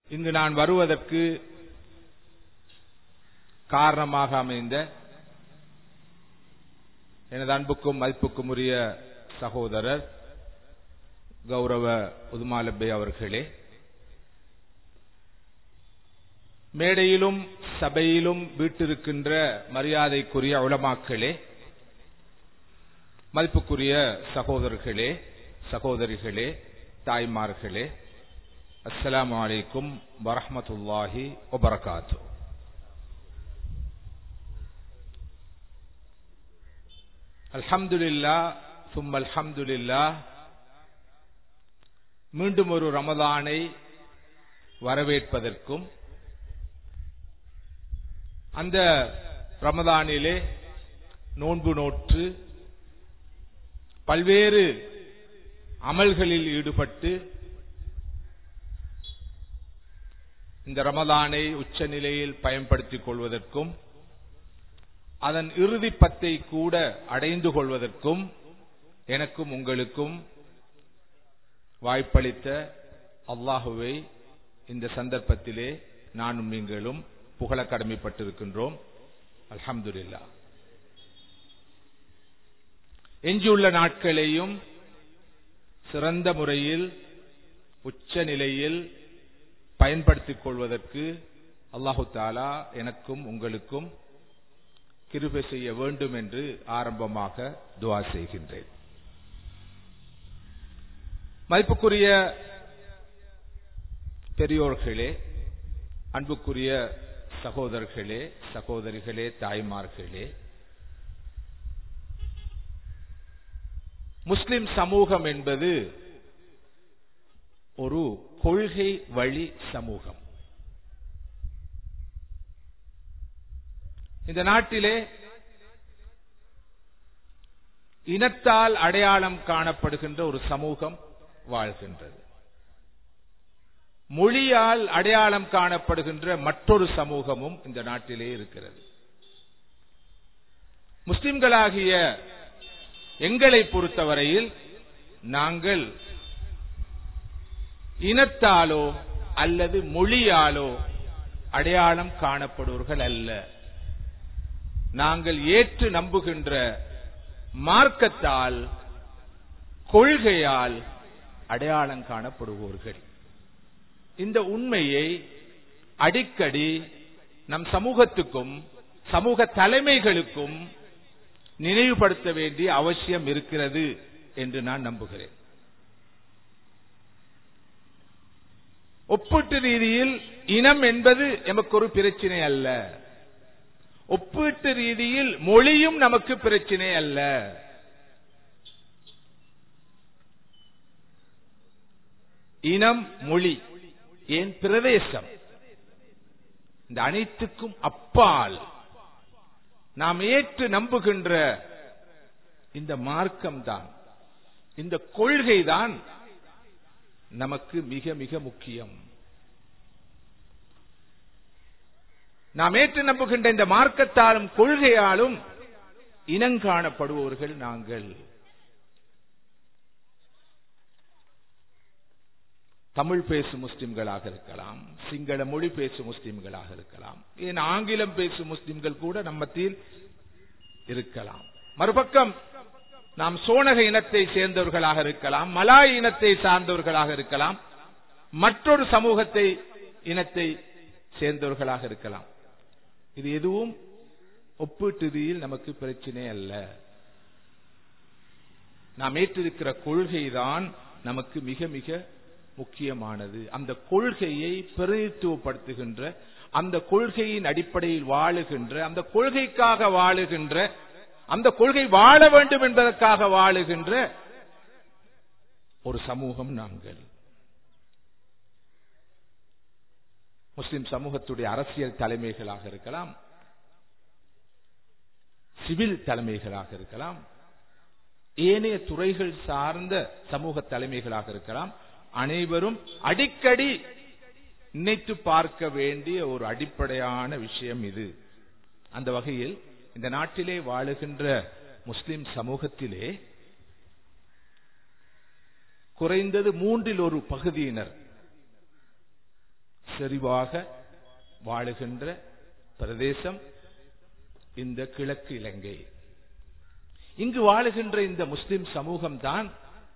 இங்கு நான் வருவதற்கு காரணமாக அமைந்த எனது அன்புக்கும் மதிப்புக்கும் உரிய சகோதரர் கௌரவ உதுமாலப்பே அவர்களே, மேடையிலும் சபையிலும் வீட்டிருக்கின்ற மரியாதைக்குரிய உலமாக்களே, மதிப்புக்குரிய சகோதரர்களே, சகோதரிகளே, தாய்மார்களே, அஸ்ஸலாமு அலைக்கும் வரஹ்மத்துல்லாஹி வபரகாத்துஹு. அல்ஹம்துலில்லாஹ் சும்ம அல்ஹம்துலில்லாஹ். மீண்டும் ஒரு ரமதானை வரவேற்பதற்கும் அந்த ரமதானிலே நோன்பு நோற்று பல்வேறு அமல்களில் ஈடுபட்டு இந்த ரமதானை உச்ச நிலையில் பயன்படுத்திக் கொள்வதற்கும் அதன் இறுதி பத்தை கூட அடைந்து கொள்வதற்கும் எனக்கும் உங்களுக்கும் வாய்ப்பளித்த அல்லாஹுவை இந்த சந்தர்ப்பத்திலே நானும் நீங்களும் புகழ கடமைப்பட்டிருக்கின்றோம். அல்ஹம்துலில்லாஹ். எஞ்சியுள்ள நாட்களையும் சிறந்த முறையில் உச்ச நிலையில் பயன்படுத்திக் கொள்வதற்கு அல்லாஹு தஆலா எனக்கும் உங்களுக்கும் கிருபை செய்ய வேண்டும் என்று ஆரம்பமாக துஆ செய்கின்றேன். மதிப்புக்குரிய பெரியோர்களே, அன்புக்குரிய சகோதரர்களே, சகோதரிகளே, தாய்மார்களே, முஸ்லிம் சமூகம் என்பது ஒரு கொள்கை வழி சமூகம். இந்த நாட்டிலே இனத்தால் அடையாளம் காணப்படுகின்ற ஒரு சமூகம் வாழ்கின்றது. மொழியால் அடையாளம் காணப்படுகின்ற மற்றொரு சமூகமும் இந்த நாட்டிலே இருக்கிறது. முஸ்லிம்களாகிய எங்களை பொறுத்தவரையில் நாங்கள் இனத்தாலோ அல்லது மொழியாலோ அடையாளம் காணப்படுவர்கள் அல்ல. நாங்கள் ஏற்று நம்புகின்ற மார்க்கத்தால், கொள்கையால் அடையாளம் காணப்படுவோர்கள். இந்த உண்மையை அடிக்கடி நம் சமூகத்துக்கும் சமூக தலைமைகளுக்கும் நினைவுபடுத்த வேண்டிய அவசியம் இருக்கிறது என்று நான் நம்புகிறேன். ஒப்பீட்டு ரீதியில் இனம் என்பது எமக்கு ஒரு பிரச்சனை அல்ல. ஒப்பீட்டு ரீதியில் மொழியும் நமக்கு பிரச்சனை அல்ல. இனம், மொழி, ஏன் பிரதேசம், இந்த அனைத்துக்கும் அப்பால் நாம் ஏற்று நம்புகின்ற இந்த மார்க்கம்தான், இந்த கொள்கைதான் நமக்கு மிக மிக முக்கியம். நாம் ஏற்று நம்புகின்ற இந்த மார்க்கத்தாலும் கொள்கையாலும் இனங்காணப்படுபவர்கள் நாங்கள். தமிழ் பேசும் முஸ்லிம்களாக இருக்கலாம், சிங்கள மொழி பேசும் முஸ்லிம்களாக இருக்கலாம், ஏன் ஆங்கிலம் பேசும் முஸ்லிம்கள் கூட நம்மத்தில் இருக்கலாம். மறுபக்கம் நாம் சோனக இனத்தை சேர்ந்தவர்களாக இருக்கலாம், மலாய் இனத்தை சார்ந்தவர்களாக இருக்கலாம், மற்றொரு சமூகத்தை இனத்தை சேர்ந்தவர்களாக இருக்கலாம். இது எதுவும் ஒப்பீட்டுதில் நமக்கு பிரச்சனை அல்ல. நாம் ஏற்றிருக்கிற கொள்கைதான் நமக்கு மிக மிக முக்கியமானது. அந்த கொள்கையை பிரதித்துவப்படுத்துகின்ற, அந்த கொள்கையின் அடிப்படையில் வாழுகின்ற, அந்த கொள்கைக்காக வாழுகின்ற, அந்த கொள்கை வாழ வேண்டும் என்பதற்காக வாழுகின்ற ஒரு சமூகம் நாங்கள். முஸ்லிம் சமூகத்துடைய அரசியல் தலைமைகளாக இருக்கலாம், சிவில் தலைமைகளாக இருக்கலாம், ஏனைய துறைகள் சார்ந்த சமூக தலைமைகளாக இருக்கலாம், அனைவரும் அடிக்கடி நினைத்து பார்க்க வேண்டிய ஒரு அடிப்படையான விஷயம் இது. அந்த வகையில் இந்த நாட்டிலே வாழுகின்ற முஸ்லிம் சமூகத்திலே குறைந்தது 1/3 பகுதியினர் செறிவாக வாழுகின்ற பிரதேசம் இந்த கிழக்கு இலங்கை. இங்கு வாழுகின்ற இந்த முஸ்லிம் சமூகம்தான்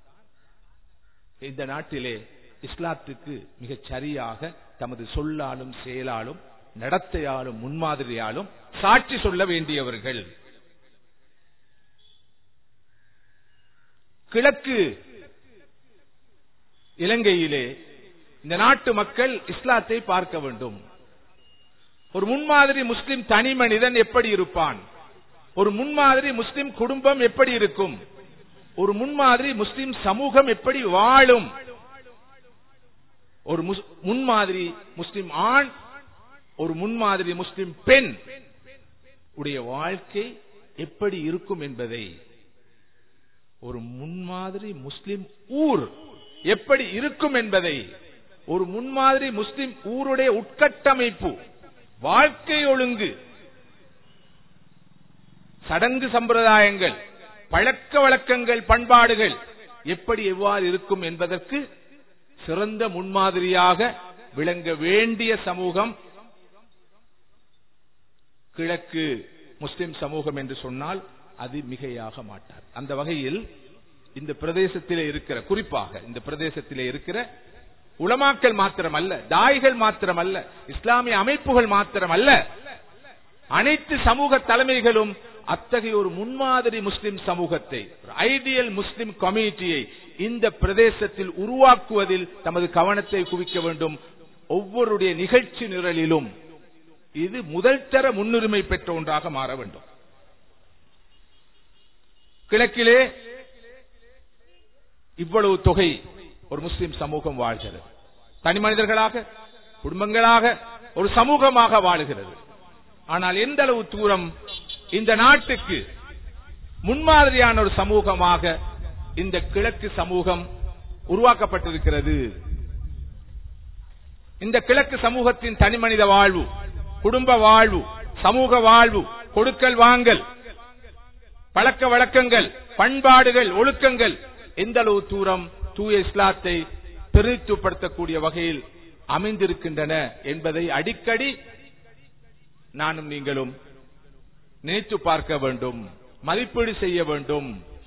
இந்த நாட்டிலே இஸ்லாத்துக்கு மிகச் சரியாக தமது சொல்லாலும் செயலாலும் நடத்தையாலும் முன்மாதிரியாலும் சாட்சி சொல்ல வேண்டியவர்கள். கிழக்கு இலங்கையிலே இந்த நாட்டு மக்கள் இஸ்லாத்தை பார்க்க வேண்டும். ஒரு முன்மாதிரி முஸ்லிம் தனி மனிதன் எப்படி இருப்பான், ஒரு முன்மாதிரி முஸ்லிம் குடும்பம் எப்படி இருக்கும், ஒரு முன்மாதிரி முஸ்லிம் சமூகம் எப்படி வாழும், ஒரு முன்மாதிரி முஸ்லிம் ஆண், ஒரு முன்மாதிரி முஸ்லிம் பெண் உடைய வாழ்க்கை எப்படி இருக்கும் என்பதை, ஒரு முன்மாதிரி முஸ்லிம் ஊர் எப்படி இருக்கும் என்பதை, ஒரு முன்மாதிரி முஸ்லிம் ஊருடைய உட்கட்டமைப்பு, வாழ்க்கை ஒழுங்கு, சடங்கு சம்பிரதாயங்கள், பழக்க வழக்கங்கள், பண்பாடுகள் எப்படி எவ்வாறு இருக்கும் என்பதற்கு சிறந்த முன்மாதிரியாக விளங்க வேண்டிய சமூகம் கிழக்கு முஸ்லிம் சமூகம் என்று சொன்னால் அது மிகையாக மாட்டார். அந்த வகையில் இந்த பிரதேசத்திலே இருக்கிற, குறிப்பாக இந்த பிரதேசத்திலே இருக்கிற உலமாக்கள் மாத்திரமல்ல, தாய்கள் மாத்திரமல்ல, இஸ்லாமிய அமைப்புகள் மாத்திரமல்ல, அனைத்து சமூக தலைமைகளும் அத்தகைய ஒரு முன்மாதிரி முஸ்லிம் சமூகத்தை, ஐடியல் முஸ்லிம் கம்யூனிட்டியை இந்த பிரதேசத்தில் உருவாக்குவதில் தமது கவனத்தை குவிக்க வேண்டும். ஒவ்வொருடைய நிகழ்ச்சி நிரலிலும் இது முதல் தர முன்னுரிமை பெற்ற ஒன்றாக மாற வேண்டும். கிழக்கிலே இவ்வளவு தொகை ஒரு முஸ்லிம் சமூகம் வாழ்கிறது. தனி மனிதர்களாக, குடும்பங்களாக, ஒரு சமூகமாக வாழுகிறது. ஆனால் எந்த அளவு தூரம் இந்த நாட்டுக்கு முன்மாதிரியான ஒரு சமூகமாக இந்த கிழக்கு சமூகம் உருவாக்கப்பட்டிருக்கிறது. இந்த கிழக்கு சமூகத்தின் தனிமனித வாழ்வு, குடும்ப வாழ்வு, சமூக வாழ்வு, கொடுக்கல் வாங்கல், பழக்க வழக்கங்கள், பண்பாடுகள், ஒழுக்கங்கள் எந்த அளவு தூரம் தூய இஸ்லாத்தை பிரதித்துவப்படுத்தக்கூடிய வகையில் அமைந்திருக்கின்றன என்பதை அடிக்கடி நானும் நீங்களும் நினைத்து பார்க்க வேண்டும், மதிப்பீடு செய்ய வேண்டும்.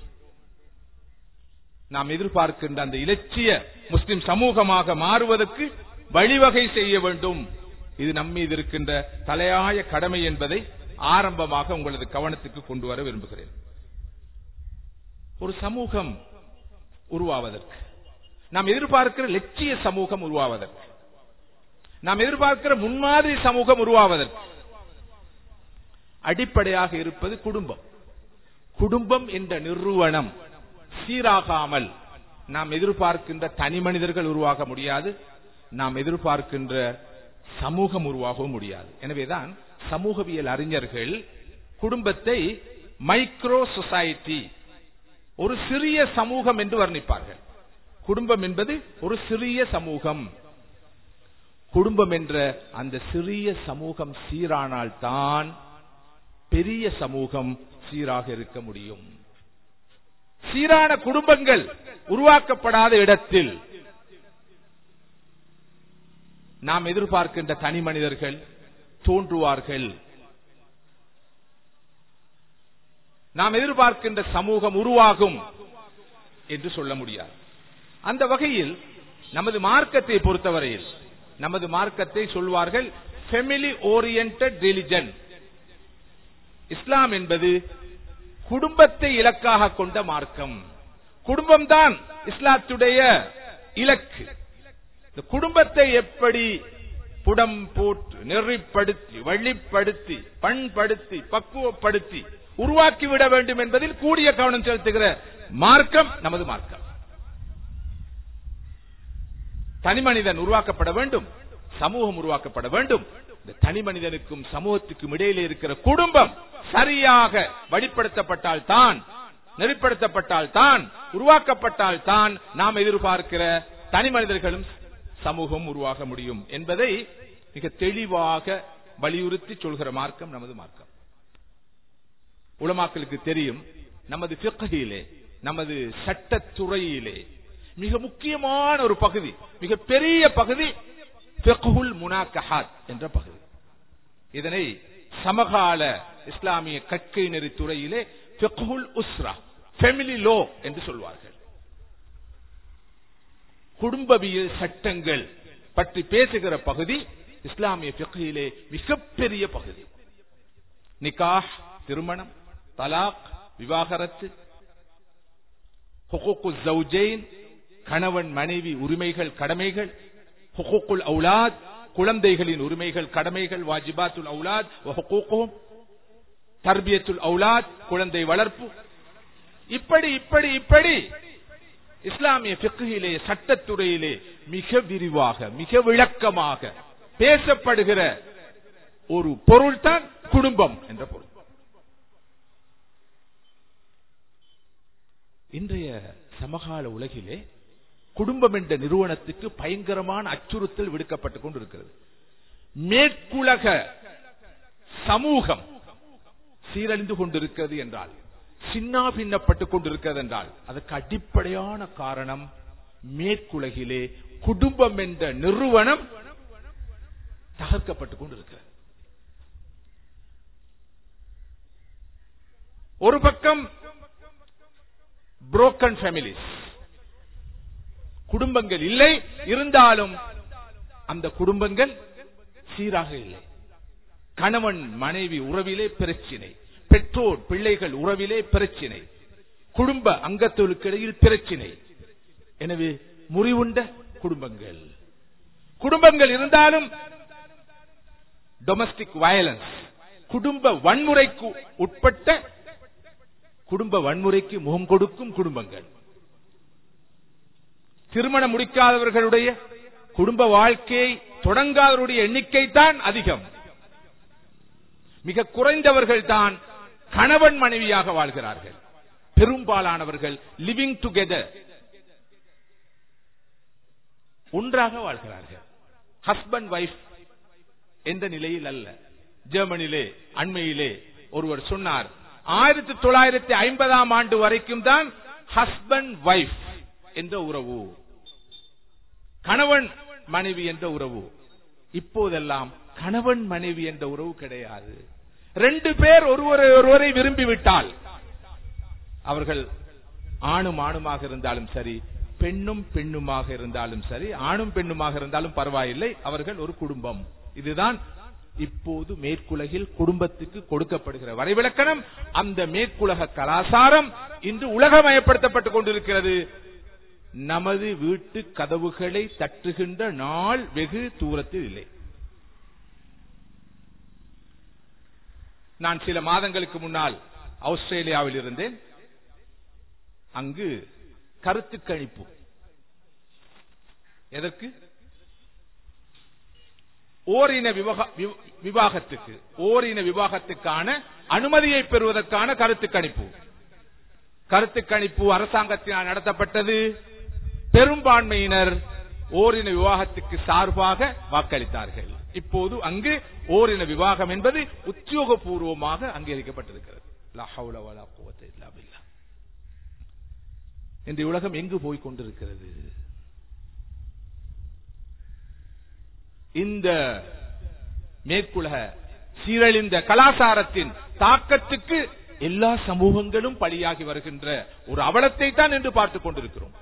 நாம் எதிர்பார்க்கின்ற அந்த இலட்சிய முஸ்லிம் சமூகமாக மாறுவதற்கு வழிவகை செய்ய வேண்டும். இது நம்மீது இருக்கின்ற தலையாய கடமை என்பதை ஆரம்பமாக உங்களது கவனத்துக்கு கொண்டு வர விரும்புகிறேன். ஒரு சமூகம் உருவாவதற்கு, நாம் எதிர்பார்க்கிற லட்சிய சமூகம் உருவாவதற்கு, நாம் எதிர்பார்க்கிற முன்மாதிரி சமூகம் உருவாவதற்கு அடிப்படையாக இருப்பது குடும்பம். குடும்பம் என்ற நிறுவனம் சீராகாமல் நாம் எதிர்பார்க்கின்ற தனி மனிதர்கள் உருவாக முடியாது, நாம் எதிர்பார்க்கின்ற சமூகம் உருவாகவும் முடியாது. எனவேதான் சமூகவியல் அறிஞர்கள் குடும்பத்தை மைக்ரோ சொசைட்டி, ஒரு சிறிய சமூகம் என்று வர்ணிப்பார்கள். குடும்பம் என்பது ஒரு சிறிய சமூகம். குடும்பம் என்ற அந்த சிறிய சமூகம் சீரானால்தான் பெரிய சமூகம் சீராக இருக்க முடியும். சீரான குடும்பங்கள் உருவாக்கப்படாத இடத்தில் நாம் எதிர்பார்க்கின்ற தனி மனிதர்கள் தோன்றுவார்கள். நாம் எதிர்பார்க்கின்ற சமூகம் உருவாகும் என்று சொல்ல முடியாது. அந்த வகையில் நமது மார்க்கத்தை பொறுத்தவரையில், நமது மார்க்கத்தை சொல்வார்கள் ஃபேமிலி ஓரியன்டட் ரிலிஜன். இஸ்லாம் என்பது குடும்பத்தை இலக்காக கொண்ட மார்க்கம். குடும்பம்தான் இஸ்லாத்துடைய இலக்கு. இந்த குடும்பத்தை எப்படி புடம் போட்டு நெறிப்படுத்தி, வழிப்படுத்தி, பண்படுத்தி, பக்குவப்படுத்தி உருவாக்கிவிட வேண்டும் என்பதில் கூடிய கவனம் செலுத்துகிற மார்க்கம் நமது மார்க்கம். தனி மனிதன் உருவாக்கப்பட வேண்டும், சமூகம் உருவாக்கப்பட வேண்டும். இந்த தனி மனிதனுக்கும் சமூகத்துக்கும் இடையிலே இருக்கிற குடும்பம் சரியாக வழிப்படுத்தப்பட்டால் தான், நெறிப்படுத்தப்பட்டால் தான், உருவாக்கப்பட்டால் தான் நாம் எதிர்பார்க்கிற தனி மனிதர்களும் சமூகம் உருவாக முடியும் என்பதை மிக தெளிவாக வலியுறுத்தி சொல்கிற மார்க்கம் நமது மார்க்கம். உலமாக்களுக்கு தெரியும், நமது ஃபிக்ஹிலே, நமது சட்டத்துறையிலே மிக முக்கியமான ஒரு பகுதி, மிக பெரிய பகுதி ஃபிக்ஹுல் முனாக்கஹாத் என்ற பகுதி. இதனை சமகால இஸ்லாமிய கற்கை நெறி துறையிலே ஃபிக்ஹுல் உஸ்ரா, ஃபேமிலி லோ என்று சொல்வார்கள். குடும்பவியல் சட்டங்கள் பற்றி பேசுகிற பகுதி இஸ்லாமிய ஃபிக்ஹிலே மிகப்பெரிய பகுதி. நிகாஹ் திருமணம், தலாக் விவாகரத்து, ஹுகூக்குல் ஜௌஜைன் கணவன் மனைவி உரிமைகள் கடமைகள், ஹுகூக்குல் அவுலாத் குழந்தைகளின் உரிமைகள் கடமைகள், வாஜிபாத்துல் அவுலாத் வ ஹுகூக்குஹும், தர்பியத்துல் அவுலாத் குழந்தை வளர்ப்பு, இப்படி இப்படி இப்படி இஸ்லாமிய ஃபிக்ஹிலே சட்டத்துறையிலே மிக விரிவாக மிக விளக்கமாக பேசப்படுகிற ஒரு பொருள் தான் குடும்பம் என்ற பொருள். இன்றைய சமகால உலகிலே குடும்பம் என்ற நிறுவனத்துக்கு பயங்கரமான அச்சுறுத்தல் விடுக்கப்பட்டுக் கொண்டிருக்கிறது. மேற்குலக சமூகம் சீரழிந்து கொண்டிருக்கிறது என்றால், சின்னா பின்னப்பட்டுக் கொண்டிருக்கிறது என்றால், அதற்கு அடிப்படையான காரணம் மேற்குலகிலே குடும்பம் என்ற நிறுவனம் தகர்க்கப்பட்டுக் கொண்டிருக்கிறது. ஒரு பக்கம் புரோக்கன் ஃபேமிலிஸ், குடும்பங்கள் இல்லை, இருந்தாலும் அந்த குடும்பங்கள் சீராக இல்லை. கணவன் மனைவி உறவிலே பிரச்சினை, பெற்றோர் பிள்ளைகள் உறவிலே பிரச்சினை, குடும்ப அங்கத்தவர்களுக்கிடையில் பிரச்சினை. எனவே முறிவுண்ட குடும்பங்கள், குடும்பங்கள் இருந்தாலும் டொமஸ்டிக் வயலன்ஸ், குடும்ப வன்முறைக்கு உட்பட்ட, குடும்ப வன்முறைக்கு முகம் கொடுக்கும் குடும்பங்கள், திருமணம் முடிக்காதவர்களுடைய குடும்ப வாழ்க்கையை தொடங்காதவருடைய எண்ணிக்கை தான் அதிகம். மிக குறைந்தவர்கள் தான் கணவன் மனைவியாக வாழ்கிறார்கள். பெரும்பாலானவர்கள் லிவிங் டுகெதர், ஒன்றாக வாழ்கிறார்கள். ஹஸ்பண்ட் வைஃப் என்ற நிலையில் அல்ல. ஜெர்மனியிலே அண்மையிலே ஒருவர் சொன்னார், 1950ஆம் ஆண்டு வரைக்கும் தான் ஹஸ்பண்ட் வைஃப் என்ற உறவு, கணவன் மனைவி என்ற உறவு. இப்போதெல்லாம் கணவன் மனைவி என்ற உறவு கிடையாது. 2 பேர் ஒருவரை விரும்பிவிட்டால், அவர்கள் ஆணும் ஆணுமாக இருந்தாலும் சரி, பெண்ணும் பெண்ணுமாக இருந்தாலும் சரி, ஆணும் பெண்ணுமாக இருந்தாலும் பரவாயில்லை, அவர்கள் ஒரு குடும்பம். இதுதான் இப்போது மேற்குலகில் குடும்பத்துக்கு கொடுக்கப்படுகிற வரைவிலக்கணம். அந்த மேற்குலக கலாச்சாரம் இன்று உலகமயப்படுத்தப்பட்டுக் கொண்டிருக்கிறது. நமது வீட்டு கதவுகளை தட்டுகின்ற நாள் வெகு தூரத்தில் இல்லை. நான் சில மாதங்களுக்கு முன்னால் ஆஸ்திரேலியாவில் இருந்தேன். அங்கு கருத்து கணிப்பு, எதற்கு? ஓரின விவாகத்துக்கு, ஓரின விவாகத்துக்கான அனுமதியை பெறுவதற்கான கருத்து கணிப்பு. கருத்து கணிப்பு அரசாங்கத்தினால் நடத்தப்பட்டது. பெரும்பான்மையினர் ஓரின விவாகத்துக்கு சார்பாக வாக்களித்தார்கள். இப்போது அங்கு ஓரின விவாகம் என்பது உத்தியோகபூர்வமாக அங்கீகரிக்கப்பட்டிருக்கிறது. லா ஹவ்ல வலா குவத்த இல்லா பில்லாஹ். இந்த உலகம் எங்கு போய் கொண்டிருக்கிறது? இந்த மேற்குலக சீரழிந்த கலாச்சாரத்தின் தாக்கத்துக்கு எல்லா சமூகங்களும் பலியாகி வருகின்ற ஒரு அவலத்தை தான் என்று பார்த்துக் கொண்டிருக்கிறோம்.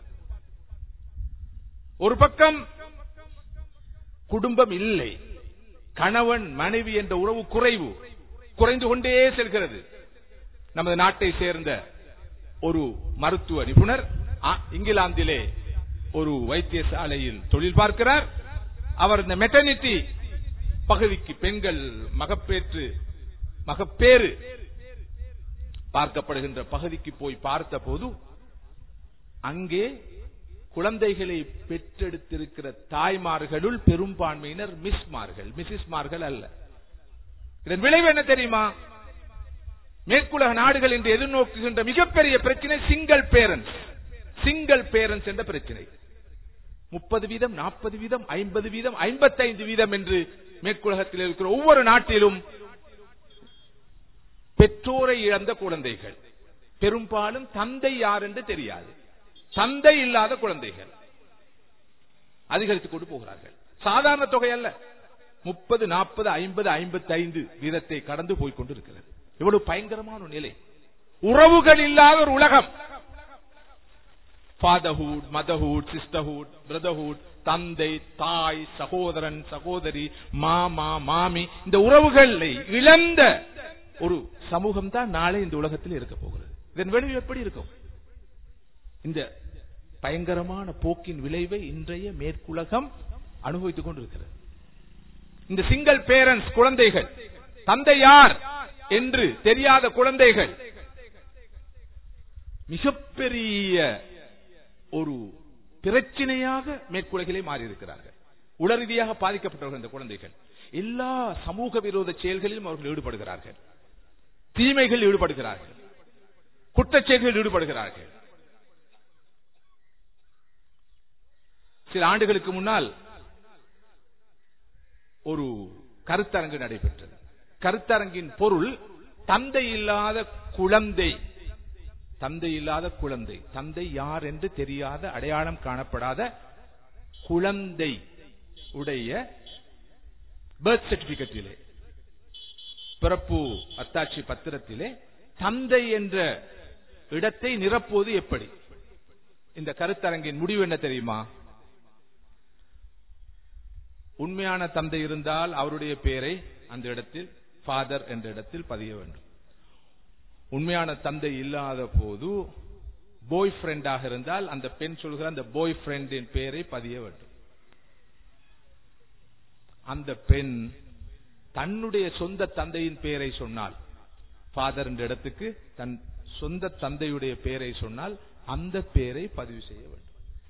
ஒரு பக்கம் குடும்பம் இல்லை, கணவன் மனைவி என்ற உறவு குறைந்து கொண்டே செல்கிறது. நமது நாட்டை சேர்ந்த ஒரு மருத்துவ நிபுணர் இங்கிலாந்திலே ஒரு வைத்தியசாலையில் தொழில் பார்க்கிறார். அவர் இந்த மெட்டர்னிட்டி பகுதிக்கு, பெண்கள் மகப்பேறு பார்க்கப்படுகின்ற பகுதிக்கு போய் பார்த்த போது, அங்கே குழந்தைகளை பெற்றெடுத்திருக்கிற தாய்மார்களுள் பெரும்பான்மையினர் மிஸ்ஸிஸ்மார்கள் அல்ல. இதன் விளைவு என்ன தெரியுமா? மேற்குலக நாடுகள் என்று எதிர்நோக்குகின்ற மிகப்பெரிய பிரச்சனை சிங்கிள் பேரண்ட்ஸ் என்ற பிரச்சனை. 30%, 40%, 50%, 55% என்று மேற்குலகத்தில் இருக்கிற ஒவ்வொரு நாட்டிலும் பெற்றோரை இழந்த குழந்தைகள், பெரும்பாலும் தந்தை யார் என்று தெரியாது, தந்தை இல்லாத குழந்தைகள் அதிகரித்துக் கொண்டு போகிறார்கள். சாதாரண தொகை அல்ல. 30, 40, 50, 55 வீதத்தை கடந்து போய்கொண்டிருக்கிறது. இவ்வளவு பயங்கரமான நிலை. உறவுகள் இல்லாத ஒரு உலகம். ஃபாதர்ஹுட், மதர்ஹுட், சிஸ்டர்ஹுட், பிரதர்ஹுட், தந்தை, தாய், சகோதரன், சகோதரி, மாமா, மாமி, இந்த உறவுகளை இழந்த ஒரு சமூகம் தான் நாளை இந்த உலகத்தில் இருக்க போகிறது. இதன் விளைவு எப்படி இருக்கும்? இந்த பயங்கரமான போக்கின் விளைவை இன்றைய மேற்குலகம் அனுபவித்துக் கொண்டிருக்கிறது. இந்த சிங்கிள் பேரண்ட்ஸ் குழந்தைகள், தந்தை யார் என்று தெரியாத குழந்தைகள் மிகப்பெரிய ஒரு பிரச்சனையாக மேற்குலகிலே மாறி இருக்கிறார்கள். உள ரீதியாக பாதிக்கப்பட்டவர்கள் இந்த குழந்தைகள். எல்லா சமூக விரோத செயல்களிலும் அவர்கள் ஈடுபடுகிறார்கள். தீமைகள் ஈடுபடுகிறார்கள். குற்றச்செயல்களில் ஈடுபடுகிறார்கள். சில ஆண்டுகளுக்கு முன்னால் ஒரு கருத்தரங்கு நடைபெற்றது. கருத்தரங்கின் பொருள் தந்தை இல்லாத குழந்தை. தந்தை இல்லாத குழந்தை, தந்தை யார் என்று தெரியாத, அடையாளம் காணப்படாத குழந்தை உடைய பர்த் சர்டிபிகேட்டிலே, பிறப்பு அத்தாட்சி பத்திரத்திலே தந்தை என்ற இடத்தை நிரப்புவது எப்படி? இந்த கருத்தரங்கின் முடிவு என்ன தெரியுமா? உண்மையான தந்தை இருந்தால் அவருடைய பெயரை அந்த இடத்தில் ஃபாதர் என்ற இடத்தில் பதிய வேண்டும். உண்மையான தந்தை இல்லாத போது பாய் ஃப்ரெண்டாக இருந்தால் அந்த பெண் சொல்கிற அந்த பாய் ஃப்ரெண்டின் பெயரை பதிய வேண்டும். அந்த பெண் தன்னுடைய சொந்த தந்தையின் பெயரை சொன்னால், ஃபாதர் என்ற இடத்துக்கு தன் சொந்த தந்தையுடைய பெயரை சொன்னால் அந்த பெயரை பதிவு செய்ய வேண்டும்.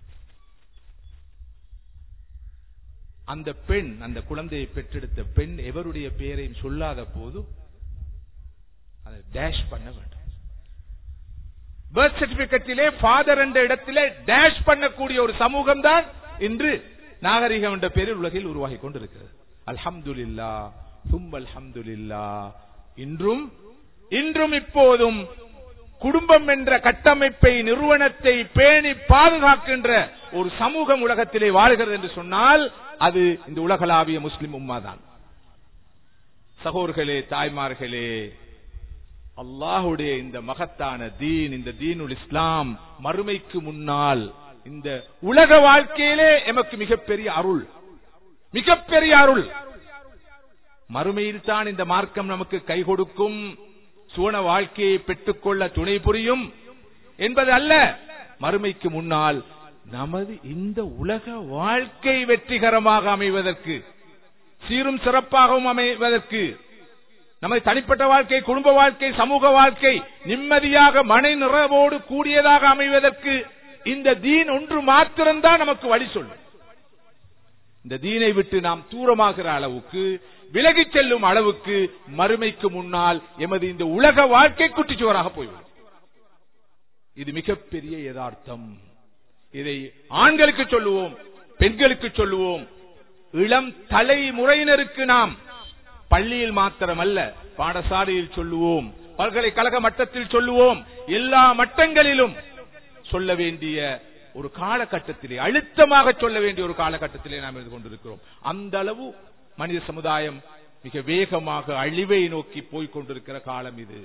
அந்த பெண், அந்த குழந்தையை பெற்றெடுத்த பெண் எவருடைய பெயரையும் சொல்லாத போது அதை டேஷ் பண்ண வேண்டும். பர்த் சர்டிபிகேட்டிலே ஃபாதர் என்ற இடத்திலே டேஷ் பண்ணக்கூடிய ஒரு சமூகம் தான் இன்று நாகரிகம் என்ற பெயரில் உலகில் உருவாகி கொண்டிருக்கிறது. அல்ஹம்துலில்லாஹ், சும்ம அல்ஹம்துலில்லாஹ். இன்றும் இப்போதும் குடும்பம் என்ற கட்டமைப்பை, நிறுவனத்தை பேணி பாதுகாக்கின்ற ஒரு சமூகம் உலகத்திலே வாழ்கிறது என்று சொன்னால் அது இந்த உலகளாவிய முஸ்லிம் உம்மா தான். சகோதரர்களே, தாய்மார்களே, அல்லாஹ்வுடைய இந்த மகத்தான தீன், இந்த தீனுல் இஸ்லாம் மறுமைக்கு முன்னால் இந்த உலக வாழ்க்கையிலே எமக்கு மிகப்பெரிய அருள், மிகப்பெரிய அருள். மறுமையில் தான் இந்த மார்க்கம் நமக்கு கை கொடுக்கும், சுவன வாழ்க்கையை பெற்றுக்கொள்ள துணை புரியும் என்பது அல்ல. மறுமைக்கு முன்னால் நமது இந்த உலக வாழ்க்கை வெற்றிகரமாக அமைவதற்கு, சீரும் சிறப்பாகவும் அமைவதற்கு, நமது தனிப்பட்ட வாழ்க்கை, குடும்ப வாழ்க்கை, சமூக வாழ்க்கை நிம்மதியாக மன நிறைவோடு கூடியதாக அமைவதற்கு இந்த தீன் ஒன்று மாத்திரம்தான் நமக்கு வழி சொல்லும். இந்த தீனை விட்டு நாம் தூரமாகிற அளவுக்கு, விலகிச் செல்லும் அளவுக்கு மறுமைக்கு முன்னால் எமது இந்த உலக வாழ்க்கை குட்டிச்சுவராக போய்விடும். இது மிகப்பெரிய யதார்த்தம். இதை ஆண்களுக்கு சொல்லுவோம், பெண்களுக்கு சொல்லுவோம், இளம் தலைமுறையினருக்கு நாம் பள்ளியில் மாத்திரமல்ல, பாடசாலையில் சொல்லுவோம், பல்கலைக்கழக மட்டத்தில் சொல்லுவோம், எல்லா மட்டங்களிலும் சொல்ல வேண்டிய ஒரு காலகட்டத்திலே, அழுத்தமாக சொல்ல வேண்டிய ஒரு காலகட்டத்திலே நாம் இருந்து கொண்டிருக்கிறோம். அந்த அளவு மனித சமுதாயம் மிக வேகமாக அழிவை நோக்கி போய்க் கொண்டிருக்கிற காலம் இது.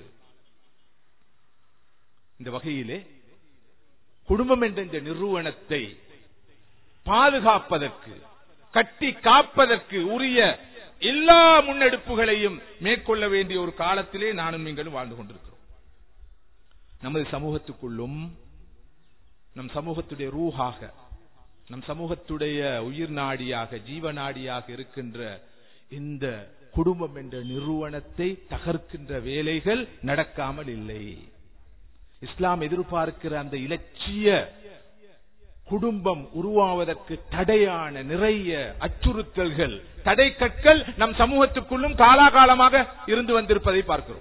இந்த வகையிலே குடும்பம் என்ற இந்த நிறுவனத்தை பாதுகாப்பதற்கு, கட்டி காப்பதற்கு உரிய எல்லா முன்னெடுப்புகளையும் மேற்கொள்ள வேண்டிய ஒரு காலத்திலே நானும் நீங்களும் வாழ்ந்து கொண்டிருக்கிறோம். நமது சமூகத்துக்குள்ளும், நம் சமூகத்துடைய ரூஹாக, நம் சமூகத்துடைய உயிர் நாடியாக, ஜீவநாடியாக இருக்கின்ற இந்த குடும்பம் என்ற நிறுவனத்தை தகர்க்கின்ற வேலைகள் நடக்காமல் இல்லை. இஸ்லாம் எதிர்பார்க்கிற அந்த இலட்சிய குடும்பம் உருவாவதற்கு தடையான நிறைய அச்சுறுத்தல்கள், தடை கற்கள் நம் சமூகத்துக்குள்ளும் காலாகாலமாக இருந்து வந்திருப்பதை பார்க்கிறோம்.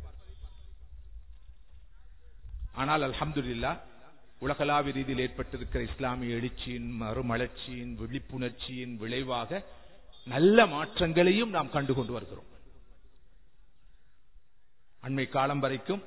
ஆனால் அல்ஹம்துலில்லாஹ், உலகளாவிய ரீதியில் ஏற்பட்டிருக்கிற இஸ்லாமிய எழுச்சியின், மறுமலர்ச்சியின், விழிப்புணர்ச்சியின் விளைவாக நல்ல மாற்றங்களையும் நாம் கண்டுகொண்டு வருகிறோம். அண்மை காலம் வரைக்கும்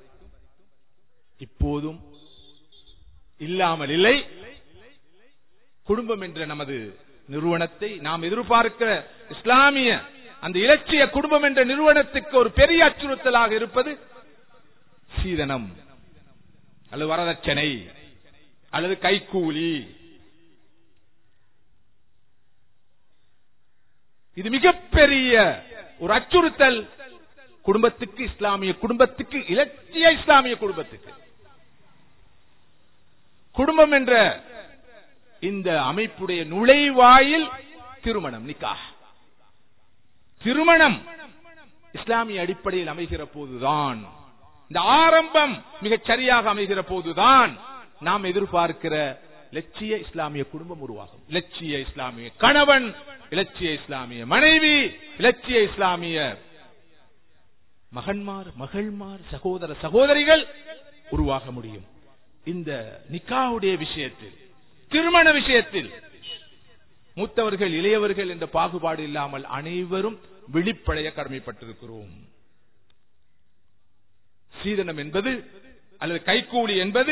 இப்போதும் இல்லாமல் இல்லை. குடும்பம் என்ற நமது நிறுவனத்தை நாம் எதிர்பார்க்கிற இஸ்லாமிய அந்த இலட்சிய குடும்பம் என்ற நிறுவனத்துக்கு ஒரு பெரிய அச்சுறுத்தலாக இருப்பது சீதனம் அல்லது வரதட்சணை அல்லது கைக்கூலி. இது மிகப்பெரிய ஒரு அச்சுறுத்தல் குடும்பத்துக்கு, இஸ்லாமிய குடும்பத்துக்கு, இலட்சிய இஸ்லாமிய குடும்பத்துக்கு. குடும்பம் என்ற இந்த அமைப்புடைய நுழைவாயில் திருமணம், நிக்காஹ். திருமணம் இஸ்லாமிய அடிப்படையில் அமைகிற போதுதான், இந்த ஆரம்பம் மிகச் சரியாக அமைகிற போதுதான் நாம் எதிர்பார்க்கிற இலட்சிய இஸ்லாமிய குடும்பம் உருவாகும். இலட்சிய இஸ்லாமிய கணவன், இலட்சிய இஸ்லாமிய மனைவி, இலட்சிய இஸ்லாமிய மகன்மார், மகள்மார், சகோதர சகோதரிகள் உருவாக முடியும். இந்த நிக்காஹுடைய விஷயத்தில், திருமண விஷயத்தில் மூத்தவர்கள் இளையவர்கள் என்ற பாகுபாடு இல்லாமல் அனைவரும் விழிப்படைய கடமைப்பட்டிருக்கிறோம். சீதனம் என்பது அல்லது கைக்கூலி என்பது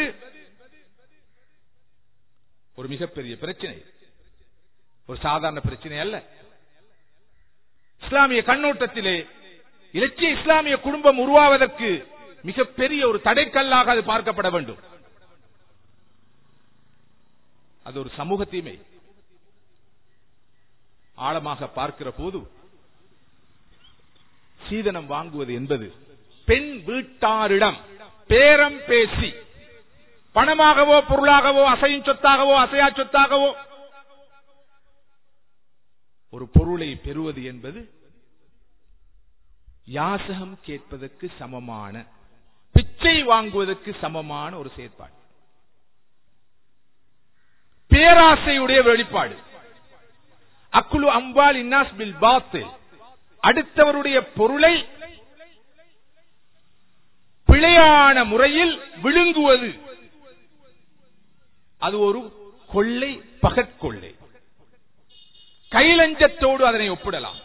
ஒரு மிகப்பெரிய பிரச்சனை, ஒரு சாதாரண பிரச்சனை அல்ல. இஸ்லாமிய கண்ணோட்டத்திலே இலட்சிய இஸ்லாமிய குடும்பம் உருவாவதற்கு மிகப்பெரிய ஒரு தடைக்கல்லாக அது பார்க்கப்பட வேண்டும். அது ஒரு சமூக தீமை. ஆழமாக பார்க்கிற போது சீதனம் வாங்குவது என்பது பெண் வீட்டாரிடம் பேரம் பேசி பணமாகவோ பொருளாகவோ அசையும் சொத்தாகவோ அசையா சொத்தாகவோ ஒரு பொருளை பெறுவது என்பது யாசகம் கேட்பதற்கு சமமான, பிச்சை வாங்குவதற்கு சமமான ஒரு செயற்பாடு, பேராசையுடைய வெளிப்பாடு. அக்குலு அம்வால் இன்னாஸ் பில் பாத்தில், அடுத்தவருடைய பொருளை பிழையான முறையில் விழுங்குவது, அது ஒரு கொள்ளை, பகற்கொள்ளை. கைலஞ்சத்தோடு அதனை ஒப்பிடலாம்,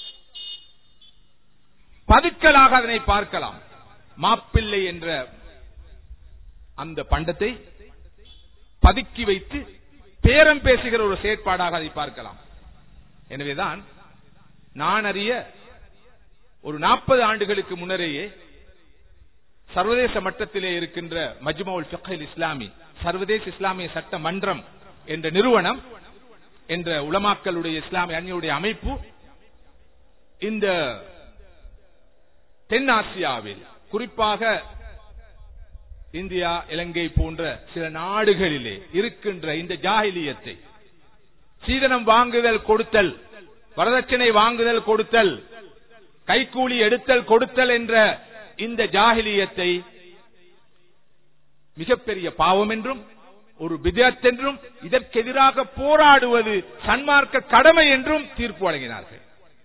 பதுக்கலாக அதனை பார்க்கலாம். மாப்பிள்ளை என்ற அந்த பண்டத்தை பதுக்கி வைத்து பேரம் பேசுகிற ஒரு செயற்பாடாக அதை பார்க்கலாம். எனவேதான் நான் அறிய ஒரு 40 ஆண்டுகளுக்கு முன்னரேயே சர்வதேச மட்டத்திலே இருக்கின்ற மஜ்மவுல் ஃபிக்ஹ் இஸ்லாமி, சர்வதேச இஸ்லாமிய சட்ட மன்றம் என்ற நிறுவனம், என்ற உலமாக்களுடைய இஸ்லாமிய அணியுடைய அமைப்பு இந்த தென்னாசியாவில், குறிப்பாக இந்தியா, இலங்கை போன்ற சில நாடுகளிலே இருக்கின்ற இந்த ஜாஹிலியத்தை, சீதனம் வாங்குதல் கொடுத்தல், வரதட்சணை வாங்குதல் கொடுத்தல், கைக்கூலி எடுத்தல் கொடுத்தல் என்ற இந்த ஜாஹிலியத்தை மிகப்பெரிய பாவம் என்றும் ஒரு பித்அத் என்றும் இதற்கெதிராக போராடுவது சன்மார்க்க கடமை என்றும் தீர்ப்பு வழங்கினார்கள்.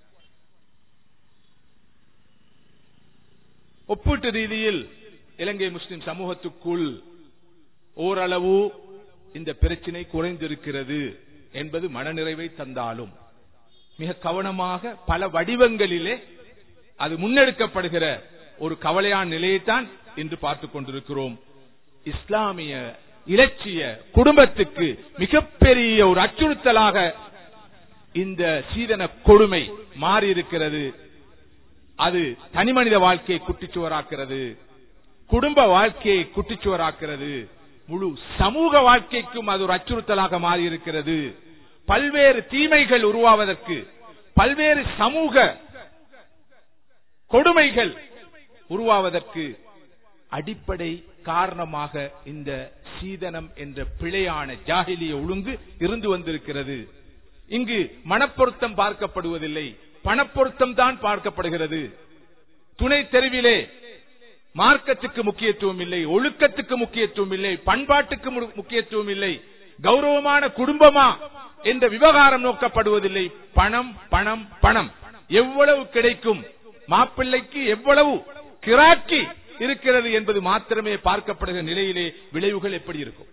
ஒப்பீட்டு ரீதியில் இலங்கை முஸ்லிம் சமூகத்துக்குள் ஓரளவு இந்த பிரச்சினை குறைந்திருக்கிறது என்பது மனநிறைவை தந்தாலும், மிக கவனமாக பல வடிவங்களிலே அது முன்னெடுக்கப்படுகிற ஒரு கவலையான நிலையைத்தான் இன்று பார்த்துக் கொண்டிருக்கிறோம். இஸ்லாமிய இலட்சிய குடும்பத்துக்கு மிகப்பெரிய ஒரு அச்சுறுத்தலாக இந்த சீதன கொடுமை மாறியிருக்கிறது. அது தனிமனித வாழ்க்கையை குட்டிச்சுவராக்கிறது, குடும்ப வாழ்க்கையை குட்டிச்சுவராக்கிறது, முழு சமூக வாழ்க்கைக்கும் அது ஒரு அச்சுறுத்தலாக மாறியிருக்கிறது. பல்வேறு தீமைகள் உருவாவதற்கு, பல்வேறு சமூக கொடுமைகள் உருவாவதற்கு அடிப்படை காரணமாக இந்த சீதனம் என்ற பிழையான ஜாஹிலிய ஒழுங்கு இருந்து வந்திருக்கிறது. இங்கு மனப்பொருத்தம் பார்க்கப்படுவதில்லை, பணப்பொருத்தம் தான் பார்க்கப்படுகிறது. துணை தெருவிலே மார்க்கத்துக்கு முக்கியத்துவம் இல்லை, ஒழுக்கத்துக்கு முக்கியத்துவம் இல்லை, பண்பாட்டுக்கு முக்கியத்துவம் இல்லை, கௌரவமான குடும்பமா என்ற விவகாரம் நோக்கப்படுவதில்லை. பணம் பணம் பணம், எவ்வளவு கிடைக்கும், மாப்பிள்ளைக்கு எவ்வளவு கிராக்கி இருக்கிறது என்பது மாத்திரமே பார்க்கப்படுகிற நிலையிலே விளைவுகள் எப்படி இருக்கும்?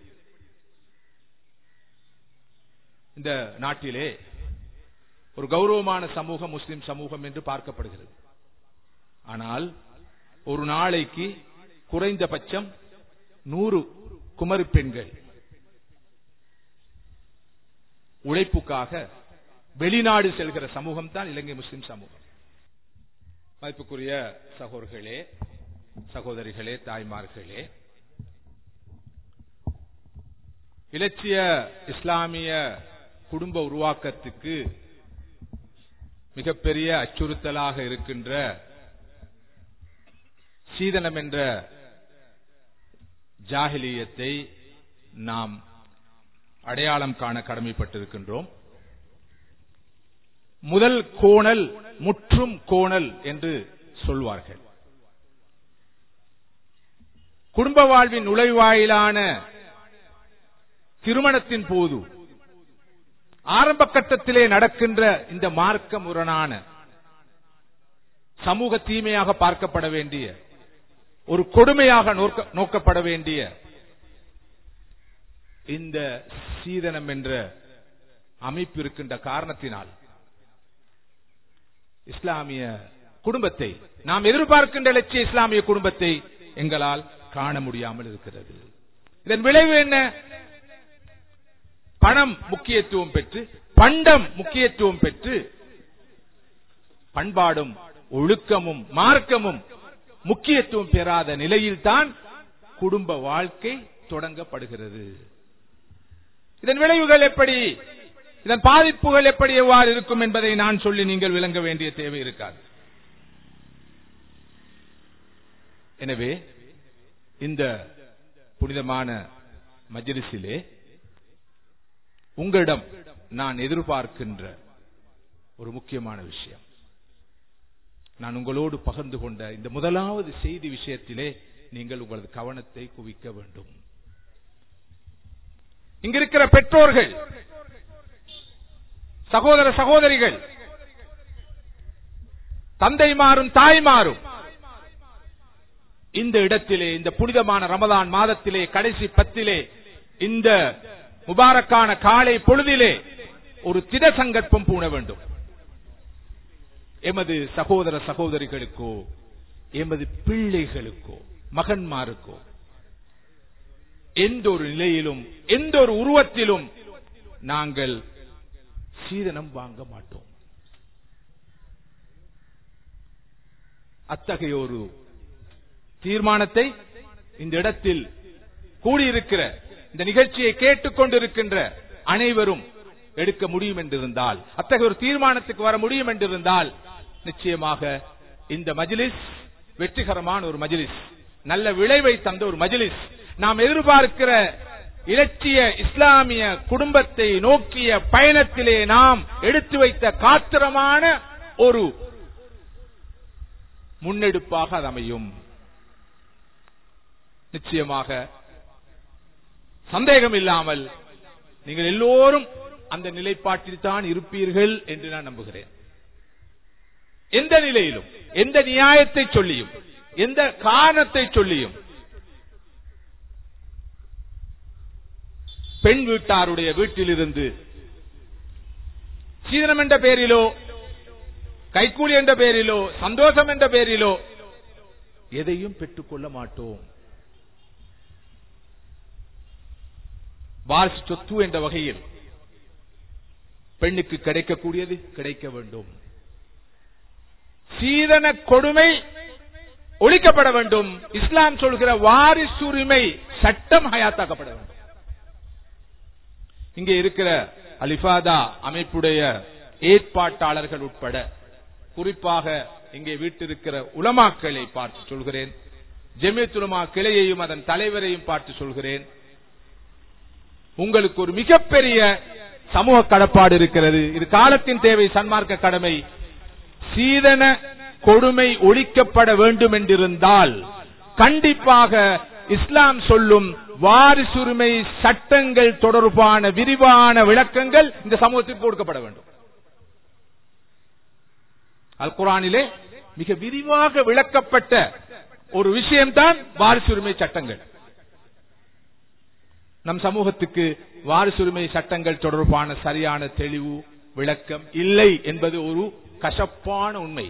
இந்த நாட்டிலே ஒரு கௌரவமான சமூகம் முஸ்லிம் சமூகம் என்று பார்க்கப்படுகிறது. ஆனால் ஒரு நாளைக்கு குறைந்தபட்சம் 100 குமரி பெண்கள் உழைப்புக்காக வெளிநாடு செல்கிற சமூகம் தான் இலங்கை முஸ்லிம் சமூகம். மதிப்புக்குரிய சகோதரர்களே, சகோதரிகளே, தாய்மார்களே, இலட்சிய இஸ்லாமிய குடும்ப உருவாக்கத்துக்கு மிகப்பெரிய அச்சுறுத்தலாக இருக்கின்ற சீதனம் என்ற ஜாஹிலியத்தை நாம் அடையாளம் காண கடமைப்பட்டிருக்கின்றோம். முதல் கோணல் முற்றும் கோணல் என்று சொல்வார்கள். குடும்ப வாழ்வின் நுழைவாயிலான திருமணத்தின் போது ஆரம்ப கட்டத்திலே நடக்கின்ற இந்த மார்க்க முரணான சமூக தீமையாக பார்க்கப்பட வேண்டிய ஒரு கொடுமையாக நோக்கப்பட வேண்டிய இந்த சீதனம் என்ற அமைப்பு இருக்கின்ற காரணத்தினால் இஸ்லாமிய குடும்பத்தை, நாம் எதிர்பார்க்கின்ற இலட்சிய இஸ்லாமிய குடும்பத்தை எங்களால் காண முடியாமல் இருக்கிறது. இதன் விளைவு என்ன? பணம் முக்கியத்துவம் பெற்று, பண்டம் முக்கியத்துவம் பெற்று, பண்பாடும் ஒழுக்கமும் மார்க்கமும் முக்கியத்துவம் பெறாத நிலையில்தான் குடும்ப வாழ்க்கை தொடங்கப்படுகிறது. இதன் விளைவுகள் எப்படி, இதன் பாதிப்புகள் எப்படி எவ்வாறு இருக்கும் என்பதை நான் சொல்லி நீங்கள் விளங்க வேண்டிய தேவை இருக்காது. எனவே இந்த புனிதமான மஜ்லிஸிலே உங்களிடம் நான் எதிர்பார்க்கின்ற ஒரு முக்கியமான விஷயம், நான் உங்களோடு பகிர்ந்து கொண்ட இந்த முதலாவது செய்தி விஷயத்திலே நீங்கள் உங்களது கவனத்தை குவிக்க வேண்டும். இங்கிருக்கிற பெற்றோர்கள், சகோதர சகோதரிகள், தந்தைமாரும் தாய்மாரும் இந்த இடத்திலே, இந்த புனிதமான ரமதான் மாதத்திலே கடைசி 10 இந்த முபாரக்கான காலை பொழுதிலே ஒரு திட சங்கற்பம் பூண வேண்டும். எமது சகோதர சகோதரிகளுக்கோ, எமது பிள்ளைகளுக்கோ, மகன்மாருக்கோ எந்த ஒரு நிலையிலும், எந்த ஒரு உருவத்திலும் நாங்கள் சீதனம் வாங்க மாட்டோம். அத்தகைய ஒரு தீர்மானத்தை இந்த இடத்தில் கூடியிருக்கிற, இந்த நிகழ்ச்சியை கேட்டுக் கொண்டிருக்கின்ற அனைவரும் எடுக்க முடியும் என்றிருந்தால், அத்தகைய ஒரு தீர்மானத்துக்கு வர முடியும் என்றிருந்தால், நிச்சயமாக இந்த மஜ்லிஸ் வெற்றிகரமான ஒரு மஜ்லிஸ், நல்ல விளைவை தந்த ஒரு மஜ்லிஸ், நாம் எதிர்பார்க்கிற இலட்சிய இஸ்லாமிய குடும்பத்தை நோக்கிய பயணத்திலே நாம் எடுத்து வைத்த காத்திரமான ஒரு முன்னெடுப்பாக அது அமையும். நிச்சயமாக சந்தேகம் இல்லாமல் நீங்கள் எல்லோரும் அந்த நிலைப்பாட்டில் தான் இருப்பீர்கள் என்று நான் நம்புகிறேன். எந்த நிலையிலும், எந்த நியாயத்தை சொல்லியும், எந்த காரணத்தை சொல்லியும் பெண் வீட்டாருடைய வீட்டிலிருந்து சீதனம் என்ற பெயரிலோ, கைக்கூலி என்ற பெயரிலோ, சந்தோஷம் என்ற பெயரிலோ எதையும் பெற்றுக்கொள்ள மாட்டோம். வாரிசு சொத்து என்ற வகையில் பெண்ணுக்கு கிடைக்கக்கூடியது கிடைக்க வேண்டும். சீதன கொடுமை ஒழிக்கப்பட வேண்டும். இஸ்லாம் சொல்கிற வாரிசுரிமை சட்டம் ஹயாத்தாக்கப்பட வேண்டும். இங்கே இருக்கிற அலிஃபாதா அமைப்புடைய ஏற்பாட்டாளர்கள் உட்பட, குறிப்பாக இங்கே வீட்டிருக்கிற உலமாக்களை பார்த்து சொல்கிறேன், ஜமியத் உலமா கிளையையும் அதன் தலைவரையும் பார்த்து சொல்கிறேன், உங்களுக்கு ஒரு மிகப்பெரிய சமூக கடப்பாடு இருக்கிறது. இது காலத்தின் தேவை, சன்மார்க்க கடமை. சீதன கொடுமை ஒழிக்கப்பட வேண்டும் என்றிருந்தால் கண்டிப்பாக இஸ்லாம் சொல்லும் வாரிசுரிமை சட்டங்கள் தொடர்பான விரிவான விளக்கங்கள் இந்த சமூகத்திற்கு கொடுக்கப்பட வேண்டும். அல் குர்ஆனிலே மிக விரிவாக விளக்கப்பட்ட ஒரு விஷயம்தான் வாரிசுரிமை சட்டங்கள். நம் சமூகத்துக்கு வாரிசுரிமை சட்டங்கள் தொடர்பான சரியான தெளிவு விளக்கம் இல்லை என்பது ஒரு கசப்பான உண்மை.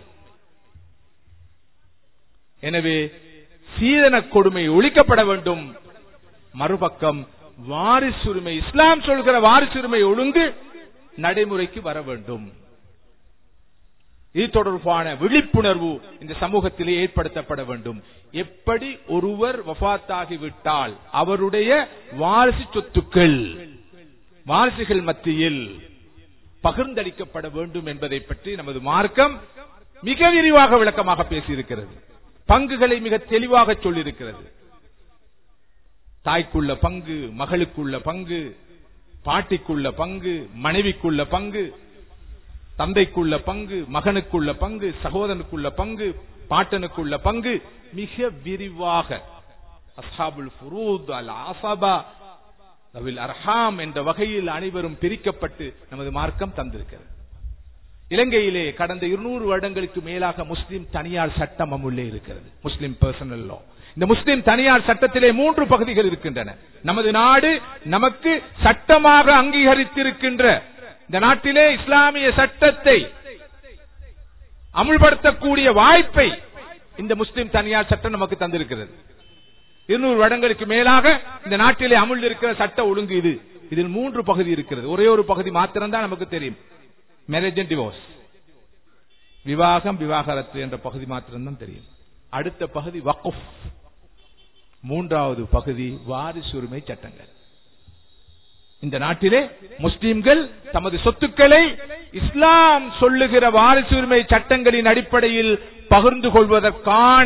எனவே சீதன கொடுமை ஒழிக்கப்பட வேண்டும். மறுபக்கம் வாரிசுரிமை, இஸ்லாம் சொல்கிற வாரிசுரிமை ஒழுங்கு நடைமுறைக்கு வர வேண்டும். இது தொடர்பான விழிப்புணர்வு இந்த சமூகத்திலே ஏற்படுத்தப்பட வேண்டும். எப்படி ஒருவர் வஃபாத்தாகிவிட்டால் அவருடைய வாரிசு சொத்துக்கள் வாரிசுகள் மத்தியில் பகிர்ந்தளிக்கப்பட வேண்டும் என்பதை பற்றி நமது மார்க்கம் மிக விரிவாக விளக்கமாக பேசியிருக்கிறது. பங்குகளை மிக தெளிவாக சொல்லியிருக்கிறது. தாய்க்குள்ள பங்கு, மகளுக்குள்ள பங்கு, பாட்டிக்குள்ள பங்கு, மனைவிக்குள்ள பங்கு, தந்தைக்குள்ள பங்கு, மகனுக்குள்ள பங்கு, சகோதரனுக்குள்ள பங்கு, பாட்டனுக்குள்ள பங்கு மிக விரிவாக அஸ்ஹாபுல் ஃபுரூத் அல் அஸபா அவில் அர்ஹாம் என்ற வகையில் அனைவரும் பிரிக்கப்பட்டு நமது மார்க்கம் தந்திருக்கிறது. இலங்கையிலே கடந்த 200 வருடங்களுக்கு மேலாக முஸ்லிம் தனியார் சட்டம் அமுல்லே இருக்கிறது. Muslim personal law. இந்த முஸ்லிம் தனியார் சட்டத்திலே 3 பகுதிகள் இருக்கின்றன. நமது நாடு நமக்கு சட்டமாக அங்கீகரித்திருக்கின்ற இந்த நாட்டிலே இஸ்லாமிய சட்டத்தை அமுல்படுத்தக்கூடிய வாய்ப்பை இந்த முஸ்லிம் தனியார் சட்டம் நமக்கு தந்திருக்கிறது. 200 வருடங்களுக்கு மேலாக இந்த நாட்டிலே அமுல் இருக்கிற சட்ட ஒழுங்கு இது. இதில் 3 பகுதி இருக்கிறது. ஒரே ஒரு பகுதி மாத்திரம்தான் நமக்கு தெரியும், மேரேஜ் அண்ட் டிவோர்ஸ், விவாகம் விவாகரத்து என்ற பகுதி மாத்திரம்தான் தெரியும். அடுத்த பகுதி வக்ஃப், 3வது பகுதி வாரிசுரிமை சட்டங்கள். இந்த நாட்டிலே முஸ்லிம்கள் தமது சொத்துக்களை இஸ்லாம் சொல்லுகிற வாரிசுரிமை சட்டங்களின் அடிப்படையில் பகிர்ந்து கொள்வதற்கான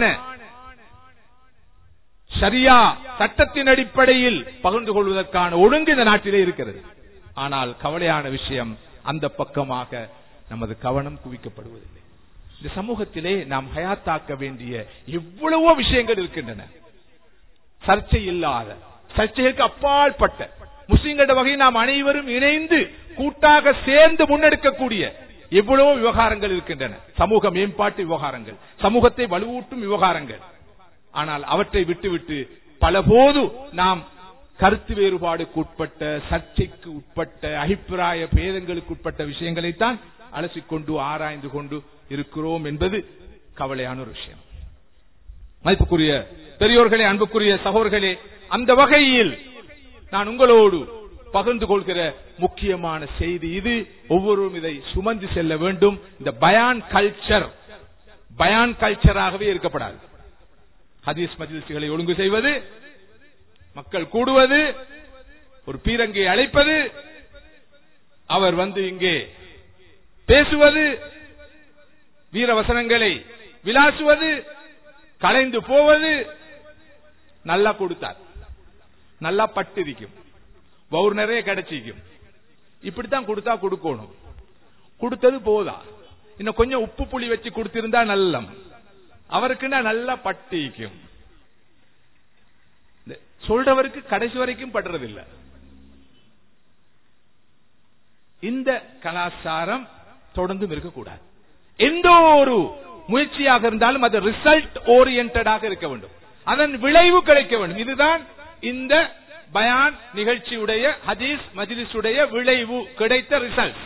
ஷரியா சட்டத்தின் அடிப்படையில் பகிர்ந்து கொள்வதற்கான ஒழுங்கு இந்த நாட்டிலே இருக்கிறது. ஆனால் கவலையான விஷயம், அந்த பக்கமாக நமது கவனம் குவிக்கப்படுவதில்லை. இந்த சமூகத்திலே நாம் ஹயாத்தாக்க வேண்டிய எவ்வளவோ விஷயங்கள் இருக்கின்றன. சர்ச்சை இல்லாத, சர்ச்சைகளுக்கு அப்பாற்பட்ட முஸ்லிம்கள வகை நாம் அனைவரும் இணைந்து கூட்டாக சேர்ந்து முன்னெடுக்கக்கூடிய எவ்வளவோ விவகாரங்கள் இருக்கின்றன. சமூக மேம்பாட்டு விவகாரங்கள், சமூகத்தை வலுவூட்டும் விவகாரங்கள். ஆனால் அவற்றை விட்டுவிட்டு பலபோது நாம் கருத்து வேறுபாடுக்கு உட்பட்ட, சர்ச்சைக்கு உட்பட்ட, அபிப்பிராய பேதங்களுக்கு உட்பட்ட விஷயங்களைத்தான் அலசிக்கொண்டு ஆராய்ந்து கொண்டு இருக்கிறோம் என்பது கவலையான ஒரு விஷயம். மதிப்புக்குரிய பெரியோர்களே, அன்புக்குரிய சகோதரர்களே, அந்த வகையில் நான் உங்களோடு பகிர்ந்து கொள்கிற முக்கியமான செய்தி இது. ஒவ்வொருவரும் இதை சுமந்து செல்ல வேண்டும். இந்த பயான் கல்ச்சராகவே இருக்கப்படாது. ஹதீஸ் மஜ்லிஸ்களை ஒழுங்கு செய்வது, மக்கள் கூடுவது, ஒரு பீரங்கை அழைப்பது, அவர் வந்து இங்கே பேசுவது, வீரவசனங்களை விளாசுவது, கலைந்து போவது, நல்லா கொடுத்தார், நல்லா பட்டிருக்கும், பவுர் நிறைய கிடைச்சிக்கும், இப்படித்தான் கொடுத்தா கொடுக்கணும், கொடுத்தது போதா, இன்னும் கொஞ்சம் உப்பு புளி வச்சு கொடுத்திருந்தா நல்லம், அவருக்குன்னா நல்லா பட்டிக்கும். சொல்றவருக்கு கடைசி வரைக்கும் படுறதில்லை. இந்த கலாச்சாரம் தொடர்ந்தும் இருக்கக்கூடாது. எந்த ஒரு முயற்சியாக இருந்தாலும் அது ரிசல்ட் ஓரியன்டாக இருக்க வேண்டும், அதன் விளைவு கிடைக்க வேண்டும். இதுதான் இந்த பயான் நிகழ்ச்சியுடைய, ஹதீஸ் மஜ்லிஸுடைய விளைவு, கிடைத்த ரிசல்ட்.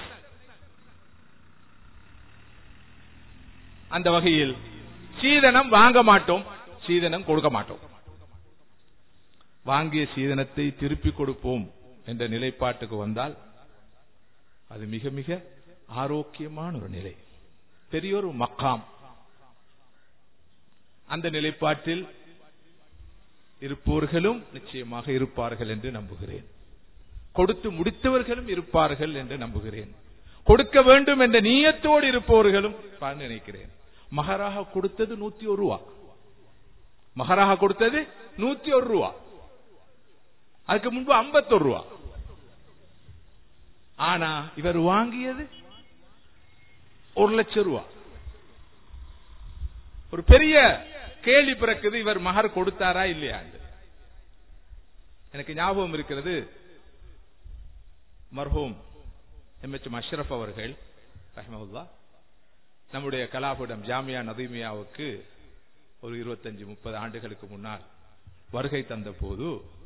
அந்த வகையில் சீதனம் வாங்க மாட்டோம், சீதனம் கொடுக்க மாட்டோம். வாங்கிய சீதனத்தை திருப்பி கொடுப்போம் என்ற நிலைப்பாட்டுக்கு வந்தால் அது மிக மிக ஆரோக்கியமான ஒரு நிலை, பெரிய ஒரு மக்காம். அந்த நிலைப்பாட்டில் இருப்பவர்களும் நிச்சயமாக இருப்பார்கள் என்று நம்புகிறேன். கொடுத்து முடித்தவர்களும் இருப்பார்கள் என்று நம்புகிறேன். கொடுக்க வேண்டும் என்ற நீயத்தோடு இருப்பவர்களும் நினைக்கிறேன். மகராக கொடுத்தது 101 ரூபா, மகராக கொடுத்தது 101 ரூபா, அதுக்கு முன்பு 51 ரூபா. ஆனா இவர் வாங்கியது 1 லட்சம் ரூபா. ஒரு பெரிய கேள்வி பிறக்குது, இவர் மகர் கொடுத்தாரா இல்லையா? எனக்கு ஞாபகம் இருக்கிறது, மர்ஹூம் எம்.எச். அஷ்ரஃப் அவர்கள் ரஹ்மத்துல்லாஹ் நம்முடைய கலாபுடம் ஜாமியா நதீமியாவுக்கு ஒரு 25-30 ஆண்டுகளுக்கு முன்னால் வருகை தந்த போது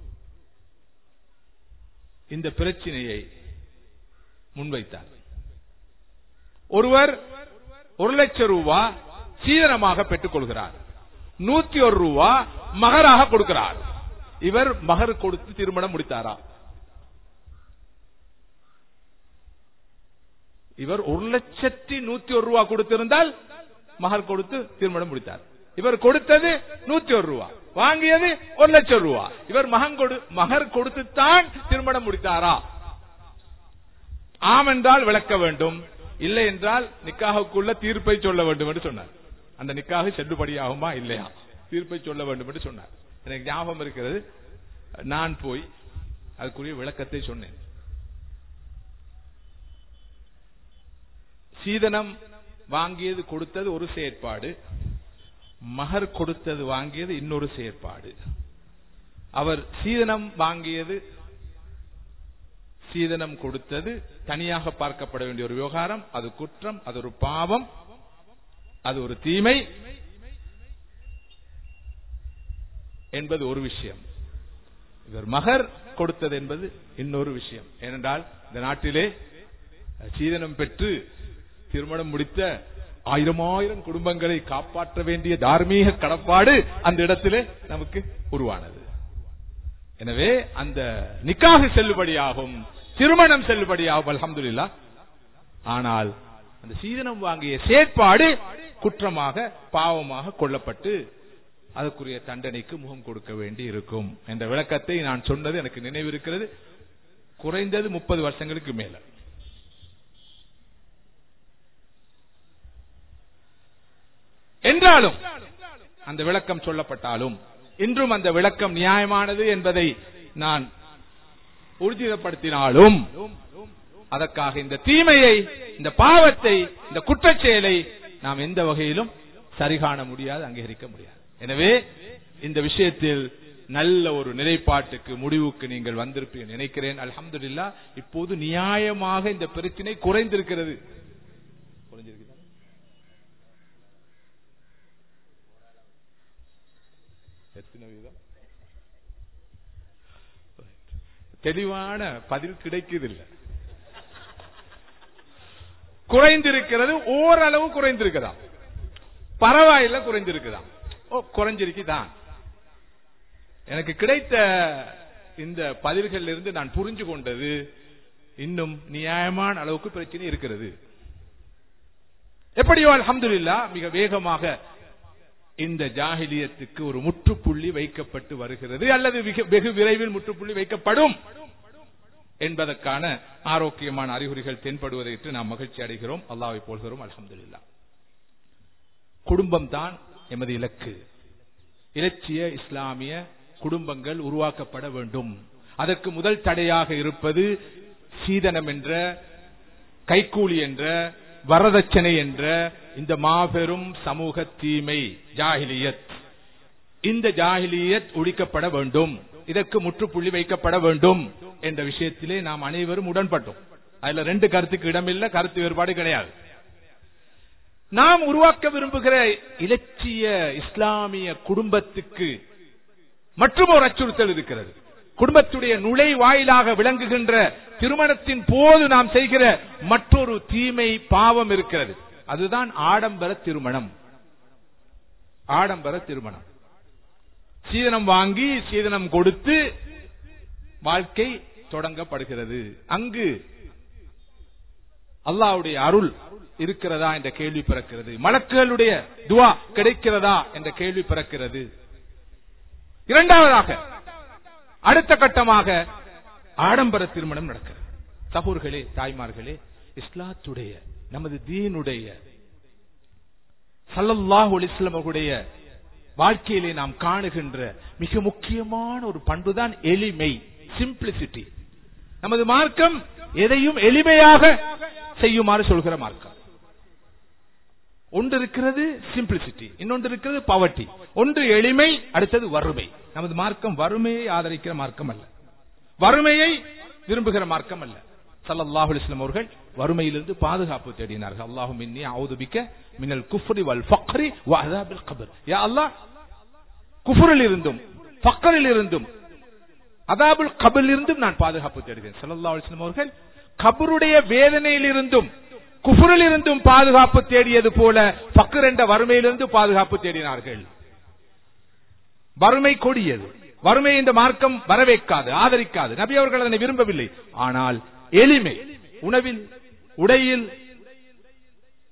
இந்த பிரச்சனையை முன்வைத்தார். ஒருவர் 1 லட்சம் ரூபா சீதனமாக பெற்றுக் கொள்கிறார், 101 ரூபா மகராக கொடுக்கிறார். இவர் மகர் கொடுத்து திருமணம் முடித்தாரா? இவர் 1,101 ரூபாய் கொடுத்திருந்தால் மகர் கொடுத்து திருமணம் முடித்தார். இவர் கொடுத்தது 101 ரூபாய், வாங்கியது 1,00,000 ரூபாய். இவர் மகர் கொடுத்துத்தான் திருமணம் முடித்தாரா? ஆம் என்றால் விளக்க வேண்டும், இல்லை என்றால் நிக்காஹுக்குள்ள தீர்ப்பை சொல்ல வேண்டும் என்று சொன்னார். அந்த நிக்காஹு செல்லுபடியாகுமா இல்லையா தீர்ப்பை சொல்ல வேண்டும் என்று சொன்னார். எனக்கு ஞாபகம் இருக்கிறது, நான் போய் அதுக்குரிய விளக்கத்தை சொன்னேன். சீதனம் வாங்கியது கொடுத்தது ஒரு செயற்பாடு, மகர் கொடுத்தது வாங்கியது இன்னொரு செயற்பாடு. அவர் சீதனம் வாங்கியது சீதனம் கொடுத்தது தனியாக பார்க்கப்பட வேண்டிய ஒரு விவகாரம். அது குற்றம், அது ஒரு பாவம், அது ஒரு தீமை என்பது ஒரு விஷயம். இவர் மகர் கொடுத்தது என்பது இன்னொரு விஷயம். ஏனென்றால் இந்த நாட்டிலே சீதனம் பெற்று திருமணம் முடித்த 1000 குடும்பங்களை காப்பாற்ற வேண்டிய தார்மீக கடப்பாடு அந்த இடத்திலே நமக்கு உருவானது. எனவே அந்த நிக்காஹ் செல்லுபடியாகும், திருமணம் செல்லுபடியாகும், அல்ஹம்துலில்லாஹ். ஆனால் அந்த சீதனம் வாங்கிய செயற்பாடு குற்றமாக பாவமாக கொள்ளப்பட்டு அதற்குரிய தண்டனைக்கு முகம் கொடுக்க வேண்டி இருக்கும் என்ற விளக்கத்தை நான் சொன்னது எனக்கு நினைவிருக்கிறது. குறைந்தது 30 வருஷங்களுக்கு மேல. என்றாலும் அந்த விளக்கம் சொல்லப்பட்டாலும் இன்றும் அந்த விளக்கம் நியாயமானது என்பதை நான் ஊர்ஜிதப்படுத்தினாலும் அதற்காக இந்த தீமையை, இந்த பாவத்தை, இந்த குற்றச் செயலை நாம் எந்த வகையிலும் சரிகாண முடியாது, அங்கீகரிக்க முடியாது. எனவே இந்த விஷயத்தில் நல்ல ஒரு நிலைப்பாட்டுக்கு முடிவுக்கு நீங்கள் வந்திருப்பீர்கள் நினைக்கிறேன். அல்ஹம்துலில்லாஹ். இப்போது நியாயமாக இந்த பிரச்சனை குறைந்திருக்கிறது. தெளிவான பதில் கிடைக்குதில்லை. குறைந்திருக்கிறது, ஓரளவு குறைந்திருக்கிறதாம், பரவாயில்ல குறைந்திருக்குதாம். குறைஞ்சிருக்குதான். எனக்கு கிடைத்த இந்த பதில்களில் இருந்து நான் புரிஞ்சு கொண்டது, இன்னும் நியாயமான அளவுக்கு பிரச்சனை இருக்கிறது. எப்படியோ அல்ஹம்துலில்லாஹ் மிக வேகமாக இந்த ஜாஹிலியத்துக்கு ஒரு முற்றுப்புள்ளி வைக்கப்பட்டு வருகிறது, அல்லது வெகு விரைவில் முற்றுப்புள்ளி வைக்கப்படும் என்பதற்கான ஆரோக்கியமான அறிகுறிகள் தென்படுவதற்கு நாம் மகிழ்ச்சி அடைகிறோம், அல்லாஹ்வை போல்கிறோம். அல்ஹம்துலில்லாஹ். குடும்பம் தான் எமது இலக்கு. இலட்சிய இஸ்லாமிய குடும்பங்கள் உருவாக்கப்பட வேண்டும். அதற்கு முதல் தடையாக இருப்பது சீதனம் என்ற, கைக்கூலி என்ற, வரதட்சணை என்ற இந்த மாபெரும் சமூக தீமை ஜாஹிலியத். இந்த ஜாஹிலியத் ஒழிக்கப்பட வேண்டும், இதற்கு முற்றுப்புள்ளி வைக்கப்பட வேண்டும் என்ற விஷயத்திலே நாம் அனைவரும் உடன்பட்டோம். அதுல 2 கருத்துக்கு இடமில்லை, கருத்து வேறுபாடு கிடையாது. நாம் உருவாக்க விரும்புகிற இலட்சிய இஸ்லாமிய குடும்பத்துக்கு மற்றும் ஒரு அச்சுறுத்தல் இருக்கிறது. குடும்பத்துடைய நுழைவாயிலாக விளங்குகின்ற திருமணத்தின் போது நாம் செய்கிற மற்றொரு தீமை பாவம் இருக்கிறது. அதுதான் ஆடம்பர திருமணம். ஆடம்பர திருமணம், சீதனம் வாங்கி சீதனம் கொடுத்து வாழ்க்கை தொடங்கப்படுகிறது. அங்கு அல்லாஹ்வுடைய அருள் இருக்கிறதா என்ற கேள்வி பிறக்கிறது. மலக்குகளுடைய துஆ கிடைக்கிறதா என்ற கேள்வி பிறக்கிறது. இரண்டாவதாக, அடுத்த கட்டமாக ஆடம்பர திருமணம் நடக்கிறது. சகோதரர்களே, தாய்மார்களே, இஸ்லாத்துடைய, நமது தீனுடைய, ஸல்லல்லாஹு அலைஹி வஸல்லம் அவர்களுடைய வாழ்க்கையிலே நாம் காணுகின்ற மிக முக்கியமான ஒரு பண்புதான் எளிமை, சிம்பிளிசிட்டி. நமது மார்க்கம் எதையும் எளிமையாக செய்யுமாறு சொல்கிற மார்க்கம். ஒன்று இருக்கிறது சிம்பிளிசிட்டி, இன்னொன்று இருக்கிறது பவர்ட்டி. ஒன்று எளிமை, அடுத்தது வறுமை. நமது மார்க்கம் வறுமையை ஆதரிக்கிற மார்க்கம் அல்ல, வறுமையை விரும்புகிற மார்க்கம் அல்ல. ஸல்லல்லாஹு அலைஹி வஸல்லம் அவர்கள் வறுமையிலிருந்து பாதுகாப்பு தேடினார்கள். அல்லாஹும்ம இன்னி அஊது பிக்க மினல் குஃப்ரி வல் ஃபக்ரி வ அஸாபில் கப்ர். யா அல்லாஹ், குஃப்ரில் இருந்தும் ஃபக்ரில் இருந்தும் அஸாபுல் கப்ரில் இருந்தும் நான் பாதுகாப்பு தேடுகிறேன். ஸல்லல்லாஹு அலைஹி வஸல்லம் அவர்கள் கபருடைய வேதனையில் இருந்தும் குஃப்ரில் இருந்தும் பாதுகாப்பு தேடியது போல ஃபக்ர் என்ற வறுமையிலிருந்து பாதுகாப்பு தேடினார்கள். வறுமை கொடியது, வறுமை இந்த மார்க்கம் வரவேற்காது, ஆதரிக்காது. நபி அவர்கள் அதனை விரும்பவில்லை. ஆனால் எளிமை, உணவில், உடையில்,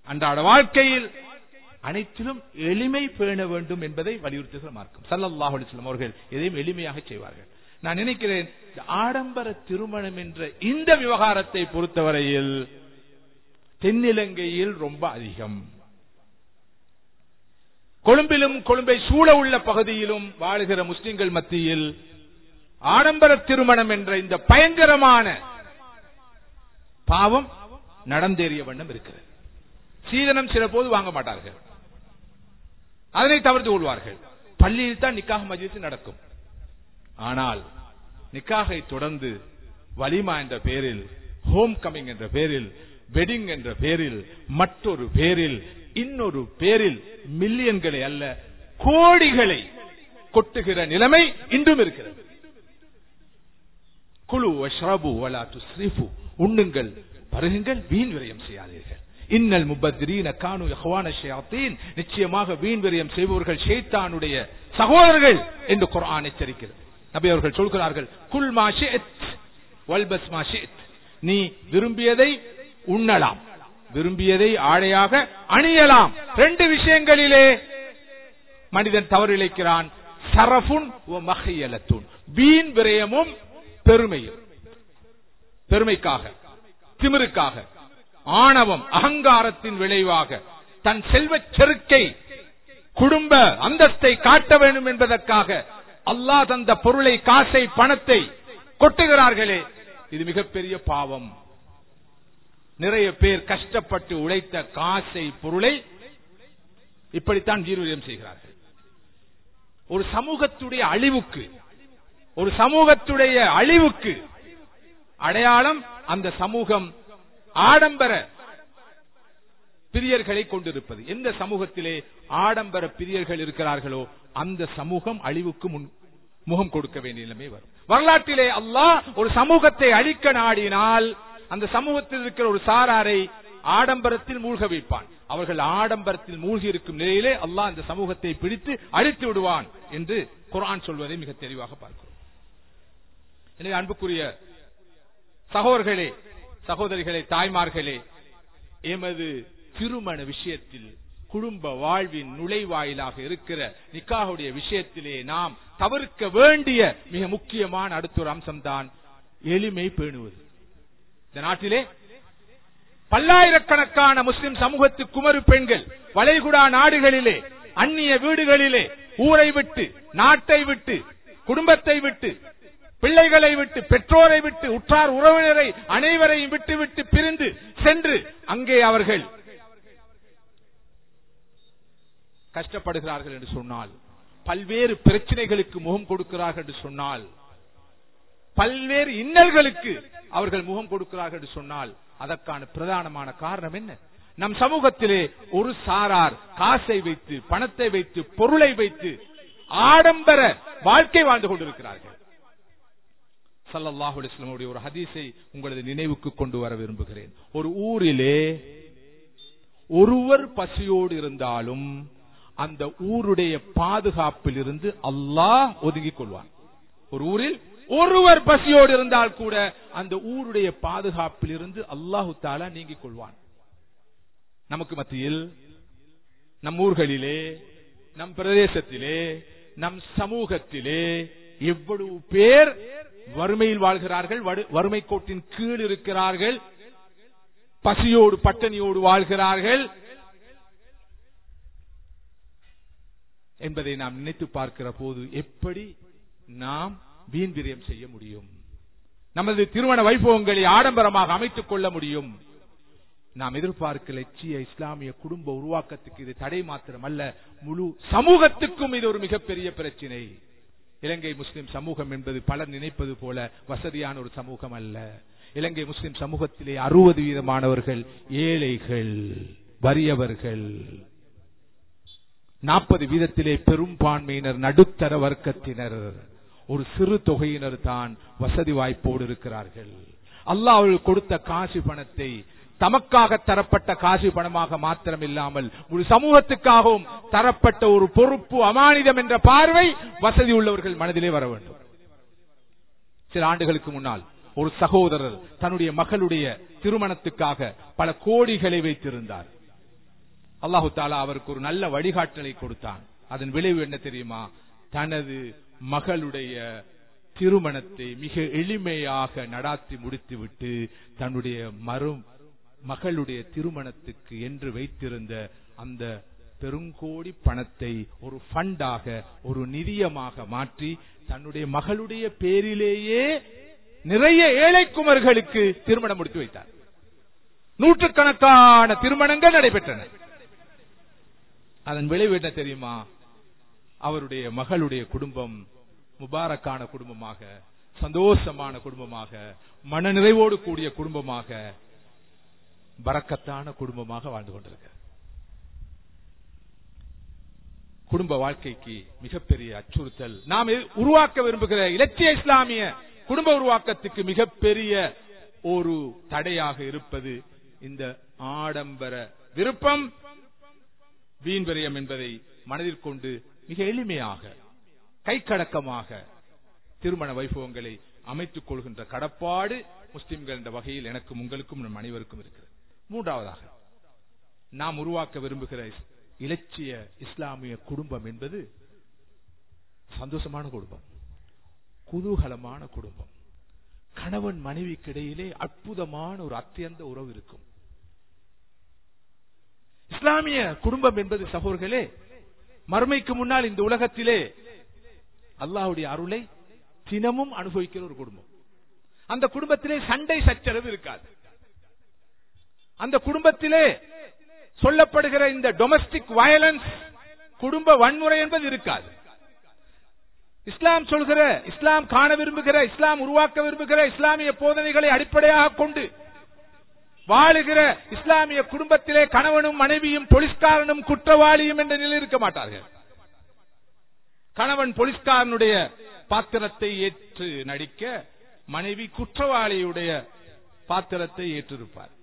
அன்றாட வாழ்க்கையில் அனைத்திலும் எளிமை பேண வேண்டும் என்பதை வலியுறுத்துகிற மார்க்கம். ஸல்லல்லாஹு அலைஹி வஸல்லம் அவர்கள் எதையும் எளிமையாக செய்வார்கள். நான் நினைக்கிறேன் ஆடம்பர திருமணம் என்ற இந்த விவகாரத்தை பொறுத்தவரையில் தென்னிலங்கையில் ரொம்ப அதிகம். கொழும்பிலும் கொழும்பை சூழ உள்ள பகுதியிலும் வாழுகிற முஸ்லிம்கள் மத்தியில் ஆடம்பர திருமணம் என்ற இந்த பயங்கரமான பாவம் நடந்தேறிய வண்ணம் இருக்கிறது. சீதனம் சில போது வாங்க மாட்டார்கள், அதனை தவிர்த்து கொள்வார்கள். பள்ளியில் தான் நிக்காஹ் மஜ்லிஸ் நடக்கும். ஆனால் நிக்காஹை தொடர்ந்து வலிமா என்ற பெயரில், ஹோம் கமிங் என்ற பெயரில், வெட்டிங் என்ற பெயரில், மற்றொரு பெயரில், இன்னொரு பேரில் மில்லியன்களை அல்ல கோடிகளை கொட்டுகிற நிலைமை இன்றும் இருக்கிறது. குலு வஷ்ரபு வலா துஸ்ரிஃபு, உண்ணுங்கள் பருகுங்கள், வீண் விரயம் செய்யாதீர்கள். இன்னல் முபத்திரீன கானு இஹ்வான ஷயாத்தீன், நிச்சயமாக வீண் விரயம் செய்பவர்கள் ஷைத்தானுடைய சகோதரர்கள் என்று குர்ஆன் எச்சரிக்கிறது. நபி அவர்கள் சொல்கிறார்கள், குல் மா ஷிஅத் வல்பஸ் மா ஷிஅத், நீ விரும்பியதை உண்ணலாம், விரும்பியதை ஆடையாக அணியலாம். ரெண்டு விஷயங்களிலே மனிதன் தவறு இழைக்கிறான். சரஃபுன் வ மஹியலத்துன், வீண் விரயமும் பெருமையும். பெருமைக்காக, திமிருக்காக, ஆணவம் அகங்காரத்தின் விளைவாக தன் செல்வச் செருக்கை, குடும்ப அந்தஸ்தை காட்ட வேண்டும் என்பதற்காக அல்லாஹ் தந்த பொருளை, காசை, பணத்தை கொட்டுகிறார்களே, இது மிகப்பெரிய பாவம். நிறைய பேர் கஷ்டப்பட்டு உழைத்த காசை, பொருளை இப்படித்தான் வீர்வியம் செய்கிறார்கள். ஒரு சமூகத்துடைய அழிவுக்கு, ஒரு சமூகத்துடைய அழிவுக்கு அடையாளம் அந்த சமூகம் ஆடம்பர பிரியர்களை கொண்டிருப்பது. எந்த சமூகத்திலே ஆடம்பர பிரியர்கள் இருக்கிறார்களோ அந்த சமூகம் அழிவுக்கு முகம் கொடுக்க வேண்டிய நிலைமை வரும். வரலாற்றிலே அல்லாஹ் ஒரு சமூகத்தை அழிக்க நாடினால் அந்த சமூகத்தில் இருக்கிற ஒரு சாராரை ஆடம்பரத்தில் மூழ்க வைப்பான். அவர்கள் ஆடம்பரத்தில் மூழ்கி இருக்கும் நிலையிலே அல்லாஹ் அந்த சமூகத்தை பிடித்து அழித்து விடுவான் என்று குர்ஆன் சொல்வதை மிக தெளிவாக பார்க்கிறோம். எனவே அன்புக்குரிய சகோதரர்களே, சகோதரிகளே, தாய்மார்களே, எமது திருமண விஷயத்தில், குடும்ப வாழ்வின் நுழைவாயிலாக இருக்கிற நிக்காஹுடைய விஷயத்திலே நாம் தவிர்க்க வேண்டிய மிக முக்கியமான அடுத்த ஒரு அம்சம்தான் எளிமை பேணுவது. இந்த நாட்டிலே பல்லாயிரக்கணக்கான முஸ்லிம் சமூகத்து குமரு பெண்கள் வளைகுடா நாடுகளிலே, அந்நிய வீடுகளிலே, ஊரை விட்டு, நாட்டை விட்டு, குடும்பத்தை விட்டு, பிள்ளைகளை விட்டு, பெற்றோரை விட்டு, உற்றார் உறவினரை அனைவரையும் விட்டு விட்டு பிரிந்து சென்று அங்கே அவர்கள் கஷ்டப்படுகிறார்கள் என்று சொன்னால், பல்வேறு பிரச்சனைகளுக்கு முகம் கொடுக்கிறார்கள் என்று சொன்னால், பல்வேறு இன்னல்களுக்கு அவர்கள் முகம் கொடுக்கிறார்கள் என்று சொன்னால், அதற்கான பிரதானமான காரணம் என்ன? நம் சமூகத்திலே ஒரு சாரார் காசை வைத்து, பணத்தை வைத்து, பொருளை வைத்து ஆடம்பர வாழ்க்கை வாழ்ந்து கொண்டிருக்கிறார்கள். ஸல்லல்லாஹு அலைஹி வஸல்லம் ஒரு ஹதீஸை உங்களது நினைவுக்கு கொண்டு வர விரும்புகிறேன். ஒரு ஊரிலே ஒருவர் பசியோடு இருந்தாலும் அந்த ஊருடைய பாதுகாப்பில் இருந்து அல்லாஹ் ஒதுங்கிக் கொள்வான். ஒரு ஊரில் ஒருவர் பசியோடு இருந்தால் கூட அந்த ஊருடைய பாதுகாப்பில் இருந்து அல்லாஹு தஆலா நீங்கிக் கொள்வான். நமக்கு மத்தியில், நம் ஊர்களிலே, நம் பிரதேசத்திலே, நம் சமூகத்திலே எவ்வளவு பேர் வறுமையில் வாழ்கிறார்கள், வறுமை கோட்டின் கீழ் இருக்கிறார்கள், பசியோடு பட்டணியோடு வாழ்கிறார்கள் என்பதை நாம் நினைத்து பார்க்கிற போது எப்படி நாம் வீண் விரயம் செய்ய முடியும்? நமது திருமண வைபவங்களை ஆடம்பரமாக அமைத்துக் கொள்ள முடியும்? நாம் எதிர்பார்க்க லட்சிய இஸ்லாமிய குடும்ப உருவாக்கத்துக்கு இது தடை மாத்திரமல்ல, முழு சமூகத்துக்கும் இது ஒரு மிகப்பெரிய பிரச்சினை. இலங்கை முஸ்லிம் சமூகம் என்பது பலர் நினைப்பது போல வசதியான ஒரு சமூகம் அல்ல. இலங்கை முஸ்லிம் சமூகத்திலே 60% ஏழைகள், வறியவர்கள், 40% பெரும்பான்மையினர், நடுத்தர வர்க்கத்தினர், ஒரு சிறு தொகையினர் தான் வசதி வாய்ப்போடு இருக்கிறார்கள். அல்லாஹ் அவர்கள் கொடுத்த காசு பணத்தை தமக்காக தரப்பட்ட காசு பணமாக மாத்திரமில்லாமல் ஒரு சமூகத்துக்காகவும் தரப்பட்ட ஒரு பொறுப்பு, அமானிதம் என்ற பார்வை வசதி உள்ளவர்கள் மனதிலே வர வேண்டும். சில ஆண்டுகளுக்கு முன்னால் ஒரு சகோதரர் தன்னுடைய மகளுடைய திருமணத்துக்காக பல கோடிகளை வைத்திருந்தார். அல்லாஹு தஆலா அவருக்கு ஒரு நல்ல வழிகாட்டலை கொடுத்தான். அதன் விளைவு என்ன தெரியுமா? தனது மகளுடைய திருமணத்தை மிக எளிமையாக நடாத்தி முடித்துவிட்டு தன்னுடைய மகளுடைய திருமணத்துக்கு என்று வைத்திருந்த அந்த பெருங்கோடி பணத்தை ஒரு ஃபண்டாக, ஒரு நிதியமாக மாற்றி தன்னுடைய மகளுடைய பேரிலேயே நிறைய ஏழை குமர்களுக்கு திருமணம் முடித்து வைத்தார். நூற்றுக்கணக்கான திருமணங்கள் நடைபெற்றன. அதன் விளைவு என்ன தெரியுமா? அவருடைய மகளுடைய குடும்பம் முபாரக்கான குடும்பமாக, சந்தோஷமான குடும்பமாக, மனநிறைவோடு கூடிய குடும்பமாக, பரக்கத்தான குடும்பமாக வாழ்ந்து கொண்டிருக்கிறார். குடும்ப வாழ்க்கைக்கு மிகப்பெரிய அச்சுறுத்தல். நாம் உருவாக்க விரும்புகிற இலட்சிய இஸ்லாமிய குடும்ப உருவாக்கத்துக்கு மிகப்பெரிய ஒரு தடையாக இருப்பது இந்த ஆடம்பர விருப்பம், வீண்விரயம் என்பதை மனதில் கொண்டு மிக எளிமையாக, கைக்கடக்கமாக திருமண வைபவங்களை அமைத்துக் கொள்கின்ற கடப்பாடு முஸ்லிம்கள் என்ற வகையில் எனக்கும் உங்களுக்கும் நம் அனைவருக்கும் இருக்கிறது. மூன்றாவதாக, நாம் உருவாக்க விரும்புகிற இலட்சிய இஸ்லாமிய குடும்பம் என்பது சந்தோஷமான குடும்பம், குதூகலமான குடும்பம். கணவன் மனைவிக்கு இடையிலே அற்புதமான ஒரு அத்தியந்த உறவு இருக்கும். இஸ்லாமிய குடும்பம் என்பது சகோதரர்களே, மறுமைக்கு முன்னால் இந்த உலகத்திலே அல்லாஹ்வுடைய அருளை தினமும் அனுபவிக்கிற ஒரு குடும்பம். அந்த குடும்பத்திலே சண்டை சச்சரவு இருக்காது. அந்த குடும்பத்திலே சொல்லப்படுகிற இந்த டொமஸ்டிக் வயலன்ஸ், குடும்ப வன்முறை என்பது இருக்காது. இஸ்லாம் சொல்கிற, இஸ்லாம் காண விரும்புகிற, இஸ்லாம் உருவாக்க விரும்புகிற இஸ்லாமிய போதனைகளை அடிப்படையாக கொண்டு வாழுகிற இஸ்லாமிய குடும்பத்திலே கணவனும் மனைவியும் போலீஸ்காரனும் குற்றவாளியும் என்ற நிலை இருக்க மாட்டார்கள். கணவன் போலீஸ்காரனுடைய பாத்திரத்தை ஏற்று நடிக்க, மனைவி குற்றவாளியுடைய பாத்திரத்தை ஏற்றிருப்பார்.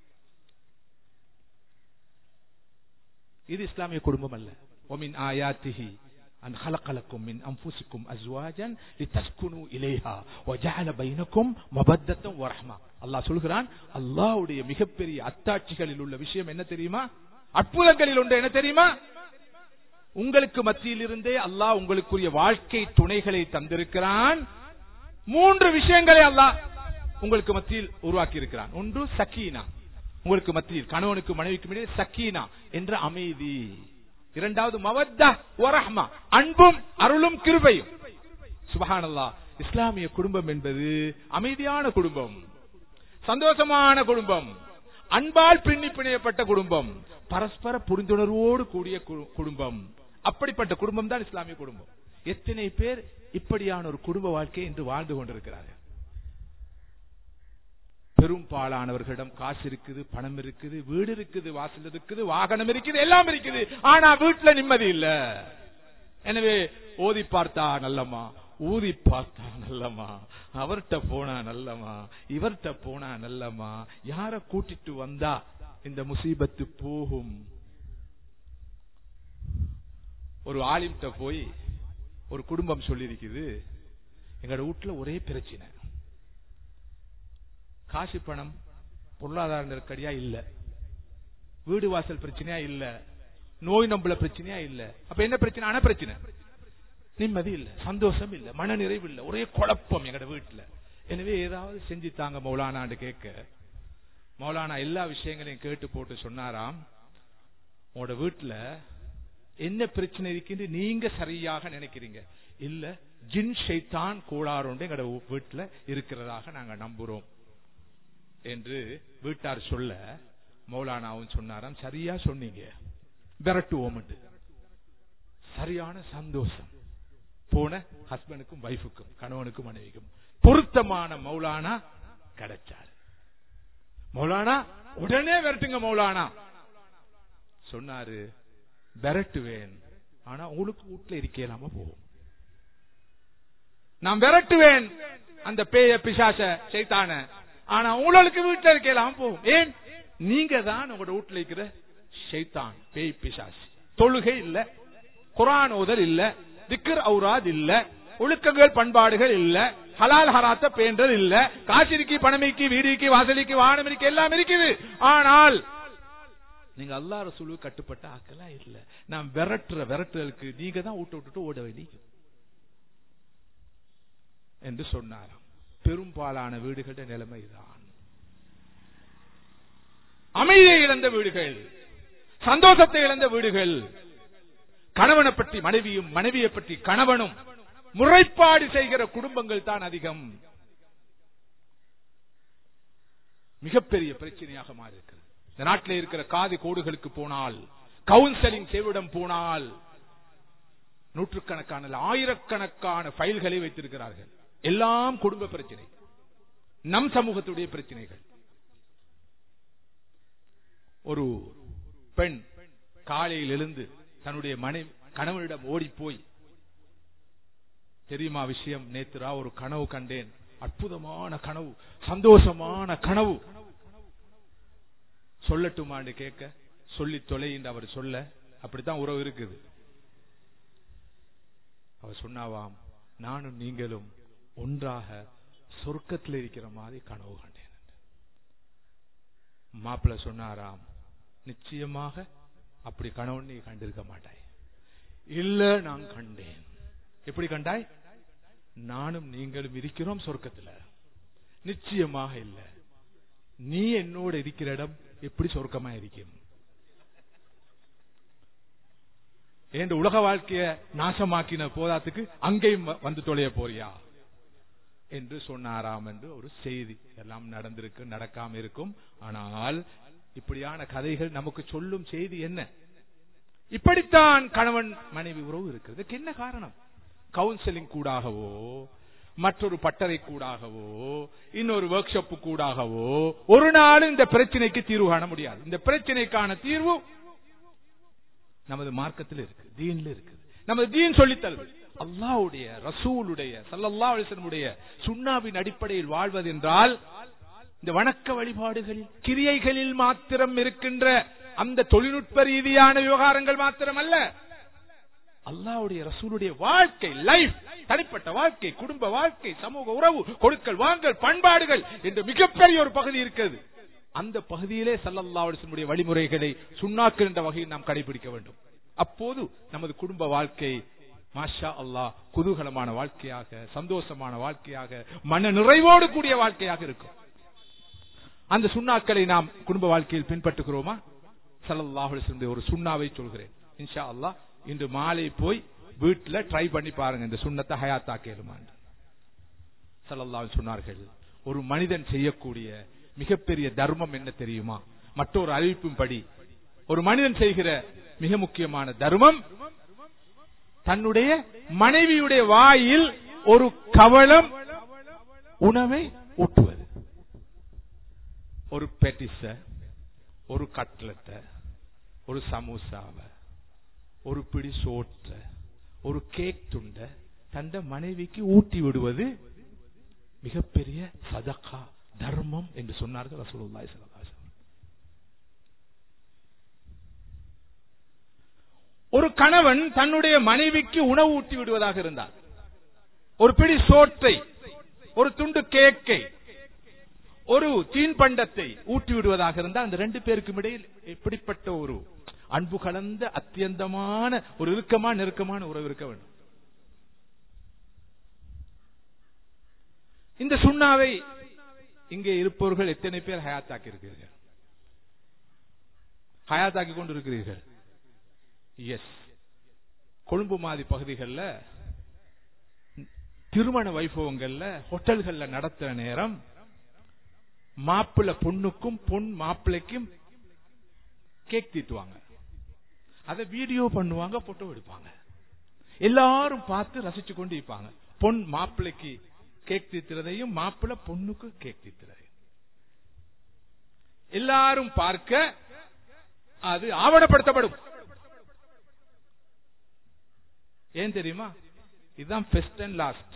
இது இஸ்லாமிய குடும்பம் அல்ல. وَمِنْ آيَاتِهِ أَنْ خَلَقَ لَكُم مِّنْ أَنفُسِكُمْ أَزْوَاجًا لِتَسْكُنُوا إِلَيْهَا وَجَعَلَ بَيْنَكُمْ مَوَدَّةً وَرَحْمَةً. அல்லாஹ் சொல்கிறான், அல்லாஹ்வுடைய மிகப்பெரிய அத்தாட்சிகளில் உள்ள விஷயம் என்ன தெரியுமா? அற்புதங்களில் ஒன்று என்ன தெரியுமா? உங்களுக்கு மத்தியில் இருந்தே அல்லாஹ் உங்களுக்குரிய வாழ்க்கை துணைகளை தந்திருக்கிறான். 3 விஷயங்களை அல்லாஹ் உங்களுக்கு மத்தியில் உருவாக்கி இருக்கிறான். ஒன்று சக்கீனா, உங்களுக்கு மத்தியில் கணவனுக்கு மனைவிக்கு இடையே சக்கீனா என்ற அமைதி. இரண்டாவது மவத்தா வரஹ்மா, அன்பும் அருளும் கிருபையும். சுப்ஹானல்லாஹ். இஸ்லாமிய குடும்பம் என்பது அமைதியான குடும்பம், சந்தோஷமான குடும்பம், அன்பால் பின்னி பிணையப்பட்ட குடும்பம், பரஸ்பர புரிந்துணர்வோடு கூடிய குடும்பம். அப்படிப்பட்ட குடும்பம் தான் இஸ்லாமிய குடும்பம். எத்தனை பேர் இப்படியான ஒரு குடும்ப வாழ்க்கை என்று வாழ்ந்து கொண்டிருக்கிறார்கள்? பெரும்பாலானவர்களிடம் காசு இருக்குது, பணம் இருக்குது, வீடு இருக்குது, வாசல் இருக்குது, வாகனம் இருக்குது, எல்லாம் இருக்குது. ஆனா வீட்டுல நிம்மதி இல்ல. எனவே ஓதி பார்த்தா நல்லமா, ஊதி பார்த்தா நல்லமா, அவர்கிட்ட போனா நல்லமா, இவர்கிட்ட போனா நல்லமா, யார கூட்டிட்டு வந்தா இந்த முசீபத்து போகும். ஒரு ஆலிம்கிட்ட போய் ஒரு குடும்பம் சொல்லி இருக்குது, எங்களோட வீட்டுல ஒரே பிரச்சனை, காசு பணம் பொருளாதார நெருக்கடியா இல்ல, வீடு வாசல் பிரச்சனையா இல்ல, நோய் நம்பல பிரச்சனையா இல்ல. அப்ப என்ன பிரச்சனை? ஆனா பிரச்சனை, நிம்மதி இல்ல, சந்தோஷம் இல்ல, மன நிறைவு இல்ல, ஒரே குழப்பம் எங்கட வீட்டுல. எனவே ஏதாவது செஞ்சு தாங்க மௌலானான்னு கேட்க, மௌலானா எல்லா விஷயங்களையும் கேட்டு போட்டு சொன்னாராம், உங்களோட வீட்டுல என்ன பிரச்சனை இருக்குன்னு நீங்க சரியாக நினைக்கிறீங்க, இல்ல ஜின் ஷைத்தான் கோளாறு எங்கட வீட்டுல இருக்கிறதாக நாங்க நம்புறோம் என்று வீட்டார் சொல்ல, மௌலானாவும் சொன்னாராம், சரியா சொன்னீங்க, விரட்டுவோம். சரியான சந்தோஷம். போன ஹஸ்பண்டுக்கும் வைஃபுக்கும், கணவனுக்கும் மனைவிக்கும் பொருத்தமான மௌலானா கிடைச்சார். மௌலானா உடனே விரட்டுங்க மௌலானா சொன்னாரு, விரட்டுவேன், ஆனா உங்களுக்கு வீட்டுல இருக்கலாம போகும். நான் விரட்டுவேன் அந்த பேய பிசாச சைத்தான, ஆனா உங்களுக்கு வீட்டுல இருக்கலாம் போகும். ஏன்? நீங்க தான் உங்களோட வீட்டுல இருக்கிற ஷைத்தான், பேய் பிசாசு. தொழுகை இல்ல, குர்ஆன் ஓதல் இல்ல, திக்ர் ஔராத் இல்ல, ஒழுக்கங்கள் பண்பாடுகள் இல்ல, ஹலால் ஹராத்த பேண்டல் இல்ல, காசிரிக்கு பணமிக்கு வீடிக்கு வாசலிக்கு வாகனம் இருக்கு, எல்லாம் இருக்குது. ஆனால் நீங்க அல்லாஹ் ரசூலுக்கு கட்டுப்பட்ட ஆக்கலாம் இல்ல. நான் விரட்டுறதுக்கு நீங்க தான் விட்டுட்டு ஓட வேண்டி என்று சொன்னாராம். பெரும்பாலான வீடுகளுடைய நிலைமைதான். அமைதியை இழந்த வீடுகள், சந்தோஷத்தை இழந்த வீடுகள், கணவனை பற்றி மனைவியும் மனைவியை பற்றி கணவனும் முறைப்பாடு செய்கிற குடும்பங்கள் தான் அதிகம். மிகப்பெரிய பிரச்சனையாக மாறி இருக்கிறது. இந்த நாட்டில் இருக்கிற காதி கோடுகளுக்கு போனால், கவுன்சிலிங் செய்விடம் போனால், நூற்றுக்கணக்கான ஆயிரக்கணக்கான ஃபைல்களை வைத்திருக்கிறார்கள். எல்லாம் குடும்ப பிரச்சனை, நம் சமூகத்துடைய பிரச்சனைகள். ஒரு பெண் காலையில் எழுந்து தன்னுடைய கணவனிடம் ஓடி போய், தெரியுமா விஷயம், நேத்துரா ஒரு கனவு கண்டேன், அற்புதமான கனவு, சந்தோஷமான கனவு, சொல்லட்டுமான்னு கேட்க, சொல்லி தொலை என்று அவர் சொல்ல, அப்படித்தான் உறவு இருக்குது. அவர் சொன்னாவாம், நானும் நீங்களும் ஒன்றாக சொர்க்கத்தில் இருக்கிற மாதிரி கனவு கண்டேன். மாப்பிள்ளை சொன்னாராம், நிச்சயமாக அப்படி கனவு நீ கண்டிருக்க மாட்டாய். இல்ல, நான் கண்டேன். எப்படி கண்டாய்? நானும் நீங்களும் இருக்கிறோம் சொர்க்கத்தில். நிச்சயமாக இல்ல, நீ என்னோட இருக்கிற இடம் எப்படி சொர்க்கமா இருக்கும்? என் உலக வாழ்க்கைய நாசமாக்கின போதாத்துக்கு அங்கேயும் வந்து தொலைய போறியா என்று சொன்னாராம் என்று ஒரு செய்தி. எல்லாம் நடந்திருக்கு, நடக்காம இருக்கும். ஆனால் இப்படியான கதைகள் நமக்கு சொல்லும் செய்தி என்ன? இப்படித்தான் கணவன் மனைவி உறவு இருக்கிறது. என்ன காரணம்? கவுன்சிலிங் கூடாகவோ, மற்றொரு பட்டறை கூடாகவோ, இன்னொரு ஒர்க் ஷாப் கூடாகவோ ஒரு நாள் இந்த பிரச்சனைக்கு தீர்வு காண முடியாது. இந்த பிரச்சனைக்கான தீர்வு நமது மார்க்கத்தில் இருக்கு, தீன்ல இருக்கு. நமது தீன் சொல்லித்தல் அல்லாஹ்வுடைய ரசூலுடைய ஸல்லல்லாஹு அலைஹி வஸல்லம் சுன்னாவின் அடிப்படையில் வாழ்வது என்றால், இந்த வணக்க வழிபாடுகளில் கிரியைகளில் மாத்திரம் இருக்கின்ற அந்த தொழில்நுட்ப ரீதியான விவகாரங்கள் மாத்திரம் அல்ல, அல்லாஹ்வுடைய ரசூலுடைய வாழ்க்கை, லைஃப், தனிப்பட்ட வாழ்க்கை, குடும்ப வாழ்க்கை, சமூக உறவு, கொடுக்கல் வாங்கல், பண்பாடுகள் என்று மிகப்பெரிய ஒரு பகுதி இருக்கிறது. அந்த பகுதியிலே ஸல்லல்லாஹு அலைஹி வஸல்லம் வழிமுறைகளை சுன்னாக்கள் என்ற வகையில் நாம் கடைபிடிக்க வேண்டும். அப்போது நமது குடும்ப வாழ்க்கை மாஷா அல்லாஹ் குதூகலமான வாழ்க்கையாக, சந்தோஷமான வாழ்க்கையாக, மன நிறைவோடு கூடிய வாழ்க்கையாக இருக்கும். அந்த சுன்னாக்களை நாம் குடும்ப வாழ்க்கையில் பின்பற்றுகிறோமா? ஸல்லல்லாஹு அலைஹி வஸல்லம் ஒரு சுன்னாவை சொல்கிறேன். இன்ஷா அல்லாஹ் இன்று மாலை போய் வீட்டில் ட்ரை பண்ணி பாருங்க, இந்த சுன்னத்தை ஹயாத்தாக்கேலுமான். ஸல்லல்லாஹு அலைஹி சொன்னார்கள், ஒரு மனிதன் செய்யக்கூடிய மிகப்பெரிய தர்மம் என்ன தெரியுமா? மற்றொரு அறிவிப்பும் படி ஒரு மனிதன் செய்கிற மிக முக்கியமான தர்மம், தன்னுடைய மனைவியுடைய வாயில் ஒரு கவளம் உணவை ஊட்டுவது. ஒரு பெட்டிஸ, ஒரு கட்லெட்ட, ஒரு சமோசாவ, ஒரு பிடி சோற்ற, ஒரு கேக் துண்ட தந்த மனைவிக்கு ஊட்டி விடுவது மிகப்பெரிய சதகா, தர்மம் என்று சொன்னார்கள் ரசூலுல்லாஹி ஸல்லல்லாஹு அலைஹி வஸல்லம். ஒரு கணவன் தன்னுடைய மனைவிக்கு உணவு ஊட்டி விடுவதாக இருந்தார், ஒரு பிடி சோற்றை, ஒரு துண்டு கேக்கை, ஒரு தீன்பண்டத்தை ஊட்டி விடுவதாக இருந்தால், அந்த ரெண்டு பேருக்கும் இடையில் எப்படிப்பட்ட ஒரு அன்பு கலந்த அத்தியந்தமான ஒரு இறுக்கமான நெருக்கமான உறவு இருக்க வேண்டும். இந்த சுன்னாவை இங்கே இருப்பவர்கள் எத்தனை பேர் ஹயாத்தாக்கி இருக்கிறீர்கள்? ஹயாத்தாக்கி கொண்டு இருக்கிறீர்கள்? எஸ். கொழும்பு மாதிரி பகுதிகளில் திருமண வைபவங்கள்ல ஹோட்டல்கள்ல நடத்துற நேரம் மாப்பிள்ளை பொண்ணுக்கும் பொன் மாப்பிள்ளைக்கும் கேக் தீட்டுவாங்க, அதை வீடியோ பண்ணுவாங்க, போட்டோ எடுப்பாங்க, எல்லாரும் பார்த்து ரசிச்சு கொண்டு இருப்பாங்க. பொன் மாப்பிள்ளைக்கு கேக் தீத்துறதையும் மாப்பிள்ளை பொண்ணுக்கு கேக் தீத்துறதையும் எல்லாரும் பார்க்க அது ஆவணப்படுத்தப்படும். ஏன் தெரியுமா? இதுதான் ஃபர்ஸ்ட் அண்ட் லாஸ்ட்.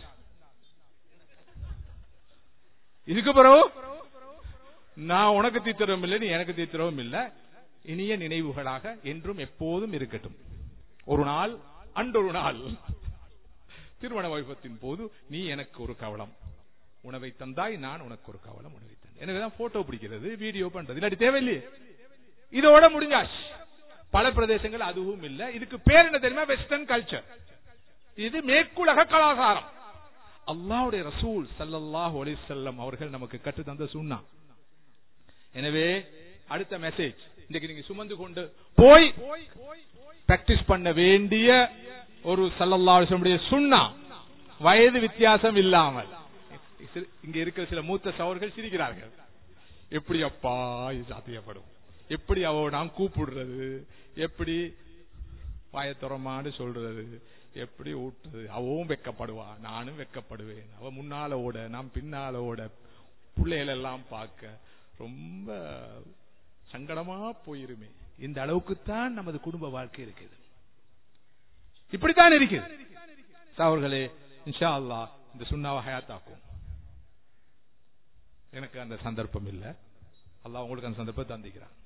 இதுக்கு பிறகு நான் உனக்கு தீத்துறவும் இல்லை, நீ எனக்கு தீத்துறவும் இல்லை. இனிய நினைவுகளாக என்றும் எப்போதும் இருக்கட்டும். ஒரு நாள் அன்றொரு நாள் திருமண வைபவத்தின் போது நீ எனக்கு ஒரு கவளம் உணவை தந்தாய், நான் உனக்கு ஒரு கவளம் உணவை தந்தேன். எனக்குதான் போட்டோ பிடிக்கிறது, வீடியோ பண்றது இல்லாட்டி தேவையில்லையே. இதோட முடிஞ்சாச்சு. பல பிரதேசங்கள் அதுவும் இல்ல. இதுக்கு பேர் என்ன தெரியுமா? Western culture. இது மேற்குலக கலாச்சாரம். அல்லாஹ்வுடைய ரசூல் ஸல்லல்லாஹு அலைஹி வஸல்லம் அவர்கள் நமக்கு கற்று தந்த சுன்னா. எனவே அடுத்த மெசேஜ், இன்னைக்கு நீங்க சுமந்து கொண்டு போய் பிராக்டிஸ் பண்ண வேண்டிய ஒரு ஸல்லல்லாஹு அலைஹி வஸல்லம் சுன்னா, வயது வித்தியாசம் இல்லாமல். இங்க இருக்கிற சில மூத்த சகோதரர்கள் சிரிக்கிறார்கள். எப்படி அப்பா இது சாத்தியப்படும்? எப்படி அவ நான் கூப்பிடுறது? எப்படி வாயத்துறமான்னு சொல்றது? எப்படி ஊட்டுறது? அவவும் வெக்கப்படுவா, நானும் வெக்கப்படுவேன். அவ முன்னால ஓட, நான் பின்னால ஓட, பிள்ளைகள் எல்லாம் பார்க்க ரொம்ப சங்கடமா போயிருமே. இந்த அளவுக்குத்தான் நமது குடும்ப வாழ்க்கை இருக்குது. இப்படித்தான் இருக்குது சகோதரர்களே. இன்ஷா அல்லாஹ் இந்த சுன்னாவை ஹயாத்தாக்கும். எனக்கு அந்த சந்தர்ப்பம் இல்ல, அல்லாஹ் உங்களுக்கு அந்த சந்தர்ப்பத்தை தந்திக்கிறான்.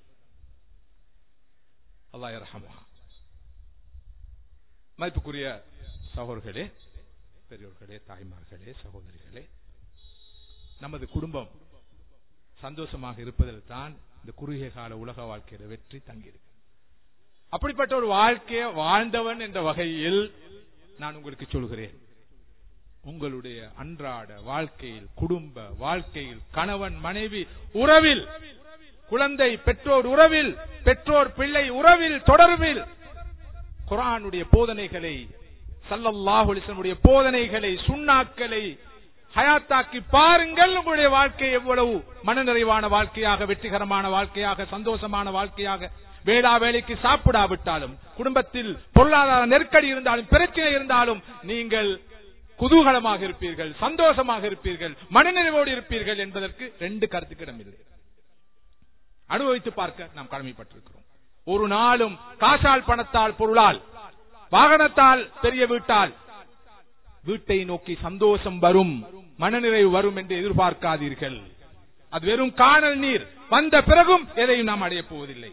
அல்லாஹ் யர்ஹமுஹா. மதிப்புக்குரிய சகோதரர்களே, பெரியோர்களே, தாய்மார்களே, சகோதரிகளே, நமது குடும்பம் சந்தோஷமாக இருப்பதில் தான் இந்த குறுகிய கால உலக வாழ்க்கையில வெற்றி தங்கியிருக்கு. அப்படிப்பட்ட ஒரு வாழ்க்கையை வாழ்ந்தவன் என்ற வகையில் நான் உங்களுக்கு சொல்கிறேன், உங்களுடைய அன்றாட வாழ்க்கையில், குடும்ப வாழ்க்கையில், கணவன் மனைவி உறவில், குழந்தை பெற்றோர் உறவில், பெற்றோர் பிள்ளை உறவில், தொடர்பில் குர்ஆனுடைய போதனைகளை, ஸல்லல்லாஹு அலைஹி வஸல்லம் போதனைகளை, சுன்னாக்களை ஹயாத்தாக்கி பாருங்கள். உங்களுடைய வாழ்க்கை எவ்வளவு மனநிறைவான வாழ்க்கையாக, வெற்றிகரமான வாழ்க்கையாக, சந்தோஷமான வாழ்க்கையாக, வேளா வேலைக்கு சாப்பிடாவிட்டாலும், குடும்பத்தில் பொருளாதார நெருக்கடி இருந்தாலும், பிரச்சனை இருந்தாலும் நீங்கள் குதூகலமாக இருப்பீர்கள், சந்தோஷமாக இருப்பீர்கள், மனநிறைவோடு இருப்பீர்கள் என்பதற்கு ரெண்டு கருத்துக்கிடம் இல்லை. அனுபவித்து பார்க்க நாம் கடமைப்பட்டிருக்கிறோம். ஒரு நாளும் காசால், பணத்தால், பொருளால், வாகனத்தால், பெரிய வீட்டால் வீட்டை நோக்கி சந்தோஷம் வரும், மனநிறைவு வரும் என்று எதிர்பார்க்காதீர்கள். அது வெறும் காணல் நீர். வந்த பிறகும் எதையும் நாம் அடைய போவதில்லை.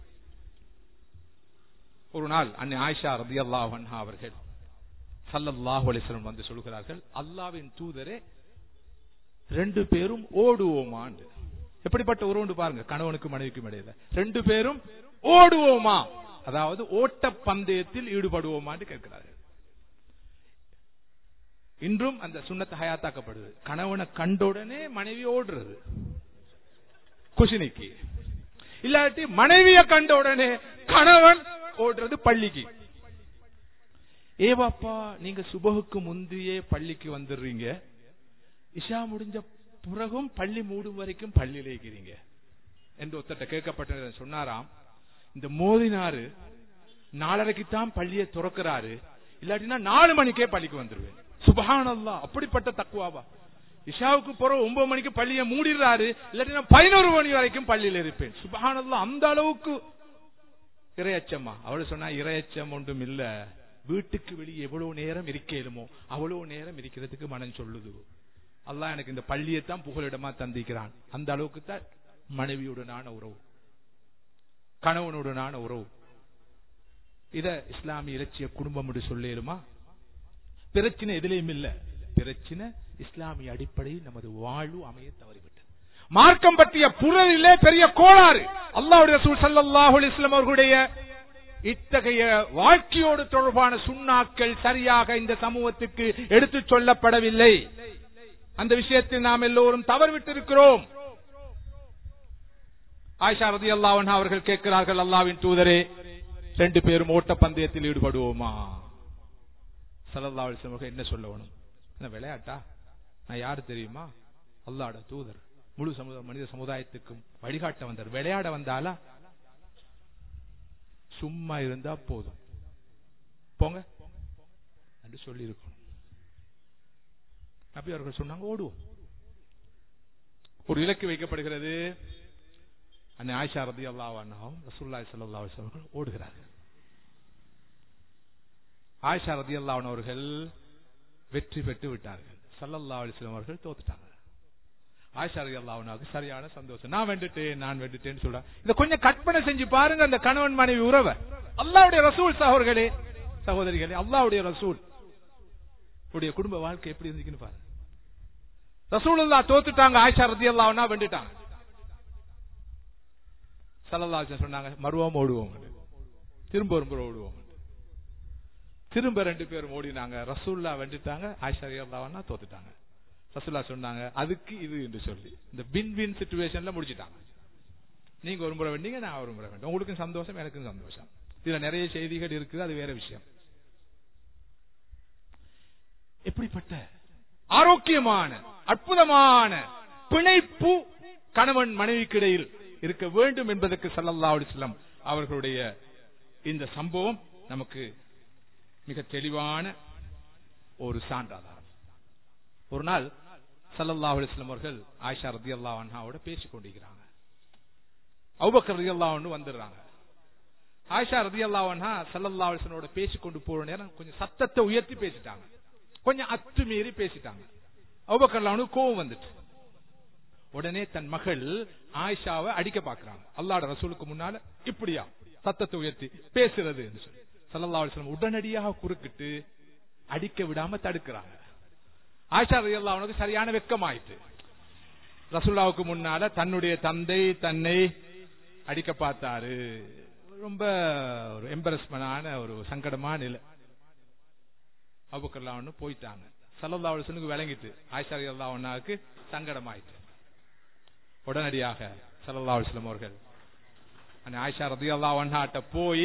ஒரு நாள் அன்னை ஆயிஷா ரலியல்லாஹு அன்ஹா அவர்கள் ஸல்லல்லாஹு அலைஹி வஸல்லம் வந்து சொல்கிறார்கள், அல்லாஹ்வின் தூதரே, ரெண்டு பேரும் ஓடுவோமா? எப்படிப்பட்ட உறவு பாருங்க, கணவனுக்கு மனைவிக்கும் இடையில ரெண்டு பேரும் ஓடுவோமா, அதாவது ஓட்ட பந்தயத்தில் ஈடுபடுவோமா என்று கேட்கிறார்கள். இன்றும் அந்த சுன்னத் ஹயாத்தாக்கப்படுது. கணவனை கண்டவுடனே மனைவி ஓடுறது குஷினிக்கு, இல்லாட்டி மனைவியை கண்டவுடனே கணவன் ஓடுறது பள்ளிக்கு. ஏவாப்பா, நீங்க சுபஹுக்கு முந்தையே பள்ளிக்கு வந்துடுறீங்க, இஷா முடிஞ்ச பிறகும் பள்ளி மூடும் வரைக்கும் பள்ளியில இருக்கிறீங்க என்று ஒருத்தட்ட கேட்கப்பட்ட சொன்னாராம், இந்த மோதினாரு 4:30க்குத்தான் பள்ளியை திறக்கிறாரு, இல்லாட்டினா 4 மணிக்கே பள்ளிக்கு வந்துருவேன். சுப்ஹானல்லாஹ், அப்படிப்பட்ட தக்வாவா? இஷாவுக்கு பிறகு 9 மணிக்கு பள்ளியை மூடிடுறாரு, இல்லாட்டினா 11 மணி வரைக்கும் பள்ளியில் இருப்பேன். சுப்ஹானல்லாஹ், அந்த அளவுக்கு இறையச்சமா? அவள் சொன்னா, இறையச்சம் ஒன்றும் இல்ல, வீட்டுக்கு வெளியே எவ்வளவு நேரம் இருக்கேலுமோ அவ்வளவு நேரம் இருக்கிறதுக்கு மனம் சொல்லுது. அல்லாஹ் எனக்கு இந்த பள்ளியைத்தான் புகலிடமா தந்திக்கிறான். அந்த அளவுக்கு தான் மனைவியுடனான உறவு, கணவனுடனான உறவு. இத இஸ்லாமிய இலட்சிய குடும்பம் என்று சொல்லேலுமா? பிரச்சனை எதிலையும் இல்ல, பிரச்சனை இஸ்லாமிய அடிப்படையில் நமது வாழ்வு அமைய தவறிவிட்டது. மார்க்கம் பற்றிய புறவிலே பெரிய கோளாறு. அல்லாஹ்வுடைய ரசூல் ஸல்லல்லாஹு அலைஹி வஸல்லம் அவர்களுடைய இத்தகைய வாழ்க்கையோடு தொடர்பான சுன்னாக்கள் சரியாக இந்த சமூகத்துக்கு எடுத்துச் சொல்லப்படவில்லை. அந்த விஷயத்தில் நாம் எல்லோரும் தவறிவிட்டிருக்கிறோம். ஆயிஷா ரலியல்லாஹு அன்ஹா அவர்கள் கேட்கிறார்கள், அல்லாஹ்வின் தூதரே, ரெண்டு பேரும் ஓட்ட பந்தயத்தில் ஈடுபடுவோமா? ஸல்லல்லாஹு அலைஹி வஸல்லம் என்ன சொல்ல வேணும்? என்ன விளையாட்டா? நான் யாரு தெரியுமா? அல்லாஹ்வுடைய தூதர், முழு மனித சமுதாயத்துக்கும் வழிகாட்ட வந்தார். விளையாட வந்தாலா? சும்மா இருந்தா போதும், போங்க என்று சொல்லி இருக்கணும். நபி அவர்கள் சொன்னாங்க, ஓடுவோம். ஒரு இலக்கு வைக்கப்படுகிறது. அன்னை ஆயிஷா ரலியல்லாஹு அன்ஹா ரசூலுல்லாஹி ஸல்லல்லாஹு அலைஹி வஸல்லம் ஓடுகிறார்கள். ஆயிஷா ரலியல்லாஹு அன்ஹா அவர்கள் வெற்றி பெற்று விட்டார்கள். ஸல்லல்லாஹு அலைஹி வஸல்லம் அவர்கள் தோத்துட்டாங்க. ஆயிஷா ரலியல்லாஹு அன்ஹாவுக்கு சரியான சந்தோஷம். நான் வெண்டுட்டேன்னு சொல்றேன். இத கொஞ்சம் கற்பனை செஞ்சு பாருங்க, அந்த கணவன் மனைவி உறவை. அல்லாஹ்வுடைய ரசூல் சகோதரர்களே, சகோதரிகளே, அல்லாஹ்வுடைய ரசூல் உடைய குடும்ப வாழ்க்கை எப்படி இருந்துச்சுன்னு பாருங்க. ரசூலுல்லாஹ் தோத்துட்டாங்க, ஆயிஷா ரலியல்லாஹு அன்ஹா வெண்டுட்டாங்க. ஸல்லல்லாஹு அலைஹி வஸல்லம் சொன்னாங்க, மறுவோம் ஓடுவோம், திரும்ப ஒரு முறை ஓடுவோம். திரும்ப 2 பேரும் ஓடினாங்க. ரசூலுல்லாஹ் வென்றுட்டாங்க, ஆயிஷா ரலியல்லாஹு அன்ஹா தோத்துட்டாங்க. ரசூலுல்லாஹ் சொன்னாங்க, அதுக்கு இது என்று சொல்லி இந்த வின் வின் சிச்சுவேஷன்ல முடிச்சிட்டாங்க. நீங்க ஒரு முறை வென்றீங்க, நான் ஒரு முறை வென்றேன். உங்களுக்கும் சந்தோஷம், எனக்கும் சந்தோஷம். இதுல நிறைய செய்திகள் இருக்குது, அது வேற விஷயம். எப்படிப்பட்ட ஆரோக்கியமான அற்புதமான பிணைப்பு கணவன் மனைவிக்கு இடையில் இருக்க வேண்டும் என்பதற்கு ஸல்லல்லாஹு அலைஹி வஸல்லம் அவர்களுடைய இந்த சம்பவம் நமக்கு மிக தெளிவான ஒரு சான்றாதாரம். ஒரு நாள் ஸல்லல்லாஹு அலைஹி வஸல்லம் அவர்கள் ஆயிஷா ரலியல்லாஹு அன்ஹாவோட பேசிக் கொண்டிருக்கிறாங்க. அபூபக்கர் ரலியல்லாஹு அன்ஹு வந்துடுறாங்க. ஆயிஷா ரலியல்லாஹு அன்ஹா ஸல்லல்லாஹு அலைஹி வஸல்லமோட பேசிக்கொண்டு போற நேரம் கொஞ்சம் சத்தத்தை உயர்த்தி பேசிட்டாங்க, கொஞ்சம் அத்துமீறி பேசிட்டாங்க. அபூபக்கர் ரலியல்லாஹு அன்ஹு கோபம் வந்துட்டு உடனே தன் மகள் ஆயிஷாவை அடிக்க பாக்குறாங்க. அல்லாஹ்வுடைய ரசூலுக்கு முன்னால இப்படியா சத்தத்தை உயர்த்தி பேசுறது என்று சொல்லி ஸல்லல்லாஹு அலைஹி வஸல்லம் உடனடியாக குறுக்கிட்டு அடிக்க விடாம தடுக்கிறாங்க. ஆயிஷா ரலியல்லாஹு அன்ஹா சரியான வெட்கமாயிட்டு. ரசூலுல்லாஹ்வுக்கு முன்னால தன்னுடைய தந்தை தன்னை அடிக்க பார்த்தாரு. ரொம்ப ஒரு எம்பரஸ்மெண்டான ஒரு சங்கடமான நிலை. அபூபக்கர் ரலியல்லாஹு அன்ஹு போயிட்டாங்க. ஸல்லல்லாஹு அலைஹி வஸல்லம் விளங்கிட்டு ஆயிஷா ரலியல்லாஹு அன்ஹாவுக்கு சங்கடமாயிட்டு. உடனடியாக ஸல்லல்லாஹு அலைஹி வஸல்லம் அவர்கள் ஆயிஷா ரலியல்லாஹு அன்ஹாட்ட போய்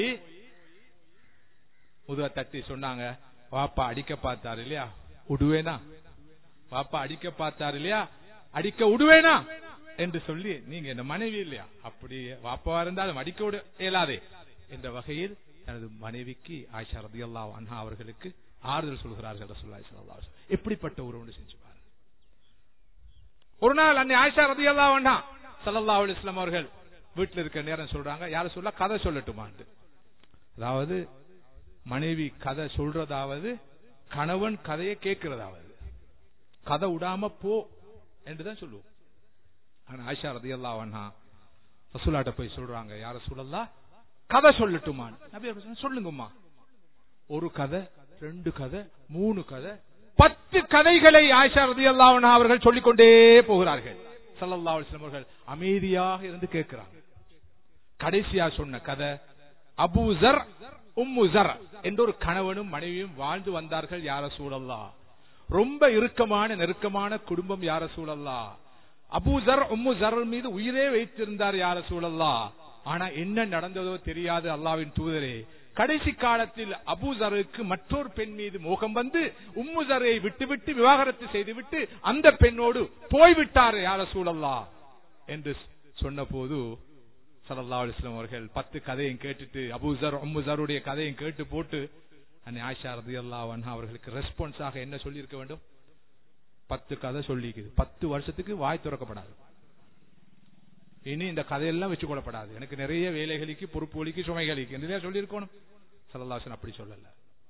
முதுக தட்டி சொன்னாங்க, வாப்பா அடிக்க பார்த்தாரு இல்லையா, உடுவேனா? வாப்பா அடிக்க பார்த்தாரு இல்லையா, அடிக்க உடுவேனா என்று சொல்லி, நீங்க என்ன மனைவி இல்லையா, அப்படி வாப்பா இருந்தாலும் அடிக்க விட இயலாதே என்ற வகையில் தனது மனைவிக்கு ஆயிஷா ரலியல்லாஹு அன்ஹா அவர்களுக்கு ஆறுதல் சொல்கிறார்கள் ரசூலுல்லாஹி ஸல்லல்லாஹு அலைஹி வஸல்லம். எப்படிப்பட்ட உறவு செஞ்சு பாருங்க. ஒரு நாள் அன்னை ஆயிஷா ரலியல்லாஹு அன்ஹா ஸல்லல்லாஹு அலைஹி வஸல்லம் அவர்கள் வீட்டில் இருக்கிற நேரம் சொல்றாங்க, யார சொல்ல கதை சொல்லட்டுமான்னு. அதாவது மனைவி கதை சொல்றதாவது கணவன் கதையை கேட்கிறதாவது, கதை விடாம போ என்றுதான் சொல்லுவோம். ஆனா ஆயிஷா ரலியல்லாஹு அன்ஹா ரசூலுல்லாஹ்ட்ட போய் சொல்றாங்க, யா ரசூலல்லாஹ் கதை சொல்லட்டுமான்னு. நபி சொல்லுங்கம்மா. ஒரு கதை, 2 கதை, 3 கதை, 10 கதைகளை ஆயிஷா ரலியல்லாஹு அன்ஹா அவர்கள் சொல்லிக்கொண்டே போகிறார்கள். ஸல்லல்லாஹு அலைஹி வஸல்லம் அவர்கள் அமைதியாக இருந்து கேட்கிறாங்க. கடைசியா சொன்ன கதை, அபூ ஸர் உம்மு ஸர் என்ற ஒரு கணவனும் மனைவியும் வாழ்ந்து வந்தார்கள் யா ரசூலல்லாஹ். ரொம்ப இறுக்கமான நெருக்கமான குடும்பம் யா ரசூலல்லாஹ். அபூ ஸர் உம்மு ஸர் மீது உயிரே வைத்திருந்தார் யா ரசூலல்லாஹ். ஆனா என்ன நடந்ததோ தெரியாது அல்லாஹ்வின் தூதரே. கடைசி காலத்தில் அபூ ஸருக்கு மற்றொரு பெண் மீது மோகம் வந்து உம்மு ஸரை விட்டுவிட்டு விவாகரத்து செய்துவிட்டு அந்த பெண்ணோடு போய்விட்டார் யா ரசூலல்லாஹ் என்று சொன்ன போது ஸல்லல்லாஹு அலைஹி வஸல்லம் அவர்கள் 10 கதையும் கேட்டுட்டு அபூ ஸர் உம்மு ஸருடைய கதையும் கேட்டு போட்டு அன்னை ஆயிஷா ரலியல்லாஹு அன்ஹா அவர்களுக்கு ரெஸ்பான்ஸாக என்ன சொல்லி இருக்க வேண்டும்? 10 கதை சொல்லிக்குது, 10 வருஷத்துக்கு வாய் திறக்கப்படாது, இனி இந்த கதையெல்லாம் வச்சு கொள்ளப்படாது, எனக்கு நிறைய வேலைகளுக்கு பொறுப்புகளுக்கு சுமைகளுக்கு என்று சொல்லி இருக்கணும். ஸல்லல்லாஹு அலைஹி வஸல்லம் அப்படி சொல்லல.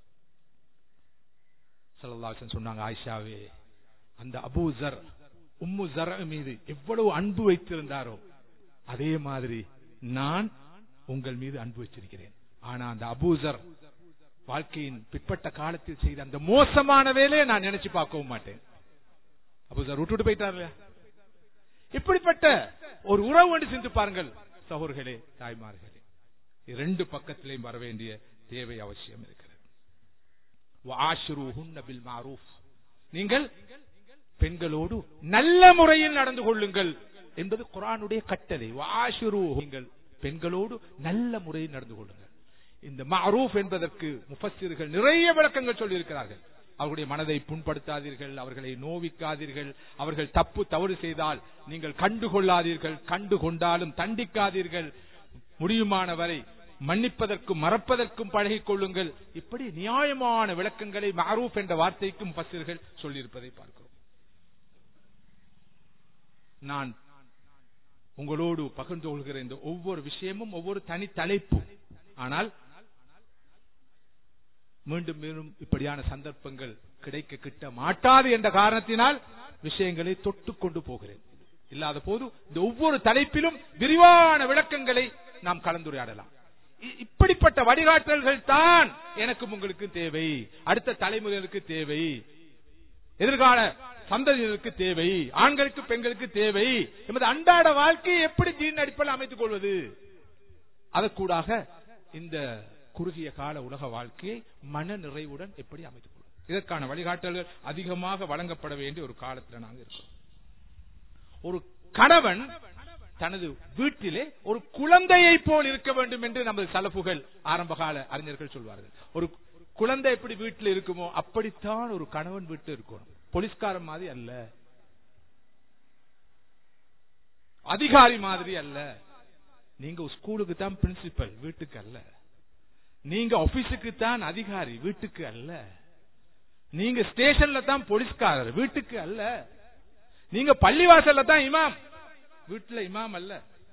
ஸல்லல்லாஹு அலைஹி வஸல்லம் சொன்னாங்க, ஆயிஷாவே அந்த அபூ ஸர் உம்மு ஸர் மீது எவ்வளவு அன்பு வைத்திருந்தாரோ அதே மாதிரி நான் உங்கள் மீது அன்பு வச்சிருக்கிறேன். ஆனா அந்த அபூ ஸர் வாழ்க்கையின் பிற்பட்ட காலத்தில் செய்த அந்த மோசமான வேலையை நான் நினைச்சு பார்க்கவும் மாட்டேன். அபூ ஸர் விட்டுட்டு போயிட்டார் இல்லையா? இப்படிப்பட்ட ஒரு உறவு என்று சென்று பாருங்கள் சகோதரர்களே, தாய்மார்களே. 2 பக்கத்திலேயும் வர வேண்டிய தேவை அவசியம் இருக்கிறது. வஆஷிருஹுன்ன பில் மஅரூஃப், நீங்கள் பெண்களோடு நல்ல முறையில் நடந்து கொள்ளுங்கள் என்பது குர்ஆனுடைய கட்டளை. வஆஷிருஹு, நீங்கள் பெண்களோடு நல்ல முறையில் நடந்து கொள்ளுங்கள். இந்த மஅரூஃப் என்பதற்கு முஃபஸ்ஸிர்கள் நிறைய விளக்கங்கள் சொல்லி இருக்கிறார்கள். அவர்களுடைய மனதை புண்படுத்தாதீர்கள், அவர்களை நோவிக்காதீர்கள், அவர்கள் தப்பு தவறு செய்தால் நீங்கள் கண்டுகொள்ளாதீர்கள், கண்டு கொண்டாலும் தண்டிக்காதீர்கள், முடியுமான வரை மன்னிப்பதற்கும் மறப்பதற்கும் பழகிக் கொள்ளுங்கள். இப்படி நியாயமான விளக்கங்களை மஅரூஃப் என்ற வார்த்தைக்கும் முஃபஸ்ஸிர்கள் சொல்லியிருப்பதை பார்க்கிறோம். நான் உங்களோடு பகிர்ந்து கொள்கிற இந்த ஒவ்வொரு விஷயமும் ஒவ்வொரு தனி தலைப்பு. ஆனால் மீண்டும் மீண்டும் இப்படியான சந்தர்ப்பங்கள் கிடைக்க கிட்ட மாட்டாது என்ற காரணத்தினால் விஷயங்களை தொட்டுக் கொண்டு போகிறேன். இல்லாத போது இந்த ஒவ்வொரு தலைப்பிலும் விரிவான விளக்கங்களை நாம் கலந்துரையாடலாம். இப்படிப்பட்ட வழிகாட்டல்கள் தான் எனக்கும் உங்களுக்கு தேவை, அடுத்த தலைமுறைகளுக்கு தேவை, எதிர்கால சந்ததியினருக்கு தேவை, ஆண்களுக்கு பெண்களுக்கு தேவை. நமது அன்றாட வாழ்க்கையை எப்படி தீன் அடிப்படையில் அமைத்துக் கொள்வது, அதற்கூடாக இந்த குறுகிய கால உலக வாழ்க்கையை மன நிறைவுடன் எப்படி அமைத்துக் கொள்ளும், இதற்கான வழிகாட்டல்கள் அதிகமாக வழங்கப்பட வேண்டிய ஒரு காலத்தில் நாங்கள் இருக்கோம். ஒரு கணவன் தனது வீட்டிலே ஒரு குழந்தையை போல் இருக்க வேண்டும் என்று நமது சலஃபுகள் ஆரம்பகால அறிஞர்கள் சொல்வார்கள். ஒரு குழந்தை எப்படி வீட்டில் இருக்குமோ அப்படித்தான் ஒரு கணவன் வீட்டில் இருக்கணும். போலீஸ்காரன் மாதிரி அல்ல, அதிகாரி மாதிரி அல்ல. நீங்க ஸ்கூலுக்கு தான் பிரின்சிபல், வீட்டுக்கு அல்ல. நீங்க ஆபீஸுக்கு தான் அதிகாரி, வீட்டுக்கு அல்ல. நீங்க ஸ்டேஷன்ல தான் போலீஸ்காரர், வீட்டுக்கு அல்ல. நீங்க பள்ளிவாசல்ல தான் இமாம், வீட்டுல இமாம் அல்ல.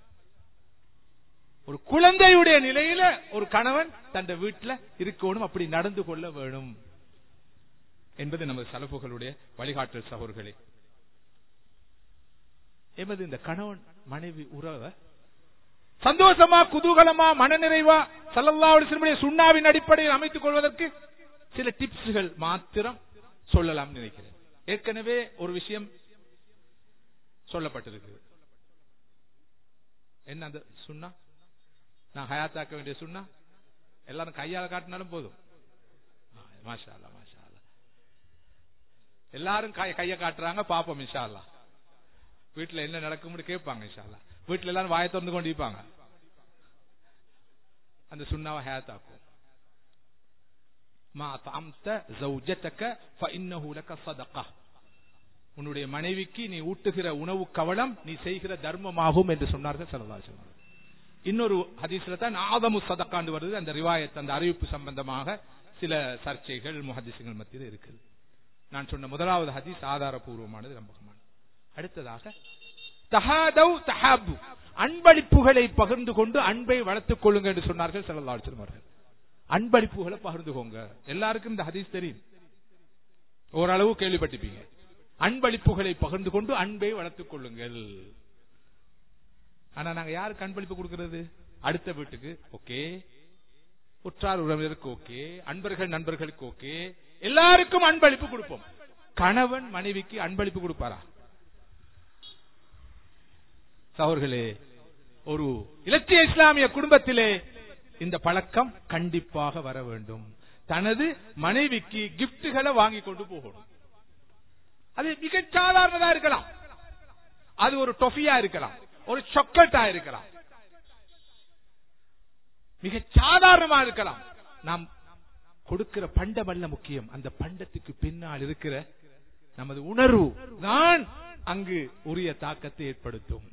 ஒரு குழந்தையுடைய நிலையில ஒரு கணவன் தன் வீட்டில் இருக்கணும், அப்படி நடந்து கொள்ள வேணும் என்பது நமது சலஃபுகளுடைய வழிகாட்டல் சகோதரர்களே. எமது இந்த கணவன் மனைவி உறவை சந்தோஷமா, குதூகலமா, மனநிறைவா ஸல்லல்லாஹு அலைஹி வஸல்லம் சுன்னாவின் அடிப்படையில் அமைத்துக் கொள்வதற்கு சில டிப்ஸ்கள் மாத்திரம் சொல்லலாம் நினைக்கிறேன். ஏற்கனவே ஒரு விஷயம் சொல்லப்பட்டிருக்கு. என்ன அந்த சுன்னா? நான் ஹயாத்தாக்க வேண்டிய சுன்னா எல்லாரும் கையால காட்டினாலும் போதும். மாஷா அல்லாஹ், மாஷா அல்லாஹ். எல்லாரும் கையை காட்டுறாங்க, பாப்போம் இன்ஷா அல்லாஹ். வீட்டுல என்ன நடக்கும்னு கேட்பாங்க இன்ஷா அல்லாஹ். வீட்டுல எல்லாரும் வாயை திறந்து கொண்டு இருப்பாங்க. அந்த சுன்னாவை ஹயாத்தாக்கும். மா தஅம்த ஜௌஜதக ஃபஇன்னஹு லக ஸதகா. உன்னுடைய மனைவிக்கு நீ ஊட்டுகிற உணவு கவலம் நீ செய்கிற தர்மமாகும் என்று சொன்னார்கள் ஸல்லல்லாஹு அலைஹி வஸல்லம். இன்னொரு ஹதீஸ்ல தான் ஆதமு ஸதகான்னு வருது. அந்த ரிவாயத், அந்த அறிவிப்பு சம்பந்தமாக சில சர்ச்சைகள் முஹத்திஸ்கள் மத்தியில் இருக்குது. நான் சொன்ன முதலாவது ஹதீஸ் ஆதாரபூர்வமானது, நம்பகமானது. அடுத்ததாக தஹாதவ் தஹாபு, அன்பளிப்புகளை பகிர்ந்து கொண்டு அன்பை வளர்த்துக் கொள்ளுங்க என்று சொன்னார்கள் ஸல்லல்லாஹு அலைஹி வஸல்லம். அன்பளிப்புகளை பகிர்ந்துகோங்க. எல்லாருக்கும் இந்த ஹதீஸ் தெரியும், ஓரளவு கேள்விப்பட்டிருப்பீங்க. அன்பளிப்புகளை பகிர்ந்து கொண்டு அன்பை வளர்த்துக் கொள்ளுங்கள். ஆனா நாங்க யாருக்கு அன்பளிப்பு கொடுக்கிறது? அடுத்த வீட்டுக்கு ஓகே, உற்றார் உறவினருக்கு ஓகே, அன்பர்கள் நண்பர்களுக்கு ஓகே, எல்லாருக்கும் அன்பளிப்பு கொடுப்போம். கணவன் மனைவிக்கு அன்பளிப்பு கொடுப்பாரா? சகோதரர்களே, ஒரு இலட்சிய இஸ்லாமிய குடும்பத்திலே இந்த பழக்கம் கண்டிப்பாக வர வேண்டும். தனது மனைவிக்கு கிப்டுகளை வாங்கி கொண்டு போகணும். அது மிக சாதாரணதா இருக்கலாம், அது ஒரு டொஃபியா இருக்கலாம், ஒரு சாக்லேட்டா இருக்கலாம், மிக சாதாரணமா இருக்கலாம். நாம் கொடுக்கிற பண்டம் அல்ல முக்கியம், அந்த பண்டத்துக்கு பின்னால் இருக்கிற நமது உணர்வு தான் அங்கு உரிய தாக்கத்தை ஏற்படுத்தும்.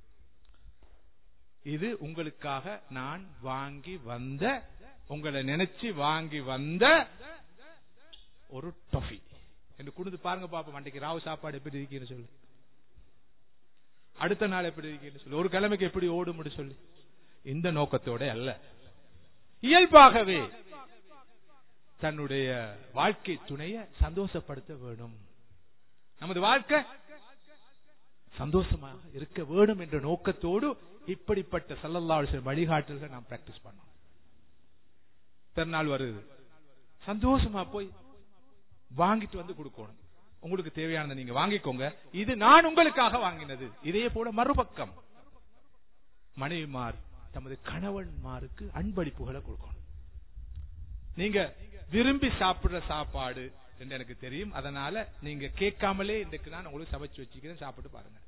இது உங்களுக்காக நான் வாங்கி வந்த, உங்களை நினைச்சு வாங்கி வந்த ஒரு டொஃபி என்று கொடுத்து பாருங்க பாப்போம். அன்றைக்கு ராவு சாப்பாடு எப்படி இருக்கீன்னு சொல்லு, அடுத்த நாள் எப்படி இருக்கீன்னு சொல்லு, ஒரு கிழமைக்கு எப்படி ஓடும் சொல்லு. இந்த நோக்கத்தோட அல்ல, இயல்பாகவே தன்னுடைய வாழ்க்கை துணையை சந்தோஷப்படுத்த வேணும். நமது வாழ்க்கை சந்தோஷமாக இருக்க வேண்டும் என்ற நோக்கத்தோடு இப்படிப்பட்ட ஸல்லல்லாஹு அலைஹி வஸல்லம் வழிகாட்டல்களை நாம் பிராக்டிஸ் பண்ணோம். பெருநாள் வருது, சந்தோஷமா போய் வாங்கிட்டு வந்து கொடுக்கணும். உங்களுக்கு தேவையானதை நீங்க வாங்கிக்கோங்க, இது நான் உங்களுக்காக வாங்கினது. இதே போல மறுபக்கம் மனைவிமார் தமது கணவன்மாருக்கு அன்பளிப்புகளை கொடுக்கணும். நீங்க விரும்பி சாப்பிடுற சாப்பாடு என்று எனக்கு தெரியும், அதனால நீங்க கேட்காமலே இன்றைக்கு நான் உங்களுக்கு சமைச்சு வச்சுக்கிறேன், சாப்பிட்டு பாருங்க.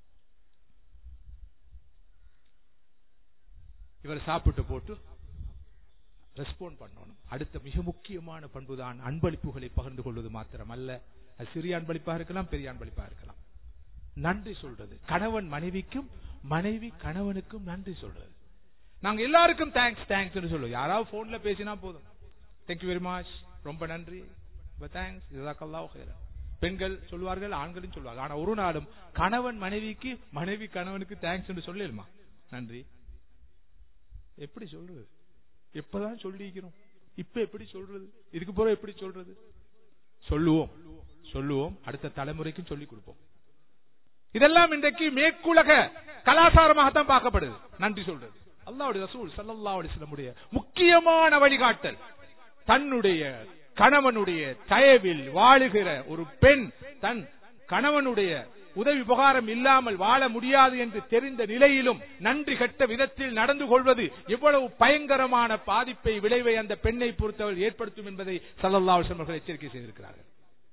இவர் சாப்பிட்டு போட்டு ரெஸ்பாண்ட் பண்ணணும். அடுத்த மிக முக்கியமான பண்புதான் அன்பளிப்புகளை பகிர்ந்து கொள்வது மாத்திரம் அல்ல. அது சிறிய அன்பளிப்பா இருக்கலாம், பெரிய அன்பளிப்பா இருக்கலாம். நன்றி சொல்றது, கணவன் மனைவிக்கும் மனைவி கணவனுக்கும் நன்றி சொல்றது. நாங்க எல்லாருக்கும் தேங்க்ஸ் தேங்க்ஸ் சொல்லுவோம். யாராவது போன்ல பேசினா போதும், தேங்க்யூ வெரி மச், ரொம்ப நன்றி, தேங்க்ஸ், ஜஸாக்கல்லாஹு கைரன். பெண்கள் சொல்வார்கள், ஆண்களும் சொல்வார்கள். ஆனா ஒரு நாளும் கணவன் மனைவிக்கு மனைவி கணவனுக்கு தேங்க்ஸ் என்று சொல்லிடுமா? நன்றி எப்படி சொல்றது? எப்பதான் சொல்லிக்கிறோம், இப்ப எப்படி சொல்றது, இதுக்கு போற எப்படி சொல்றது? சொல்லுவோம் சொல்லுவோம், அடுத்த தலைமுறைக்கும் சொல்லிக் கொடுப்போம். இதெல்லாம் இன்றைக்கு மேற்குலக கலாச்சாரமாகத்தான் பார்க்கப்படுது, நன்றி சொல்றது. அல்லாஹ்வுடைய ரசூல் ஸல்லல்லாஹு அலைஹி வஸல்லம் முக்கியமான வழிகாட்டல், தன்னுடைய கணவனுடைய தயவில் வாழுகிற ஒரு பெண் தன் கணவனுடைய உதவி உபகாரம் இல்லாமல் வாழ முடியாது என்று தெரிந்த நிலையிலும் நன்றி கெட்ட விதத்தில் நடந்து கொள்வது எவ்வளவு பயங்கரமான பாதிப்பை விளைவை அந்த பெண்ணை பொறுத்தவரை ஏற்படுத்தும் என்பதை ஸல்லல்லாஹு அலைஹி வஸல்லம் எச்சரிக்கை செய்திருக்கிறார்கள்.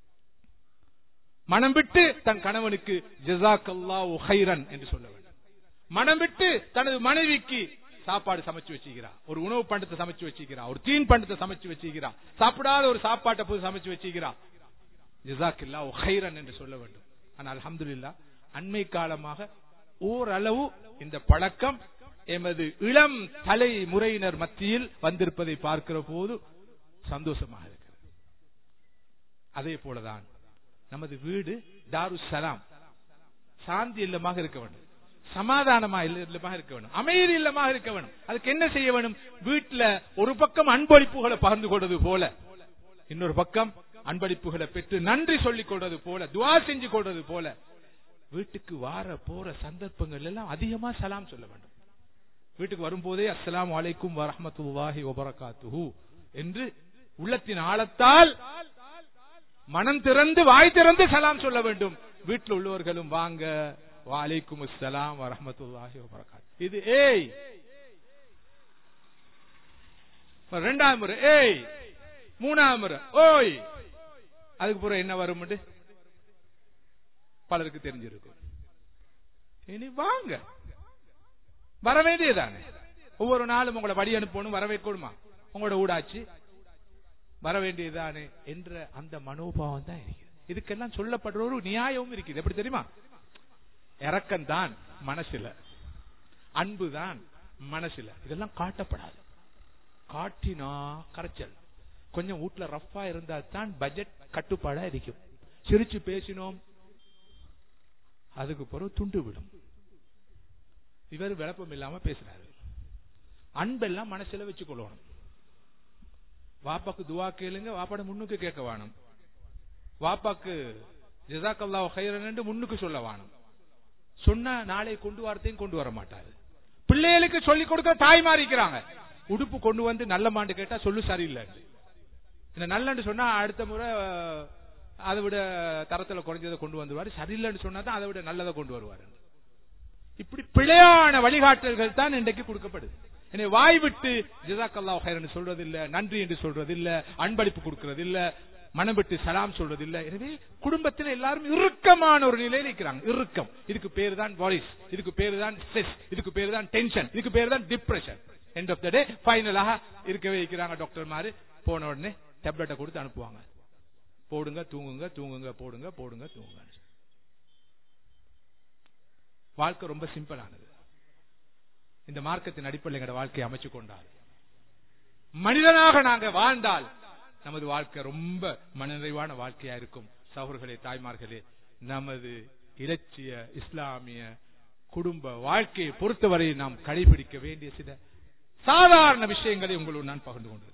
மனம் விட்டு தன் கணவனுக்கு ஜஸாக்கல்லாஹு கைரன் என்று சொல்ல வேண்டும். மனம் விட்டு தனது மனைவிக்கு சாப்பாடு சமைச்சு வச்சுக்கிறார், ஒரு உணவு பண்டத்தை சமைச்சு வச்சுக்கிறார், ஒரு தீன் பண்டத்தை சமைச்சு வச்சுக்கிறார், சாப்பிடாத ஒரு சாப்பாட்டை போய் சமைச்சு வச்சுக்கிறார், ஜஸாக்கல்லாஹு கைரன் என்று சொல்ல வேண்டும். ஆனால் அல்ஹம்துலில்லாஹ் அண்மை காலமாக ஓரளவு இந்த பழக்கம் எமது இளம் தலைமுறையினர் மத்தியில் வந்திருப்பதை பார்க்கிற போது சந்தோஷமாக இருக்கிறது. அதே போலதான் நமது வீடு தாருஸ் சலாம் சாந்தி இல்லமாக இருக்க வேண்டும், சமாதானமா இல்லமாக இருக்க வேண்டும், அமைதி இல்லமாக இருக்க வேண்டும். அதுக்கு என்ன செய்ய வேண்டும்? வீட்டுல ஒரு பக்கம் அன்பளிப்புகளை பகிர்ந்து கொள்வது போல, இன்னொரு பக்கம் அன்பளிப்புகளை பெற்று நன்றி சொல்லிக் கொள்வது போல, துஆ செஞ்சு கொள்வது போல, வீட்டுக்கு வார போற சந்தர்ப்பங்கள் எல்லாம் அதிகமா சலாம் சொல்ல வேண்டும். வீட்டுக்கு வரும்போதே அஸ்ஸலாமு அலைக்கும் வரஹ்மத்துல்லாஹி வபரகாத்துஹு என்று உள்ளத்தின் ஆழத்தால் மனம் திறந்து வாய் திறந்து சலாம் சொல்ல வேண்டும். வீட்டில் உள்ளவர்களும் வாங்க வலைக்கும் அஸ்ஸலாம் வரஹ்மத்துல்லாஹி வபரகாத்துஹு. இது ஏய், இரண்டாம் முறை ஏய், மூணாம் முறை ஓய், அதுக்கு பிறகு என்ன வரும் பலருக்கு தெரிஞ்சிருக்கும். இனி வாங்க, வர வேண்டியதானே. ஒவ்வொரு நாளும் உங்களை வழி அனுப்பணும், வர வைக்கணுமா, உங்களோட ஊடாச்சு வர வேண்டியதானே என்ற அந்த மனோபாவம் தான் இருக்குது. இதுக்கெல்லாம் சொல்லப்படுற ஒரு நியாயமும் இருக்குது. எப்படி தெரியுமா? இரக்கம் தான் மனசுல, அன்பு தான் மனசுல, இதெல்லாம் காட்டப்படாது. காட்டினா கரைச்சல். கொஞ்சம் வீட்டுல ரஃபா இருந்தா தான் பட்ஜெட் கட்டுப்பாடா இருக்கும். சிரிச்சு பேசினோம், அதுக்கு பிறகு துண்டு விடும். இவர் விளப்பம் இல்லாம பேசுறாரு. அன்பெல்லாம் மனசுல வச்சுக்கொள்ளணும். வாப்பாக்கு துவா கேளுங்க, வாப்பாட முன்னுக்கு கேட்க வேணும். வாப்பாக்கு ஜஸாக்கல்லாஹு கைரன் என்று முன்னுக்கு சொல்ல வேணும். சொன்னா நாளை கொண்டு வரத்தையும் கொண்டு வர மாட்டாரு. பிள்ளைகளுக்கு சொல்லிக் கொடுக்க தாய்மார் இருக்கிறாங்க. உடுப்பு கொண்டு வந்து நல்ல மாண்டு கேட்டா சொல்லு சரியில்லை. இந்த நல்லன்னு சொன்னா அடுத்த முறை அதை விட தரத்துல குறைஞ்சதை கொண்டு வந்துருவாரு. சரியில்லைன்னு சொன்னா தான் அதை விட நல்லதை கொண்டு வருவாரு. இப்படி பிழையான வழிகாட்டல்கள் தான் இன்றைக்கு கொடுக்கப்படுது. எனவே வாய் விட்டு ஜஸாக்கல்லாஹு கைரன் சொல்றதில்லை, நன்றி என்று சொல்றதில்லை, அன்பளிப்பு கொடுக்கறதில்லை, மனம் விட்டு சலாம் சொல்றதில்லை. எனவே குடும்பத்தில் எல்லாரும் இறுக்கமான ஒரு நிலையில் இருக்கிறாங்க. இறுக்கம், இதுக்கு பேரு தான் வாய்ஸ், இதுக்கு பேரு தான் ஸ்ட்ரெஸ், இதுக்கு பேரு தான் டென்ஷன், இதுக்கு பேரு தான் depression. End of the day ஃபைனலாக இருக்கவே இருக்கிறாங்க. டாக்டர் மாதிரி போன உடனே டேப்லெட்டை கொடுத்து அனுப்புவாங்க. போடுங்க தூங்குங்க, தூங்குங்க போடுங்க, போடுங்க தூங்குங்க. வாழ்க்கை ரொம்ப சிம்பிளானது. இந்த மார்க்கத்தின் அடிப்படையில் எங்களோட வாழ்க்கையை அமைச்சு கொண்டால், மனிதனாக நாங்க வாழ்ந்தால் நமது வாழ்க்கை ரொம்ப மனநிறைவான வாழ்க்கையா இருக்கும். சகோதரர்களே, தாய்மார்களே, நமது இலட்சிய இஸ்லாமிய குடும்ப வாழ்க்கையை பொறுத்தவரை நாம் கடைபிடிக்க வேண்டிய சில சாதாரண விஷயங்களை உங்களோடு நான் பகிர்ந்து கொண்டிருக்கிறேன்.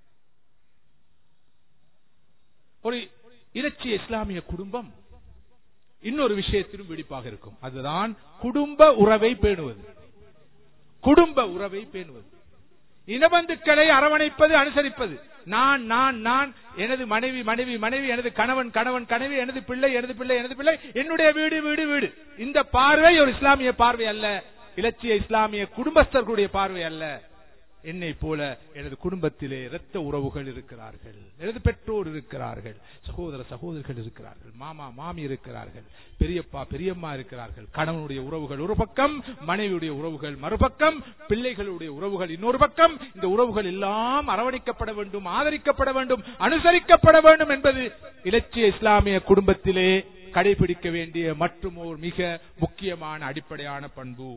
ஒரு இலட்சிய இஸ்லாமிய குடும்பம் இன்னொரு விஷயத்திலும் வெடிப்பாக இருக்கும். அதுதான் குடும்ப உறவை பேணுவது. குடும்ப உறவை பேணுவது, இனபந்துக்களை அரவணைப்பது, அனுசரிப்பது. நான் நான் நான், எனது மனைவி மனைவி மனைவி, எனது கணவன் கணவன் கனவி, எனது பிள்ளை எனது பிள்ளை எனது பிள்ளை, என்னுடைய வீடு வீடு வீடு. இந்த பார்வை ஒரு இஸ்லாமிய பார்வை அல்ல. இலட்சிய இஸ்லாமிய குடும்பஸ்தர்களுடைய பார்வை அல்ல. என்னை போல எனது குடும்பத்திலே இரத்த உறவுகள் இருக்கிறார்கள், எனது பெற்றோர் இருக்கிறார்கள், சகோதர சகோதரிகள் இருக்கிறார்கள், மாமா மாமி இருக்கிறார்கள், பெரியப்பா பெரியம்மா இருக்கிறார்கள். கணவனுடைய உறவுகள் ஒரு பக்கம், மனைவியுடைய உறவுகள் மறுபக்கம், பிள்ளைகளுடைய உறவுகள் இன்னொரு பக்கம். இந்த உறவுகள் எல்லாம் அரவணைக்கப்பட வேண்டும், ஆதரிக்கப்பட வேண்டும், அனுசரிக்கப்பட வேண்டும் என்பது இலட்சிய இஸ்லாமிய குடும்பத்திலே கடைபிடிக்க வேண்டிய மற்றும் ஒரு மிக முக்கியமான அடிப்படையான பண்பு.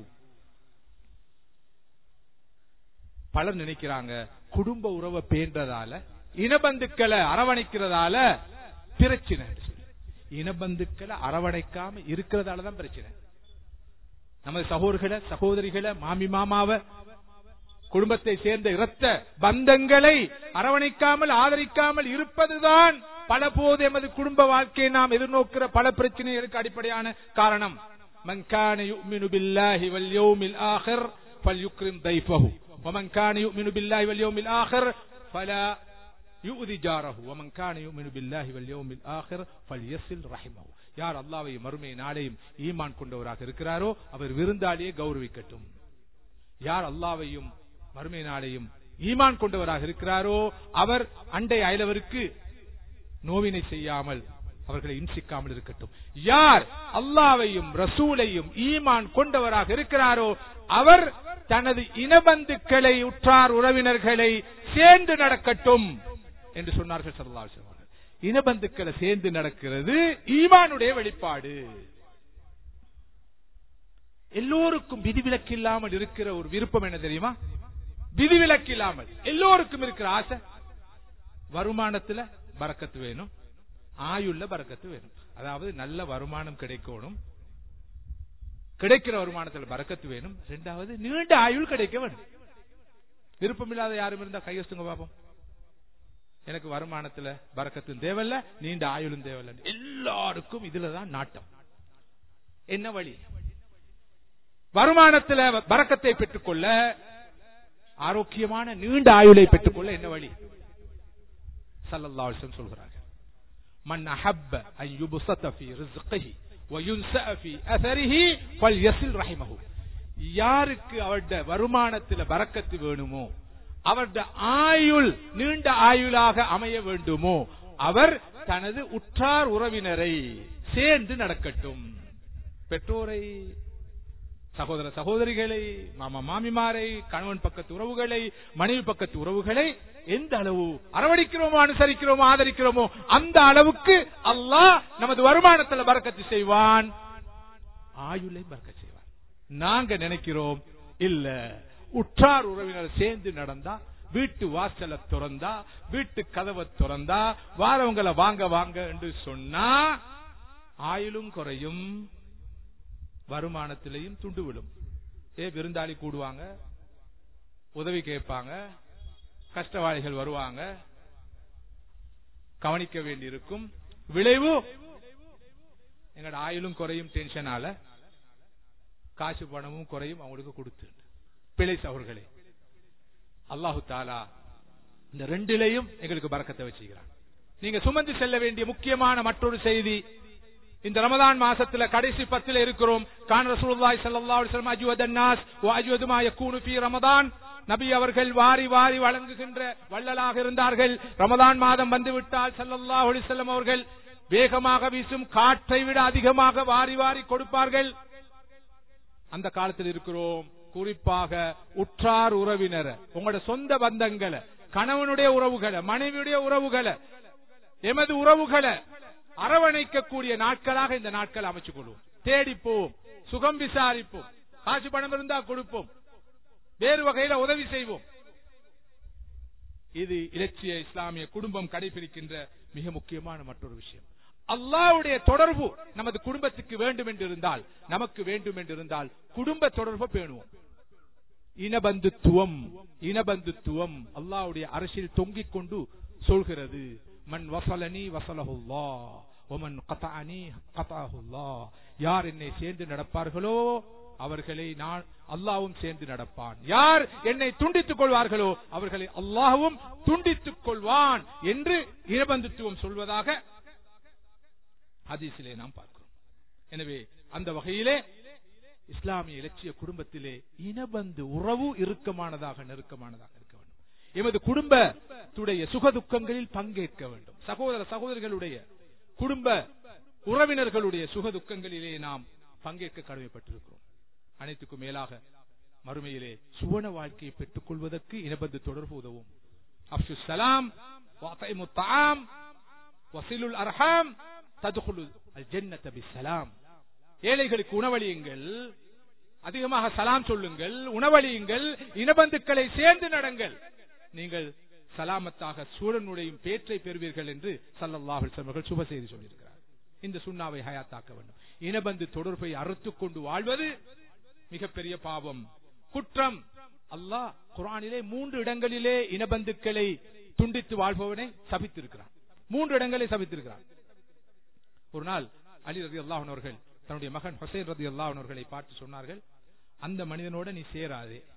பலர் நினைக்கிறாங்க குடும்ப உறவை பேன்றதால, இனபந்துக்களை அரவணைக்கிறதால பிரச்சனை. இனபந்துக்களை அரவணைக்காம இருக்கிறதாலதான் பிரச்சனை. நமது சகோதரர்களை சகோதரிகளை, மாமி மாமாவை, குடும்பத்தை சேர்ந்த இரத்த பந்தங்களை அரவணைக்காமல் ஆதரிக்காமல் இருப்பதுதான் பல போது எமது குடும்ப வாழ்க்கையை நாம் எதிர்நோக்கிற பல பிரச்சனைகளுக்கு அடிப்படையான காரணம். மன் கான யுமினு பில்லாஹி வல் யௌமில் ஆகிர் ஃபல்யுக்ரிம் தைஃபஹு ومن كان يؤمن بالله واليوم الآخر فلا யுதி ஜாரஹு வமன் கான யுமினு பில்லாஹி வல் யௌமில் ஆகிர் ஃபல்யஸில் ரஹிமஹு. யார் அல்லாஹ்வையும் மறுமை நாளையும் ஈமான் கொண்டவராக இருக்கிறாரோ அவர் விருந்தாளியை கௌரவிக்கட்டும். யார் அல்லாஹ்வையும் மறுமை நாளையும் ஈமான் கொண்டவராக இருக்கிறாரோ அவர் அண்டை அயலவருக்கு நோவினை செய்யாமல் அவர்களை இன்சிக்காமல் இருக்கட்டும். யார் அல்லாஹ்வையும் ரசூலையும் ஈமான் கொண்டவராக இருக்கிறாரோ அவர் தனது இனபந்துக்களை உற்றார் உறவினர்களை சேர்ந்து நடக்கட்டும் என்று சொன்னார்கள் ஸல்லல்லாஹு அலைஹி வஸல்லம். இனபந்துக்களை சேர்ந்து நடக்கிறது ஈமானுடைய வெளிப்பாடு. எல்லோருக்கும் விதிவிலக்கு இல்லாமல் இருக்கிற ஒரு விருப்பம் என்ன தெரியுமா? விதிவிலக்கு இல்லாமல் எல்லோருக்கும் இருக்கிற ஆசை, வருமானத்துல பரக்கத்து வேணும், ஆயுள்ல பரக்கத்து வேணும். அதாவது நல்ல வருமானம் கிடைக்கணும், கிடைக்கிற வருமானத்துல பரக்கத்து வேணும். இரண்டாவது நீண்ட ஆயுள் கிடைக்க வேணும். விருப்பம் இல்லாத யாரும் இருந்தா கையெழுத்துங்க பாப்போம். எனக்கு வருமானத்துல பரக்கத்தும் தேவையில்ல, நீண்ட ஆயுளும் தேவையில்ல. எல்லாருக்கும் இதுலதான் நாட்டம். என்ன வழி? வருமானத்துல பரக்கத்தை பெற்றுக்கொள்ள, ஆரோக்கியமான நீண்ட ஆயுளை பெற்றுக்கொள்ள என்ன வழி? ஸல்லல்லாஹு அலைஹி வஸல்லம் சொல்கிறார்கள், மன் அஹப்ப அன் யுபஸத ஃபீ ரிஸ்கிஹி வ யுன்ஸஅ ஃபீ அஸரிஹி ஃபல்யஸில் ரஹிமஹு. யாருக்கு அவருடைய வருமானத்தில் பரக்கத்து வேணுமோ, அவருடைய ஆயுள் நீண்ட ஆயுளாக அமைய வேண்டுமோ, அவர் தனது உற்றார் உறவினரை சேர்ந்து நடக்கட்டும். பெற்றோரை, சகோதர சகோதரிகளை, மாமா மாமிமாரை, கணவன் பக்கத்து உறவுகளை, மனைவி பக்கத்து உறவுகளை எந்த அளவு அரவணைக்கிறோமோ, அனுசரிக்கிறோமோ, ஆதரிக்கிறோமோ அந்த அளவுக்கு அல்லாஹ் நமது வருமானத்தில் பரக்கத்து செய்வான், ஆயுளை பரக்கத்து செய்வான். நாங்க நினைக்கிறோம் இல்ல, உற்றார் உறவினர் சேர்ந்து நடந்தா, வீட்டு வாசலை திறந்தா, வீட்டு கதவை திறந்தா, வாரவங்களை வாங்க வாங்க என்று சொன்னா ஆயுளும் குறையும், வருமானத்திலையும் துண்டு விடும். விருந்தாளி கூடுவாங்க, உதவி கேட்பாங்க, கஷ்டவாளிகள் வருவாங்க, கவனிக்க வேண்டி இருக்கும். விளைவு எங்கட ஆயுளும் குறையும், டென்ஷனால காசு பணமும் குறையும் அவங்களுக்கு கொடுத்து. பிழை அவர்களே, அல்லாஹு தாலா இந்த ரெண்டிலையும் எங்களுக்கு பரக்கத்தை வச்சுக்கிறான். நீங்க சுமந்து செல்ல வேண்டிய முக்கியமான மற்றொரு செய்தி, இந்த ரமதான் மாசத்துல கடைசி 10 இருக்கிறோம். கான் ரசூலுல்லாஹி ஸல்லல்லாஹு அலைஹி வஸல்லம் அஜ்வதன் நாஸ் வ அஜ்வது மா யகூனு ஃபீ ரமதான். நபி அவர்கள் வாரி வாரி வழங்குகின்ற வள்ளலாக இருந்தார்கள். ரமதான் மாதம் வந்துவிட்டால் ஸல்லல்லாஹு அலைஹி வஸல்லம் அவர்கள் வேகமாக வீசும் காற்றை விட அதிகமாக வாரி வாரி கொடுப்பார்கள். அந்த காலத்தில் இருக்கிறோம். குறிப்பாக உற்றார் உறவினர், உங்களோட சொந்த பந்தங்களை, கணவனுடைய உறவுகளை, மனைவியுடைய உறவுகளை, எமது உறவுகளை அரவணைக்கக்கூடிய நாட்களாக இந்த நாட்கள் அமைச்சுக் கொள்வோம். தேடிப்போம், சுகம் விசாரிப்போம், காசு பணம் இருந்தா கொடுப்போம், வேறு வகையில உதவி செய்வோம். இது இலட்சிய இஸ்லாமிய குடும்பம் கடைபிடிக்கின்ற மிக முக்கியமான மற்றொரு விஷயம். அல்லாஹ்வுடைய தொடர்பு நமது குடும்பத்துக்கு வேண்டும் என்று இருந்தால், நமக்கு வேண்டும் என்று இருந்தால் குடும்ப தொடர்பை பேணுவோம். இனபந்துத்துவம், இனபந்துத்துவம் அல்லாஹ்வுடைய அரசில் தொங்கிக் கொண்டு சொல்கிறது, மன் வஸலனி வஸலஹுல்லாஹ் வமன் கதஅனி கதஅஹுல்லாஹ். யார் என்னை சேர்ந்து நடப்பார்களோ அவர்களை நான் அல்லாஹ்வும் சேர்ந்து நடப்பான். யார் என்னை துண்டித்துக் கொள்வார்களோ அவர்களை அல்லாஹ்வும் துண்டித்துக் கொள்வான் என்று இனபந்துத்துவம் சொல்வதாக ஹதீஸிலே நாம் பார்க்கிறோம். எனவே அந்த வகையிலே இஸ்லாமிய இலட்சிய குடும்பத்திலே இனபந்து உறவு இறுக்கமானதாக, நெருக்கமானதாக இருக்க வேண்டும். எமது குடும்பத்துடைய சுகதுக்கங்களில் பங்கேற்க வேண்டும். சகோதர சகோதரிகளுடைய, குடும்ப உறவினர்களுடைய சுகதுக்கங்களிலே நாம் பங்கேற்க கடமைப்பட்டிருக்கிறோம். அனைத்துக்கும் மேலாக மறுமையிலே சுவன வாழ்க்கையை பெற்றுக் கொள்வதற்கு இனபந்து தொடர்பு உதவும். அஃஷு ஸலாம் வஅதைமு தஆம் வஸிலுல் அர்ஹாம் ததுகுலு அல் ஜன்னத பிஸ்ஸலாம். ஏழைகளுக்கு உணவளியுங்கள், அதிகமாக சலாம் சொல்லுங்கள், உணவளியுங்கள், இனபந்துக்களை சேர்ந்து நடங்கள், நீங்கள் சலாமத்தாக சூழனுடைய பேற்றை பெறுவீர்கள் என்று ஸல்லல்லாஹு அலைஹி வஸல்லம் சுப செய்தி சொல்லியிருக்கிறார். இந்த சுன்னாவை ஹயாத்தாக்க வேண்டும். இனபந்து தொடர்பை அறுத்துக் கொண்டு வாழ்வது மிகப்பெரிய பாவம், குற்றம். அல்லாஹ் குர்ஆனிலே 3 இடங்களிலே இனபந்துக்களை துண்டித்து வாழ்பவனை சபித்திருக்கிறான். 3 இடங்களை சபித்திருக்கிறான். ஒரு நாள் அலி ரலியல்லாஹு அன்ஹு அவர்கள் தன்னுடைய மகன் ஹுசைன் ரலியல்லாஹு அன்ஹு அவர்களை பார்த்து சொன்னார்கள், அந்த மனிதனோட நீ சேராதே,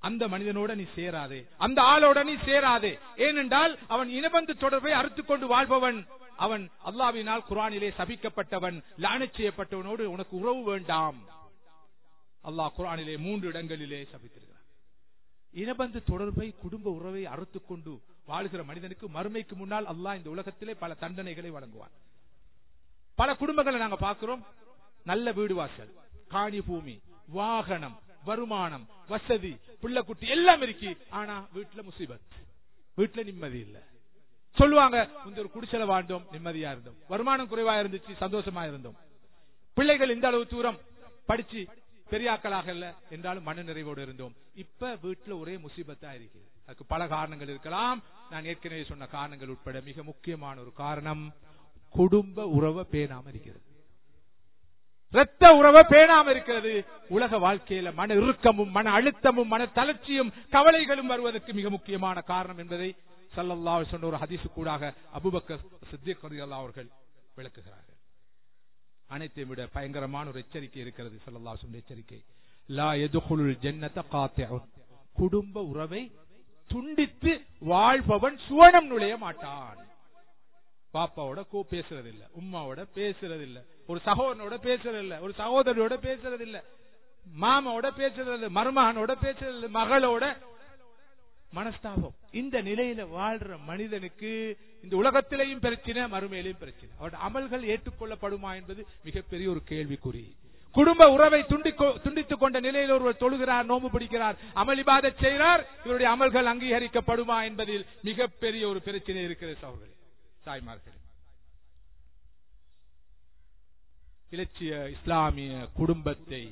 அந்த மனிதனோட நீ சேராதே, அந்த ஆளோட நீ சேராதே. ஏனென்றால் அவன் இனபந்து தொடர்பை அறுத்துக் கொண்டு வாழ்பவன், அவன் அல்லாஹ்வினால் குர்ஆனிலே சபிக்கப்பட்டவன், லானத் செய்யப்பட்டவனோடு உனக்கு உறவு வேண்டாம். அல்லாஹ் குர்ஆனிலே 3 இடங்களிலே சபித்திருக்கிறான். இனபந்து தொடர்பை, குடும்ப உறவை அறுத்துக் கொண்டு வாழ்கிற மனிதனுக்கு மறுமைக்கு முன்னால் அல்லாஹ் இந்த உலகத்திலே பல தண்டனைகளை வழங்குவான். பல குடும்பங்களை நாங்க பார்க்கிறோம். நல்ல வீடு வாசல், காணி பூமி, வாகனம், வருமானம், வசதி, பிள்ளைக்குட்டி எல்லாம் இருக்கு. ஆனா வீட்டுல முசீபத், வீட்டுல நிம்மதி இல்ல. சொல்லுவாங்க, ஒரு குடிசைல வாழ்ந்தோம், நிம்மதியா இருந்தோம், வருமானம் குறைவா இருந்துச்சு, சந்தோஷமா இருந்தோம், பிள்ளைகள் இந்த அளவு தூரம் படிச்சு பெரியாக்களாக இல்ல என்றாலும் மன நிறைவோடு இருந்தோம். இப்ப வீட்டுல ஒரே முசீபத்தா இருக்கு. அதுக்கு பல காரணங்கள் இருக்கலாம். நான் ஏற்கனவே சொன்ன காரணங்கள் உட்பட மிக முக்கியமான ஒரு காரணம், குடும்ப உறவை பேணாம இருக்கிறது, இரத்த உறவை பேணாம இருக்கிறது. உலக வாழ்க்கையில மன இறுக்கமும், மன அழுத்தமும், மன தளர்ச்சியும், கவலைகளும் வருவதற்கு மிக முக்கியமான காரணம் என்பதை ஸல்லல்லாஹு அலைஹி வஸல்லம் ஒரு ஹதீஸ் கூடாக அபூபக்கர் சித்திக் ரலியல்லாஹு அவர்கள் விளக்குகிறார்கள். அனைத்தையும் விட பயங்கரமான ஒரு எச்சரிக்கை இருக்கிறது. ஸல்லல்லாஹு அலைஹி வஸல்லம் எச்சரிக்கை, லா யதுகுலுல் ஜன்னத காத்திஉன், குடும்ப உறவை துண்டித்து வாழ்பவன் சுவனம் நுழைய மாட்டான். பாப்பாவோட பேசுறதில்ல, உம்மாவோட பேசுறதில்ல, ஒரு சகோதரனோட பேசுறதில்ல, ஒரு சகோதரியோட பேசுறதில்ல, மாமாவோட பேசுறதில்ல, மருமகனோட பேசுறதில்ல, மகளோட மனஸ்தாபம். இந்த நிலையில வாழ்ற மனிதனுக்கு இந்த உலகத்திலேயும் பிரச்சனை, மறுமையிலையும் பிரச்சனை. அவருடைய அமல்கள் ஏற்றுக்கொள்ளப்படுமா என்பது மிகப்பெரிய ஒரு கேள்விக்குறி. குடும்ப உறவை துண்டித்துக் கொண்ட நிலையில் ஒருவர் தொழுகிறார், நோன்பு பிடிக்கிறார், அமல் இபாதத் செய்கிறார், இவருடைய அமல்கள் அங்கீகரிக்கப்படுமா என்பதில் மிகப்பெரிய ஒரு பிரச்சனை இருக்கிறது. சகோதரர்களே, தாய்மார்களே, இலட்சிய இஸ்லாமிய குடும்பத்தை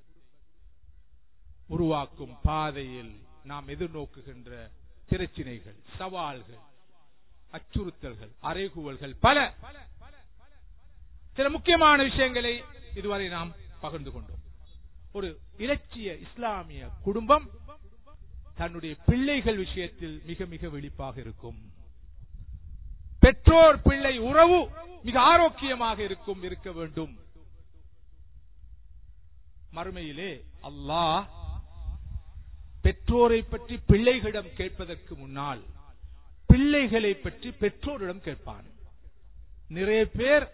உருவாக்கும் பாதையில் நாம் எதிர்நோக்குகின்ற பிரச்சினைகள், சவால்கள், அச்சுறுத்தல்கள், அறைகூவல்கள் பல. சில முக்கியமான விஷயங்களை இதுவரை நாம் பகிர்ந்து கொண்டோம். ஒரு இலட்சிய இஸ்லாமிய குடும்பம் தன்னுடைய பிள்ளைகள் விஷயத்தில் மிக மிக விழிப்பாக இருக்கும். பெற்றோர் பிள்ளை உறவு மிக ஆரோக்கியமாக இருக்க வேண்டும். மறுமையிலே அல்லாஹ் பெற்றோரை பற்றி பிள்ளைகளிடம் கேட்பதற்கு முன்னால் பிள்ளைகளை பற்றி பெற்றோரிடம் கேட்பான். நிறைய பேர்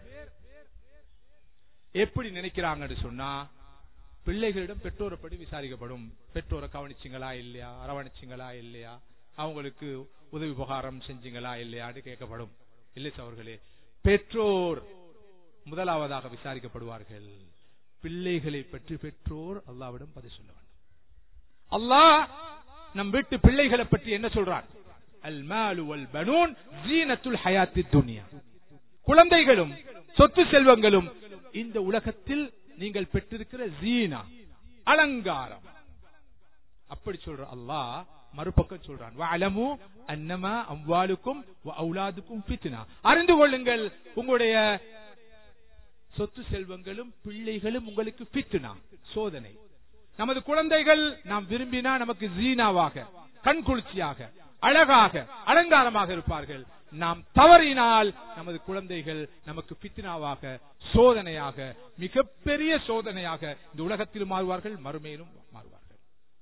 எப்படி நினைக்கிறாங்கன்னு சொன்னா, பிள்ளைகளிடம் பெற்றோரை பற்றி விசாரிக்கப்படும், பெற்றோரை கவனிச்சிங்களா இல்லையா, அரவணைச்சிங்களா இல்லையா, அவங்களுக்கு உதவி உபகாரம் செஞ்சீங்களா இல்லையான்னு கேட்கப்படும். இல்லை அவர்களே, பெற்றோர் முதலாவதாக விசாரிக்கப்படுவார்கள். பிள்ளைகளை பற்றி பெற்றோர் அல்லாஹ்விடம் பதில் சொல்ல வேண்டும். அல்லாஹ் நம் வீட்டு பிள்ளைகளை பற்றி என்ன சொல்றான்? அல் மாலு வல் பனூன் ஜீனத்துல் ஹயாத்தித் துன்யா, குழந்தைகளும் சொத்து செல்வங்களும் இந்த உலகத்தில் நீங்கள் பெற்றிருக்கிற ஜீனா, அலங்காரம். அப்படி சொல்ற அல்லாஹ் மறுபக்கம் சொல்றான், வஅலமு அன்னமா அம்வாலுக்கும் வ அவுலாதுக்கும் ஃபித்னா, அறிந்து கொள்ளுங்கள் உங்களுடைய சொத்து செல்வங்களும் பிள்ளைகளும் உங்களுக்கு ஃபித்னா, சோதனை. நமது குழந்தைகள் நாம் விரும்பினா நமக்கு ஜீனாவாக, கண்குளிர்ச்சியாக, அழகாக, அலங்காரமாக இருப்பார்கள். நாம் தவறினால் நமது குழந்தைகள் நமக்கு ஃபித்னாவாக, சோதனையாக, மிகப்பெரிய சோதனையாக இந்த உலகத்தில் மாறுவார்கள், மறுமையிலும் மாறுவார்கள்.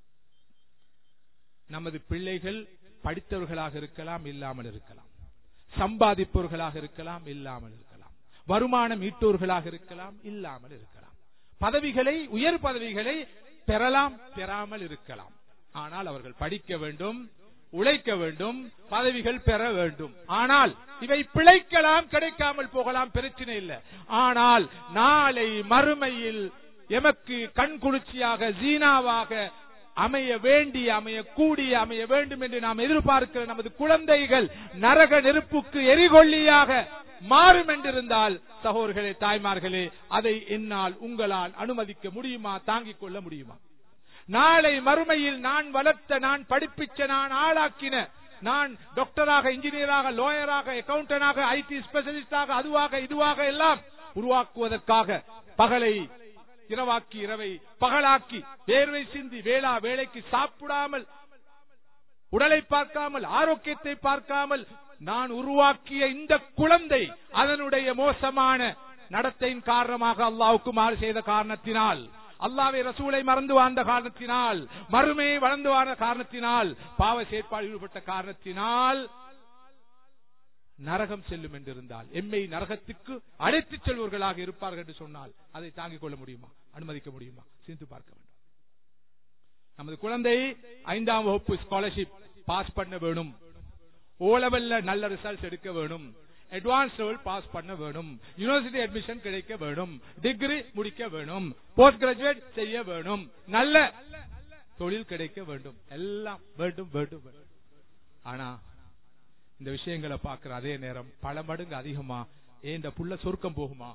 நமது பிள்ளைகள் படித்தவர்களாக இருக்கலாம், இல்லாமல் இருக்கலாம், சம்பாதிப்பவர்களாக இருக்கலாம், இல்லாமல் இருக்கலாம், வருமானம் ஈட்டோர்களாக இருக்கலாம், இல்லாமல் இருக்கலாம், பதவிகளை, உயர் பதவிகளை பெறலாம், பெறாமல் இருக்கலாம். ஆனால் அவர்கள் படிக்க வேண்டும், உழைக்க வேண்டும், பதவிகள் பெற வேண்டும். ஆனால் இவை பிழைக்கலாம், கிடைக்காமல் போகலாம், பிரச்சனை இல்லை. ஆனால் நாளை மறுமையில் எமக்கு கண்குளிர்ச்சியாக, ஜீனாவாக அமைய வேண்டிய, அமையக்கூடிய, அமைய வேண்டும் என்று நாம் எதிர்பார்க்கிற நமது குழந்தைகள் நரக நெருப்புக்கு எரிகொள்ளியாக மாறும் என்றிருந்தால், சகோதரர்களே, தாய்மார்களே, அதை என்னால், உங்களால் அனுமதிக்க முடியுமா? தாங்கிக் கொள்ள முடியுமா? நாளை மறுமையில் நான் வளர்த்த, நான் படிப்பிச்ச, நான் ஆளாக்கின, நான் டாக்டராக, இன்ஜினியராக, லாயராக, அக்கவுண்டன்டாக, ஐடி ஸ்பெஷலிஸ்டாக, அதுவாக இதுவாக எல்லாம் உருவாக்குவதற்காக பகலை இரவாக்கி, இரவை பகலாக்கி, வேர்வை சிந்தி, வேளா வேளைக்கு சாப்பிடாமல், உடலை பார்க்காமல், ஆரோக்கியத்தை பார்க்காமல் நான் உருவாக்கிய இந்த குழந்தை அதனுடைய மோசமான நடத்தையின் காரணமாக, அல்லாஹ்வுக்கு மாறு செய்த காரணத்தினால், அல்லாஹ்வை ரசூலை மறந்து வாழ்ந்த காரணத்தினால், மறுமையை வளர்ந்து வாழ்ந்த காரணத்தினால், பாவ செயற்பாடு ஈடுபட்ட காரணத்தினால் நரகம் செல்லும் என்றிருந்தால், எம்மை நரகத்துக்கு அழைத்துச் செல்வர்களாக இருப்பார்கள் என்று சொன்னால் அதை தாங்கிக் கொள்ள முடியுமா? அனுமதிக்க முடியுமா? சிந்தித்து பார்க்க வேண்டும். நமது குழந்தை 5ஆம் வகுப்பு ஸ்காலர்ஷிப் பாஸ் பண்ண வேணும், ஓ லெவல்ல நல்ல ரிசல்ட்ஸ் எடுக்க வேணும், அட்வான்ஸ் லெவல் பாஸ் பண்ண வேணும், யூனிவர்சிட்டி அட்மிஷன் கிடைக்க வேணும், டிகிரி முடிக்க வேணும், போஸ்ட் கிராஜுவேட் செய்ய வேணும், நல்ல தொழில் கிடைக்க வேண்டும், எல்லாம் வேண்டும் வேண்டும் வேண்டும். ஆனா இந்த விஷயங்களை பார்க்கிற அதே நேரம் பல மடங்கு அதிகமா ஏண்ட புள்ள சொர்க்கம் போகுமா?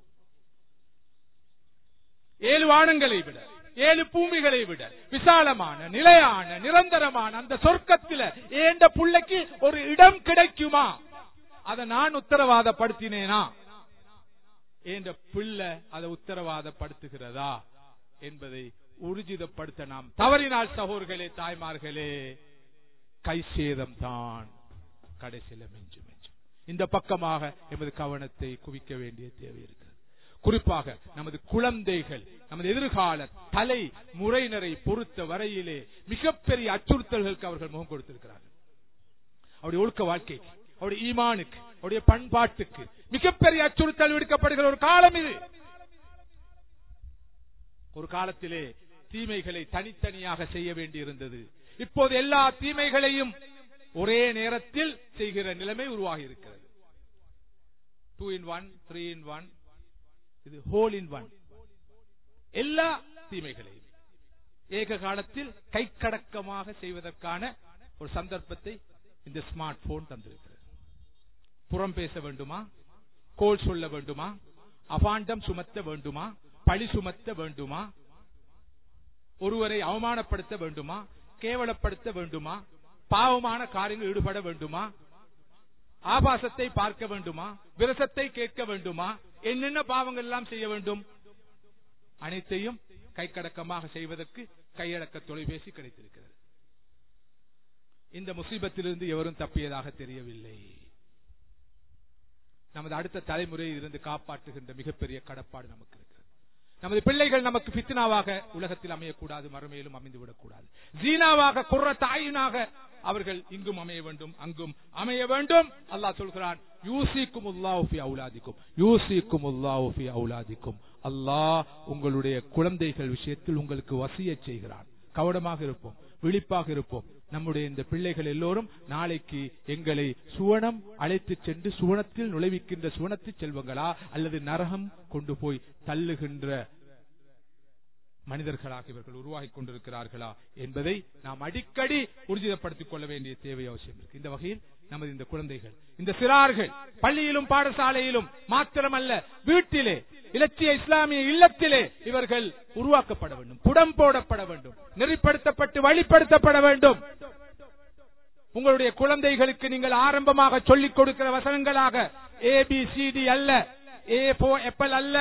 7 வானங்களை விட 7 பூமிகளை விட விசாலமான நிலையான நிரந்தரமான அந்த சொர்க்கத்தில் ஏண்ட புள்ளைக்கு ஒரு இடம் கிடைக்குமா? அதை நான் உத்தரவாதப்படுத்தினேனா? ஏண்ட பிள்ளை அதை உத்தரவாதப்படுத்துகிறதா என்பதை உறுதிப்படுத்த நாம் தவறினால் சகோதரர்களே, தாய்மார்களே, கை சேதம் தான் கடைசியில மிஞ்சும். இந்த பக்கமாக எமது கவனத்தை குவிக்க வேண்டிய தேவை இருக்கிறது. குறிப்பாக நமது குழந்தைகள், நமது எதிர்கால தலை முறையினரை பொறுத்த வரையிலே மிகப்பெரிய அச்சுறுத்தல்களுக்கு அவர்கள் முகம் கொடுத்திருக்கிறார்கள். அவருடைய ஒழுக்க வாழ்க்கைக்கு, அவருடைய ஈமானுக்கு, அவருடைய பண்பாட்டுக்கு மிகப்பெரிய அச்சுறுத்தல் விடுக்கப்படுகிற ஒரு காலம் இது. ஒரு காலத்திலே தீமைகளை தனித்தனியாக செய்ய வேண்டியிருந்தது. இப்போது எல்லா தீமைகளையும் ஒரே நேரத்தில் செய்கிற நிலைமை உருவாகி இருக்கிறது. 2 in 1, 3 in 1, இது whole in 1. எல்லா தீமைகளையும் ஏக காலத்தில் கைக்கடக்கமாக செய்வதற்கான ஒரு சந்தர்ப்பத்தை இந்த ஸ்மார்ட் போன் தந்திருக்கிறது. புறம் பேச வேண்டுமா, கோல் சொல்ல வேண்டுமா, அபாண்டம் சுமத்த வேண்டுமா, பழி சுமத்த வேண்டுமா, ஒருவரை அவமானப்படுத்த வேண்டுமா, கேவலப்படுத்த வேண்டுமா, பாவமான காரியங்கள் ஈடுபட வேண்டுமா, ஆபாசத்தை பார்க்க வேண்டுமா, விரசத்தை கேட்க வேண்டுமா, என்னென்ன பாவங்கள் எல்லாம் செய்ய வேண்டும், அனைத்தையும் கைக்கடக்கமாக செய்வதற்கு கையடக்க தொலைபேசி கிடைத்திருக்கிறது. இந்த முசீபத்திலிருந்து எவரும் தப்பியதாக தெரியவில்லை. நமது அடுத்த தலைமுறையில் இருந்து காப்பாற்றுகின்ற மிகப்பெரிய கடப்பாடு நமக்கு இருக்கிறது. நமது பிள்ளைகள் நமக்கு ஃபித்னாவாக உலகத்தில் அமையக்கூடாது, மறுமையிலும் அமைந்துவிடக் கூடாது. ஜீனாவாக, குர்ரத் அய்னாக அவர்கள் இங்கும் அமைய வேண்டும், அங்கும் அமைய வேண்டும். அல்லாஹ் சொல்கிறான், யூசிக்குமுல்லாஹு ஃபீ அவுலாதிக்கும், யூசிக்குமுல்லாஹு ஃபீ அவுலாதிக்கும். அல்லாஹ் உங்களுடைய குழந்தைகள் விஷயத்தில் உங்களுக்கு வசியத் செய்கிறான். கவனமாக இருப்போம், விழிப்பாக இருப்போம். நம்முடைய இந்த பிள்ளைகள் எல்லோரும் நாளைக்கு எங்களை சுவனம் அழைத்து சென்று சுவனத்தில் நுழைவிக்கின்ற சுவனத்து செல்வங்களா அல்லது நரகம் கொண்டு போய் தள்ளுகின்ற மனிதர்களாக இவர்கள் உருவாகிக் கொண்டிருக்கிறார்களா என்பதை நாம் அடிக்கடி உறுதிப்படுத்திக் கொள்ள வேண்டிய தேவை அவசியம் இருக்கு. இந்த வகையில் நமது இந்த குழந்தைகள், இந்த சிறார்கள் பள்ளியிலும் பாடசாலையிலும் மாத்திரமல்ல, வீட்டிலே இலட்சிய இஸ்லாமிய இல்லத்திலே இவர்கள் உருவாக்கப்பட வேண்டும், புடம் போடப்பட வேண்டும், நெறிப்படுத்தப்பட்டு வழிப்படுத்தப்பட வேண்டும். உங்களுடைய குழந்தைகளுக்கு நீங்கள் ஆரம்பமாக சொல்லிக் கொடுக்கிற வசனங்களாக ABCD அல்ல, A for apple அல்ல,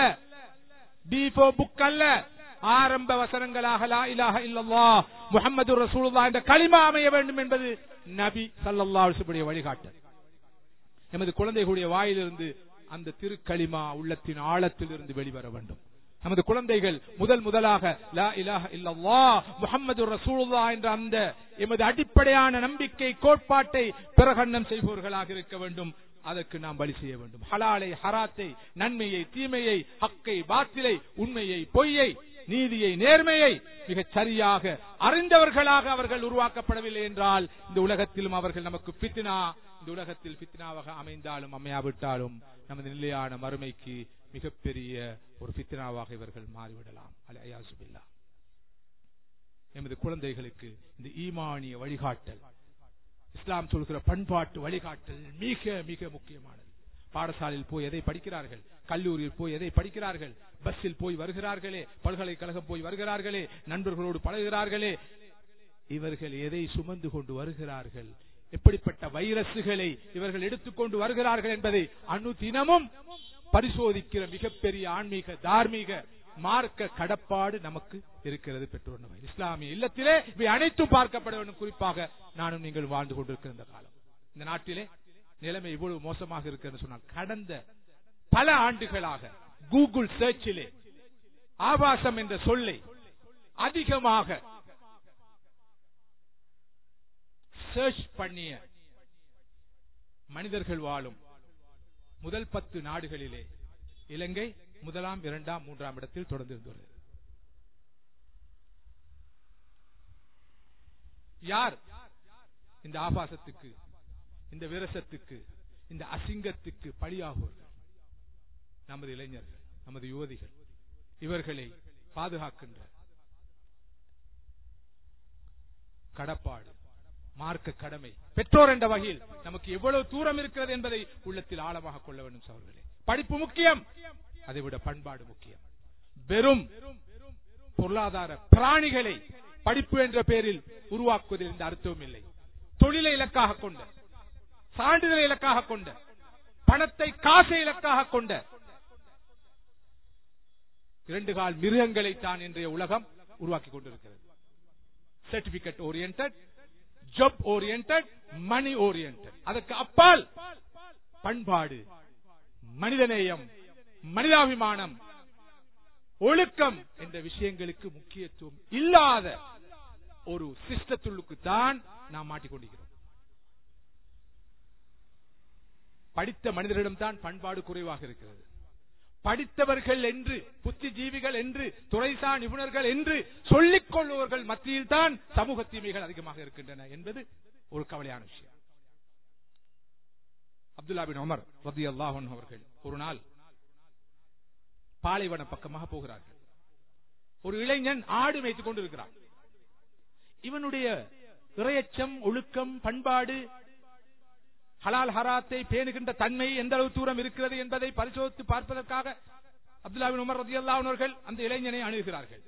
B for book அல்ல, ஆரம்ப வசனங்களாக லா இலாஹ இல்லல்லாஹ் முஹம்மதுர் ரசூலுல்லாஹ் என்ற கலிமா அமைய வேண்டும் என்பது நபி ஸல்லல்லாஹு அலைஹி வஸல்லம் வழிகாட்டல். நமது குழந்தைகளுடைய வாயிலிருந்து அந்த திருக்கலிமா உள்ளத்தின் ஆழத்தில் இருந்து வெளிவர வேண்டும். நமது குழந்தைகள் முதலாக லா இலாஹ இல்லல்லாஹ் முஹம்மதுர் ரசூலுல்லாஹ் என்ற அந்த எமது அடிப்படையான நம்பிக்கை கோட்பாட்டை பிரகடனம் செய்பவர்களாக இருக்க வேண்டும். அதற்கு நாம் வழி செய்ய வேண்டும். ஹலாலை ஹராத்தை, நன்மையை தீமையை, ஹக்கை பாத்திலை, உண்மையை பொய்யை, நீதியை நேர்மையை மிகச் சரியாக அறிந்தவர்களாக அவர்கள் உருவாக்கப்படவில்லை என்றால் இந்த உலகத்திலும் அவர்கள் நமக்கு ஃபித்னா, இந்த உலகத்தில் ஃபித்னாவாக அமைந்தாலும் அமையாவிட்டாலும் நமது நிலையான மறுமைக்கு மிகப்பெரிய ஒரு ஃபித்னாவாக இவர்கள் மாறிவிடலாம். அல்அயாஸு பில்லாஹ். எமது குழந்தைகளுக்கு இந்த ஈமானிய வழிகாட்டல், இஸ்லாம் சொல்கிற பண்பாட்டு வழிகாட்டல் மிக மிக முக்கியமானது. பாடசாலையில் போய் எதை படிக்கிறார்கள், கல்லூரியில் போய் எதை படிக்கிறார்கள், பஸ்ஸில் போய் வருகிறார்களே, பல்கலைக்கழகம் போய் வருகிறார்களே, நண்பர்களோடு பழகுகிறார்களே, இவர்கள் எதை சுமந்து கொண்டு வருகிறார்கள், எப்படிப்பட்ட வைரசுகளை இவர்கள் எடுத்துக்கொண்டு வருகிறார்கள் என்பதை அனுதினமும் பரிசோதிக்கிற மிகப்பெரிய ஆன்மீக தார்மீக மார்க்க கடப்பாடு நமக்கு இருக்கிறது. பெற்றோர் நம்ம இஸ்லாமிய இல்லத்திலே இவை அனைத்தும் பார்க்கப்பட வேண்டும். குறிப்பாக நானும் நீங்கள் வாழ்ந்து கொண்டிருக்கிற இந்த காலம், இந்த நாட்டிலே நிலைமை இவ்வளவு மோசமாக இருக்கிறது சொன்னால் கடந்த பல ஆண்டுகளாக கூகுள் சர்ச்சிலே ஆபாசம் என்ற சொல்லை அதிகமாக சர்ச் பண்ணிய மனிதர்கள் வாழும் முதல் 10 நாடுகளிலே இலங்கை 1, 2, 3 இடத்தில் தொடர்ந்து வருகிறது. யார் இந்த ஆபாசத்துக்கு, இந்த விரசத்துக்கு, இந்த அசிங்கத்துக்கு பலியாகுவார்கள்? நமது இளைஞர்கள், நமது யுவதிகள். இவர்களை பாதுகாக்கின்ற கடப்பாடு, மார்க்க கடமை, பெற்றோர் என்ற வகையில் நமக்கு எவ்வளவு தூரம் இருக்கிறது என்பதை உள்ளத்தில் ஆழமாக கொள்ள வேண்டும் சகோதரர்களே. படிப்பு முக்கியம், அதைவிட பண்பாடு முக்கியம். வெறும் பொருளாதார பிராணிகளை படிப்பு என்ற பெயரில் உருவாக்குவதில் இந்த அர்த்தமும் இல்லை. தொழிலை இலக்காக கொண்ட, சான்றிதழை இலக்காக கொண்ட, பணத்தை காசை இலக்காக கொண்ட 2 கால் மிருகங்களை தான் இன்றைய உலகம் உருவாக்கி கொண்டிருக்கிறது. Certificate oriented, job oriented, money oriented. அதற்கு அப்பால் பண்பாடு, மனிதநேயம், மனிதாபிமானம், ஒழுக்கம் என்ற விஷயங்களுக்கு முக்கியத்துவம் இல்லாத ஒரு சிஸ்டத்துள்ளுக்கு தான் நாம் மாட்டிக்கொண்டிருக்கிறோம். படித்த மனிதரிடம் தான் பண்பாடு குறைவாக இருக்கிறது. படித்தவர்கள் என்று, புத்திஜீவிகள் என்று, துறைசார் நிபுணர்கள் என்று சொல்லிக் கொள்பவர்கள் மத்தியில் தான் சமூக தீமைகள் அதிகமாக இருக்கின்றன என்பது ஒரு கவலையான விஷயம். அப்துல்லா பின் உமர் ரலியல்லாஹு அன்ஹு அவர்கள் ஒரு நாள் பாலைவன பக்கமாக போகிறார்கள். ஒரு இளைஞன் ஆடு மேய்த்துக் கொண்டிருக்கிறான். இவனுடைய இறையச்சம், ஒழுக்கம், பண்பாடு, ஹலால் ஹராத்தை பேணுகின்ற தன்மை எந்த அளவு தூரம் இருக்கிறது என்பதை பரிசோதித்து பார்ப்பதற்காக அப்துல்லா பின் உமர் ரலியல்லாஹு அன்ஹு அவர்கள் அந்த இளைஞனை அணுகுகிறார்கள்.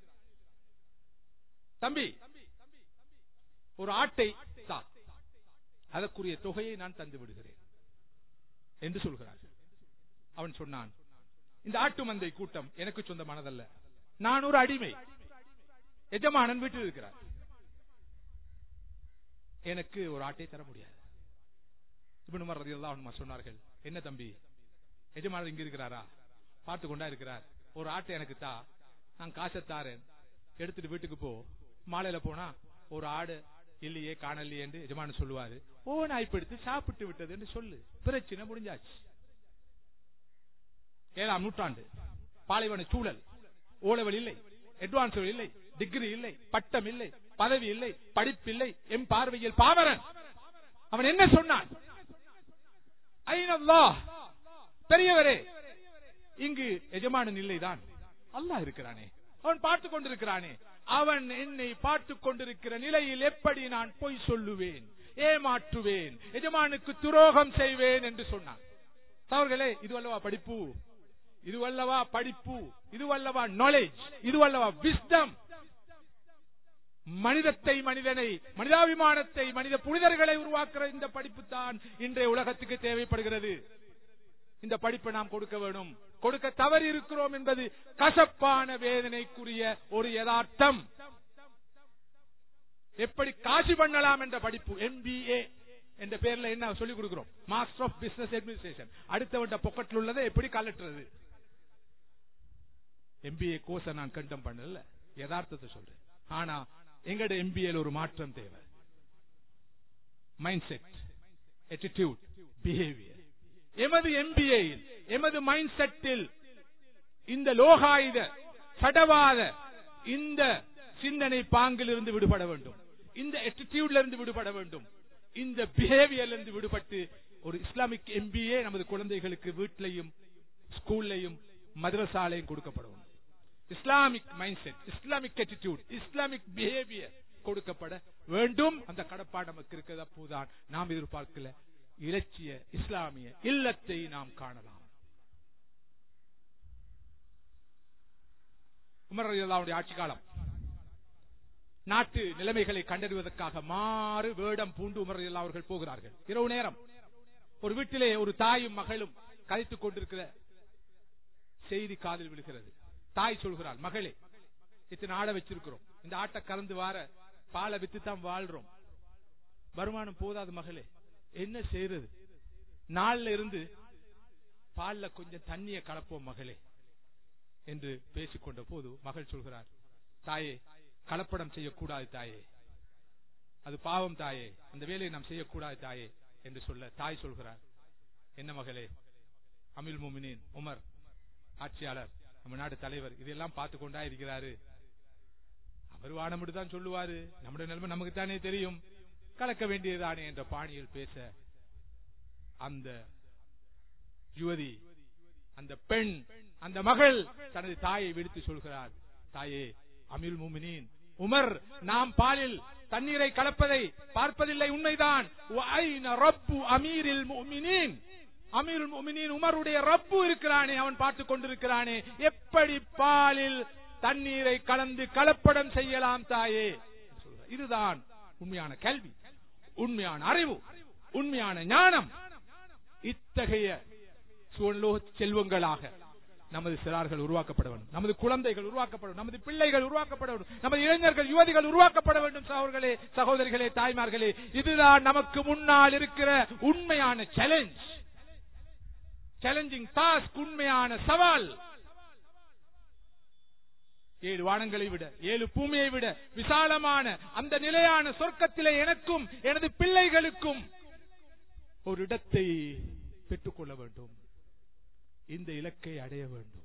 தம்பி, ஒரு ஆட்டை தா, அதற்குரிய தொகையை நான் தந்து விடுகிறேன் என்று சொல்கிறார்கள். அவன் சொன்னான், இந்த ஆட்டு மந்தை கூட்டம் எனக்கு சொந்தமானதல்ல, நான் ஒரு அடிமை, எஜமானன் வீட்டில் இருக்கிறார், எனக்கு ஒரு ஆட்டை தர முடியாது. இப்னு உமர் ரலியல்லாஹு அன்ஹு சொன்னார்கள், என்ன தம்பி, எஜமானர் இங்க இருக்கிறாரா? பார்த்து கொண்டா இருக்கிறார், ஒரு ஆட்டை எனக்கு தா, நான் காசை தாரேன், எடுத்துட்டு வீட்டுக்கு போ. மாலையில போனா ஒரு ஆடு இல்லையே, காணலையே என்று எஜமானன் சொல்லுவாரு. நாய்ப்படுத்து சாப்பிட்டு விட்டது என்று சொல்லு, பிரச்சனை முடிஞ்சாச்சு. 7ஆம் நூற்றாண்டு பாலைவன சூழல், ஓலவல் இல்லை, அட்வான்ஸ் இல்லை, டிகிரி இல்லை, பட்டம் இல்லை, பதவி இல்லை, படிப்பு இல்லை, எம் பார்வையில் பாமரன். அவன் என்ன சொன்னான்? ஐனல்லாஹ், பெரியவரே, இங்கு எஜமானன் இல்லைதான், அல்லாஹ் இருக்கிறானே, அவன் பார்த்துக் கொண்டிருக்கிறானே, அவன் என்னை பார்த்துக் கொண்டிருக்கிற நிலையில் எப்படி நான் பொய் சொல்லுவேன், ஏமாற்றுவேன், எஜமானுக்கு துரோகம் செய்வேன் என்று சொன்னான். அவர்களே, இதுவல்லவா படிப்பு, இதுவல்லவா படிப்பு, இதுவல்லவா நாலேஜ், இதுவல்லவா விஸ்டம். மனிதத்தை, மனிதனை, மனிதாபிமானத்தை, மனித புனிதர்களை உருவாக்குற இந்த படிப்பு தான் இன்றைய உலகத்துக்கு தேவைப்படுகிறது. இந்த படிப்பை நாம் கொடுக்க வேண்டும். கொடுக்க தவறி இருக்கிறோம் என்பது கசப்பான வேதனைக்குரிய ஒரு யதார்த்தம். எப்படி காசி பண்ணலாம் என்ற படிப்பு, MBA என்ற பெயர்ல என்ன சொல்லிக் கொடுக்கிறோம்? Master of business administration. அடுத்தவண்ட பொக்கெட்ல உள்ளதை எப்படி கலட்டுறது? MBA கோர்ஸை நான் கண்டம் பண்ணல, யதார்த்தத்தை சொல்றேன். ஆனா எங்கட MBA ஒரு மாற்றம் தேவை. Mind set, attitude, behavior. எமது MBA யில், எமது மைண்ட் செட்டில் இந்த லோகாயுத சடவாத இந்த சிந்தனை பாங்கில் இருந்து விடுபட வேண்டும், இந்த attitudeல இருந்து விடுபட வேண்டும், இந்த பிஹேவியர்ல இருந்து விடுபட்டு ஒரு இஸ்லாமிக் MBA நமது குழந்தைகளுக்கு வீட்டிலையும் ஸ்கூல்லையும் மதரசாலையும் கொடுக்கப்படும். Islamic mind set, Islamic attitude, Islamic behaviour கொடுக்கப்பட வேண்டும். அந்த கடப்பாடு நமக்கு இருக்கிறது. அப்போதான் நாம் எதிர்பார்க்கல இலட்சிய இஸ்லாமிய இல்லத்தை நாம் காணலாம். உமர் ரலியல்லாஹு அன்ஹு ஆட்சி காலம், நாட்டு நிலைமைகளை கண்டறிவதற்காக மாறு வேடம் பூண்டு உமர் ரலியல்லாஹு அவர்கள் போகிறார்கள். இரவு நேரம் ஒரு வீட்டிலே ஒரு தாயும் மகளும் கதைத்துக் கொண்டிருக்கிற செய்தி காதில் விழுகிறது. தாய் சொல்கிறாள், மகளே, இத்தனை ஆடை வச்சிருக்கிறோம், இந்த ஆட்டை கறந்து வார பாலை வித்துத்தான் வாழ்றோம், வருமானம் போதாது மகளே, என்ன செய்யறது? நாள்ல இருந்து பால்ல கொஞ்சம் தண்ணிய கலப்போம் மகளே என்று பேசிக்கொண்ட போது மகள் சொல்கிறார், தாயே, கலப்படம் செய்யக்கூடாது தாயே, அது பாவம் தாயே, அந்த வேலையை நாம் செய்யக்கூடாது தாயே என்று சொல்ல தாய் சொல்கிறார், என்ன மகளே, அமீருல் முஃமினீன் உமர் ஆட்சியாளர், நம்ம நாட்டு தலைவர் இதெல்லாம் பார்த்து கொண்டா இருக்கிறாரு, அவர் வானமிட்டு தான் சொல்லுவாரு, நம்முடைய நிலைமை நமக்கு தானே தெரியும், கலக்க வேண்டியதானே என்ற பாணியில் பேச அந்த யுவதி, அந்த பெண், அந்த மகள் தனது தாயை விடுத்து சொல்கிறார், தாயே, அமீருல் முஃமினீன் உமர் நாம் பாலில் தண்ணீரை கலப்பதை பார்ப்பதில்லை, உண்மைதான். ரப்பு அமீருல் முஃமினீன், அமீருல் முஃமினீன் உமருடைய ரப்பு இருக்கிறானே, அவன் பார்த்துக் கொண்டிருக்கிறானே, எப்படி பாலில் தண்ணீரை கலந்து கலப்படம் செய்யலாம் தாயே. இதுதான் உண்மையான கல்வி, உண்மையான அறிவு, உண்மையான ஞானம். இத்தகைய சுவர்லோக செல்வங்களாக நமது சிறார்கள் உருவாக்கப்பட வேண்டும், நமது குழந்தைகள் உருவாக்கப்பட வேண்டும், நமது பிள்ளைகள் உருவாக்கப்பட வேண்டும், நமது இளைஞர்கள் யுவதிகள் உருவாக்கப்பட வேண்டும். சகோதரர்களே, சகோதரிகளே, தாய்மார்களே, இதுதான் நமக்கு முன்னால் இருக்கிற உண்மையான சேலஞ்சிங் டாஸ்க், உண்மையான சவால். 7 வானங்களை விட 7 பூமியை விட விசாலமான அந்த நிலையான சொர்க்கத்திலே எனக்கும் எனது பிள்ளைகளுக்கும் ஒரு இடத்தை பெற்றுக்கொள்ள வேண்டும், இந்த இலக்கை அடைய வேண்டும்.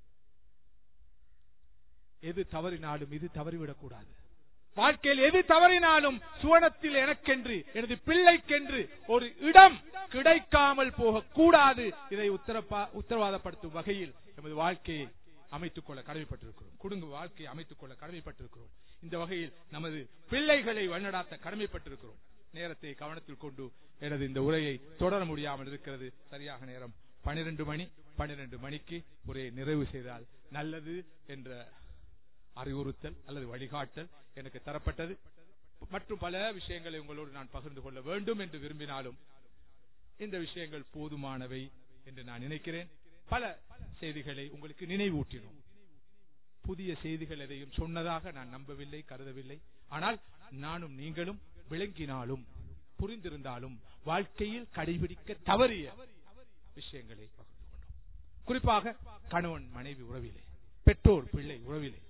எது தவறினாலும் இது தவறிவிடக் கூடாது. வாழ்க்கையில் எது தவறினாலும் சுவனத்தில் எனக்கென்று எனது பிள்ளைக்கென்று ஒரு இடம் கிடைக்காமல் போகக்கூடாது. இதை உத்தரவாதப்படுத்தும் வகையில் நமது வாழ்க்கையை அமைத்துக் கொள்ள கடமைப்பட்டிருக்கிறோம், குடும்ப வாழ்க்கையை அமைத்துக் கொள்ள கடமைப்பட்டிருக்கிறோம். இந்த வகையில் நமது பிள்ளைகளை வழிநடாத்த கடமைப்பட்டிருக்கிறோம். நேரத்தை கவனத்தில் கொண்டு எனது இந்த உரையை தொடர முடியாமல் இருக்கிறது. சரியாக நேரம் 12 மணி. 12 மணிக்கு உரையை நிறைவு செய்தால் நல்லது என்ற அறிவுறுத்தல் அல்லது வழிகாட்டல் எனக்கு தரப்பட்டது. மற்றும் பல விஷயங்களை உங்களோடு நான் பகிர்ந்து கொள்ள வேண்டும் என்று விரும்பினாலும் இந்த விஷயங்கள் போதுமானவை என்று நான் நினைக்கிறேன். பல செய்திகளை உங்களுக்கு நினைவூட்டினோம். புதிய செய்திகள் எதையும் சொன்னதாக நான் நம்பவில்லை, கருதவில்லை. ஆனால் நானும் நீங்களும் விளங்கினாலும் புரிந்திருந்தாலும் வாழ்க்கையில் கடைபிடிக்க தவறிய விஷயங்களை பகிர்ந்து கொண்டோம். குறிப்பாக கணவன் மனைவி உறவிலே, பெற்றோர் பிள்ளை உறவிலே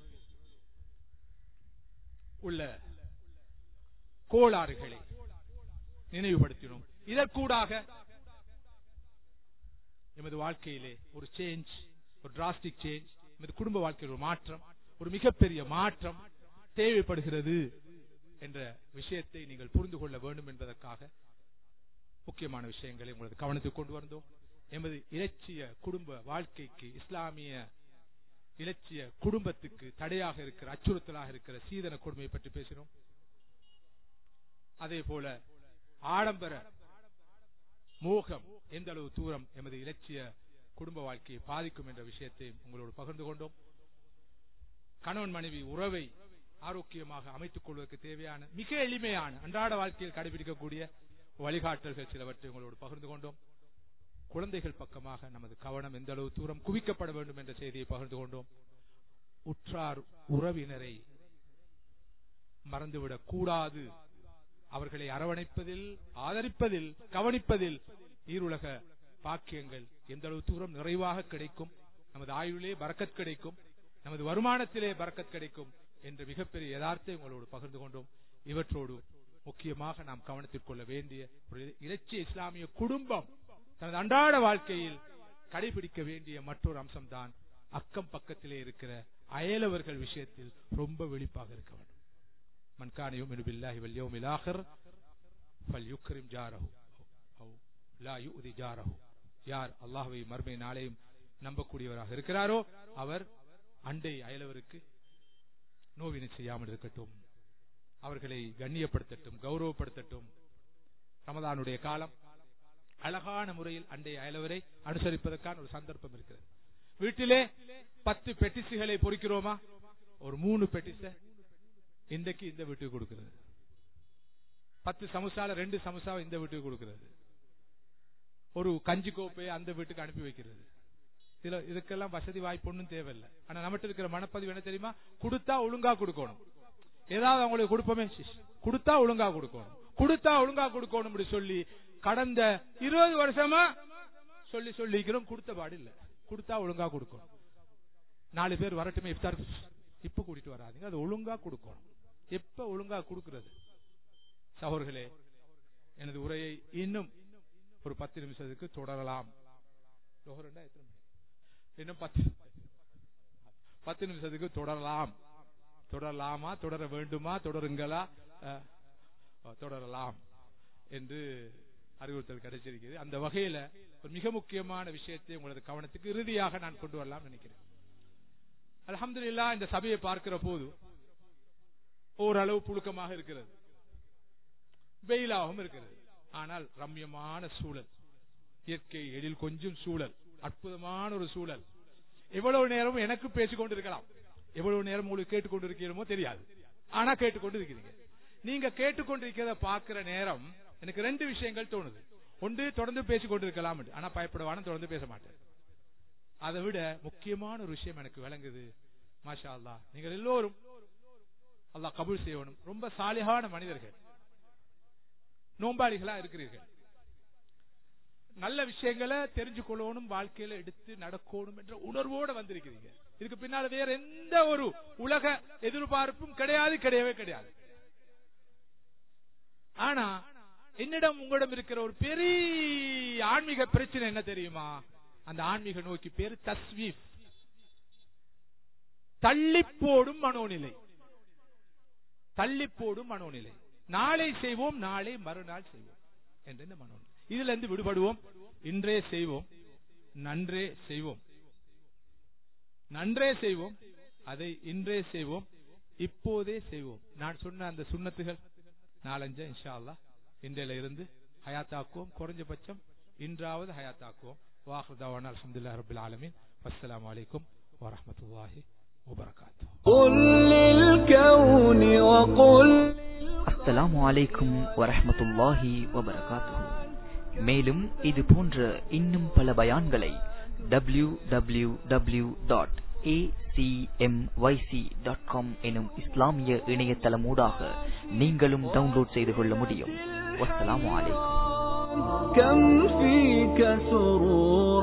உள்ள கோளாறுகளை நினைவுபடுத்தினோம். இதற்கூடாக எமது வாழ்க்கையிலே ஒரு சேஞ்ச், ஒரு டிராஸ்டிக் சேஞ்ச், எமது குடும்ப வாழ்க்கையில் ஒரு மாற்றம், ஒரு மிகப்பெரிய மாற்றம் தேவைப்படுகிறது என்ற விஷயத்தை நீங்கள் புரிந்து கொள்ள வேண்டும் என்பதற்காக முக்கியமான விஷயங்களை உங்களது கவனத்துக்கு கொண்டு வந்தோம். எமது இலட்சிய குடும்ப வாழ்க்கைக்கு, இஸ்லாமிய இலட்சிய குடும்பத்துக்கு தடையாக இருக்கிற, அச்சுறுத்தலாக இருக்கிற சீதன கொடுமையை பற்றி பேசினோம். அதே போல ஆடம்பர மோகம் எந்த அளவு தூரம் எமது இலட்சிய குடும்ப வாழ்க்கையை பாதிக்கும் என்ற விஷயத்தை உங்களோடு பகிர்ந்து கொண்டோம். கணவன் மனைவி உறவை ஆரோக்கியமாக அமைத்துக் கொள்வதற்கு தேவையான மிக எளிமையான அன்றாட வாழ்க்கையில் கடைபிடிக்கக்கூடிய வழிகாட்டல்கள் சிலவற்றை உங்களோடு பகிர்ந்து கொண்டோம். குழந்தைகள் பக்கமாக நமது கவனம் எந்த அளவு தூரம் குவிக்கப்பட வேண்டும் என்ற செய்தியை பகிர்ந்து கொண்டோம். உற்றார் உறவினரை மறந்துவிடக் கூடாது. அவர்களை அரவணைப்பதில், ஆதரிப்பதில், கவனிப்பதில் ஈருலக பாக்கியங்கள் எந்த அளவு தூரம் நிறைவாக கிடைக்கும், நமது ஆயுளிலே பரக்கத் கிடைக்கும், நமது வருமானத்திலே பரக்கத் கிடைக்கும் என்ற மிகப்பெரிய யதார்த்தத்தை உங்களோடு பகிர்ந்து கொண்டோம். இவற்றோடு முக்கியமாக நாம் கவனத்தில் கொள்ள வேண்டிய ஒரு இலட்சிய இஸ்லாமிய குடும்பம் தனது அன்றாட வாழ்க்கையில் கடைபிடிக்க வேண்டிய மற்றொரு அம்சம்தான் அக்கம் பக்கத்திலே இருக்கிற அயலவர்கள் விஷயத்தில் ரொம்ப வெளிப்பாக இருக்க வேண்டும். மன் கான யுமினு பில்லாஹி வல் யௌமில் ஆகிர் ஃபல்யுக்ரிம் ஜாரஹு அவ் லா யுதி ஜாரஹு. யார் அல்லாஹ்வை மறுமை நாளையும் நம்பக்கூடியவராக இருக்கிறாரோ அவர் அண்டை அயலவருக்கு நோவினை செய்யாமல் இருக்கட்டும், அவர்களை கண்ணியப்படுத்தட்டும், கௌரவப்படுத்தட்டும். ரமதானுடைய காலம், அழகான முறையில் அண்டை அயலவரை அனுசரிப்பதற்கான ஒரு சந்தர்ப்பம் இருக்கிறது. வீட்டிலே 10 பெட்டிசுகளை பொறிக்கிறோமா, ஒரு 3 பெட்டிச இன்றைக்கு இந்த வீட்டுக்கு கொடுக்கிறது, 10 சமுசால 2 சமுசாவை இந்த வீட்டுக்கு கொடுக்கிறது, ஒரு கஞ்சி கோப்பையை அந்த வீட்டுக்கு அனுப்பி வைக்கிறது. இதுக்கெல்லாம் வசதி வாய்ப்பு ஒன்றும் தேவையில்லை. ஆனா நம்மகிட்ட இருக்கிற மனப்பதிவு என்ன தெரியுமா, கொடுத்தா ஒழுங்கா கொடுக்கணும், ஏதாவது அவங்களுக்கு கொடுப்போமே, கொடுத்தா ஒழுங்கா கொடுக்கணும், கொடுத்தா ஒழுங்கா கொடுக்கணும் சொல்லி கடந்த 20 வருஷமா சொல்லிக்கிறோம். கொடுத்த பாடு இல்ல, கொடுத்தா ஒழுங்கா கொடுக்கணும். 4 பேர் வரட்டுமே இஃப்தார், இப்ப கூட்டிட்டு வராதீங்க, அது ஒழுங்கா கொடுக்கணும். எப்ப ஒழுங்கா கொடுக்கிறது? சகோதரர்களே, எனது உரையை இன்னும் ஒரு 10 நிமிஷத்துக்கு தொடரலாம். இன்னும் 10 நிமிஷத்துக்கு தொடரலாம். தொடரலாமா, தொடர வேண்டுமா, தொடருங்களா? தொடரலாம் என்று அறிவுறுத்தல் கிடைச்சிருக்கிறது. அந்த வகையில ஒரு மிக முக்கியமான விஷயத்தை உங்களது கவனத்துக்கு இறுதியாக நான் கொண்டு வரலாம் நினைக்கிறேன். அல்ஹம்துலில்லாஹ், இந்த சபையை பார்க்கிற போது ஓரளவு புழுக்கமாக இருக்கிறது, வெயிலாகவும் இருக்கிறது. ஆனால் ரம்யமான சூழல், இயற்கை எழில் கொஞ்சம் சூழல், அற்புதமான ஒரு சூழல். எவ்வளவு நேரம் எனக்கு பேசிக் கொண்டிருக்கலாம், எவ்வளவு நேரம் உங்களுக்கு கேட்டுக்கொண்டிருக்கிறோமோ தெரியாது, ஆனா கேட்டுக்கொண்டு இருக்கிறீங்க. நீங்க கேட்டுக்கொண்டிருக்கிறத பார்க்கிற நேரம் எனக்கு 2 விஷயங்கள் தோணுது. ஒன்று, தொடர்ந்து பேசிக் கொண்டிருக்கலாம், ஆனா பயப்படுவான தொடர்ந்து பேச மாட்டேன். அதை விட முக்கியமான ஒரு விஷயம் எனக்கு விளங்குது. மாஷா அல்லாஹ், நீங்கள் எல்லோரும் அல்லாஹ் கபூல் செய்யணும். ரொம்ப சாலிஹான மனிதர்கள், நோம்பாளிகளா இருக்கிறீர்கள். நல்ல விஷயங்களை தெரிஞ்சு கொள்ளணும், வாழ்க்கையில எடுத்து நடக்கணும் என்ற உணர்வோடு வந்திருக்கிறீங்க. இதுக்கு பின்னால வேற எந்த ஒரு உலக எதிர்பார்ப்பும் கிடையவே கிடையாது. ஆனா என்னிடம் உங்களிடம் இருக்கிற ஒரு பெரிய ஆன்மீக பிரச்சனை என்ன தெரியுமா? அந்த ஆன்மீக நோக்கி பேரு தஸ்வீஃப், தள்ளி போடும் மனோநிலை. தள்ளி போடும் மனோநிலை. நாளை செய்வோம், நாளை மறுநாள் செய்வோம் என்ற இந்த மனோநிலை. இதுல இருந்து விடுபடுவோம். இன்றே செய்வோம், நன்றே செய்வோம். நன்றே செய்வோம், அதை இன்றே செய்வோம், இப்போதே செய்வோம். நான் சொன்ன அந்த சுன்னத்துகள் 4-5 இன்ஷா அல்லாஹ் இன்றையில இருந்து ஹயாத்தாக்குவோம். குறைஞ்சபட்சம் இன்றாவது ஹயாத்தாக்குவோம். வாஹிர் தஅவானா அல்ஹம்துலில்லாஹி ரப்பில் ஆலமீன். வஸ்ஸலாமு அலைக்கும் வரஹ்மத்துல்லாஹி வபரகாத்துஹு. அஸ்ஸலாமு அலைக்கும் வரஹ்மத்துல்லாஹி வபரகாத்துஹு. மேலும் இது போன்ற இன்னும் பல பயான்களை www.acmyc.com எனும் இஸ்லாமிய இணையதளமூடாக நீங்களும் டவுன்லோட் செய்து கொள்ள முடியும். வஸ்ஸலாமு அலைக்கும்.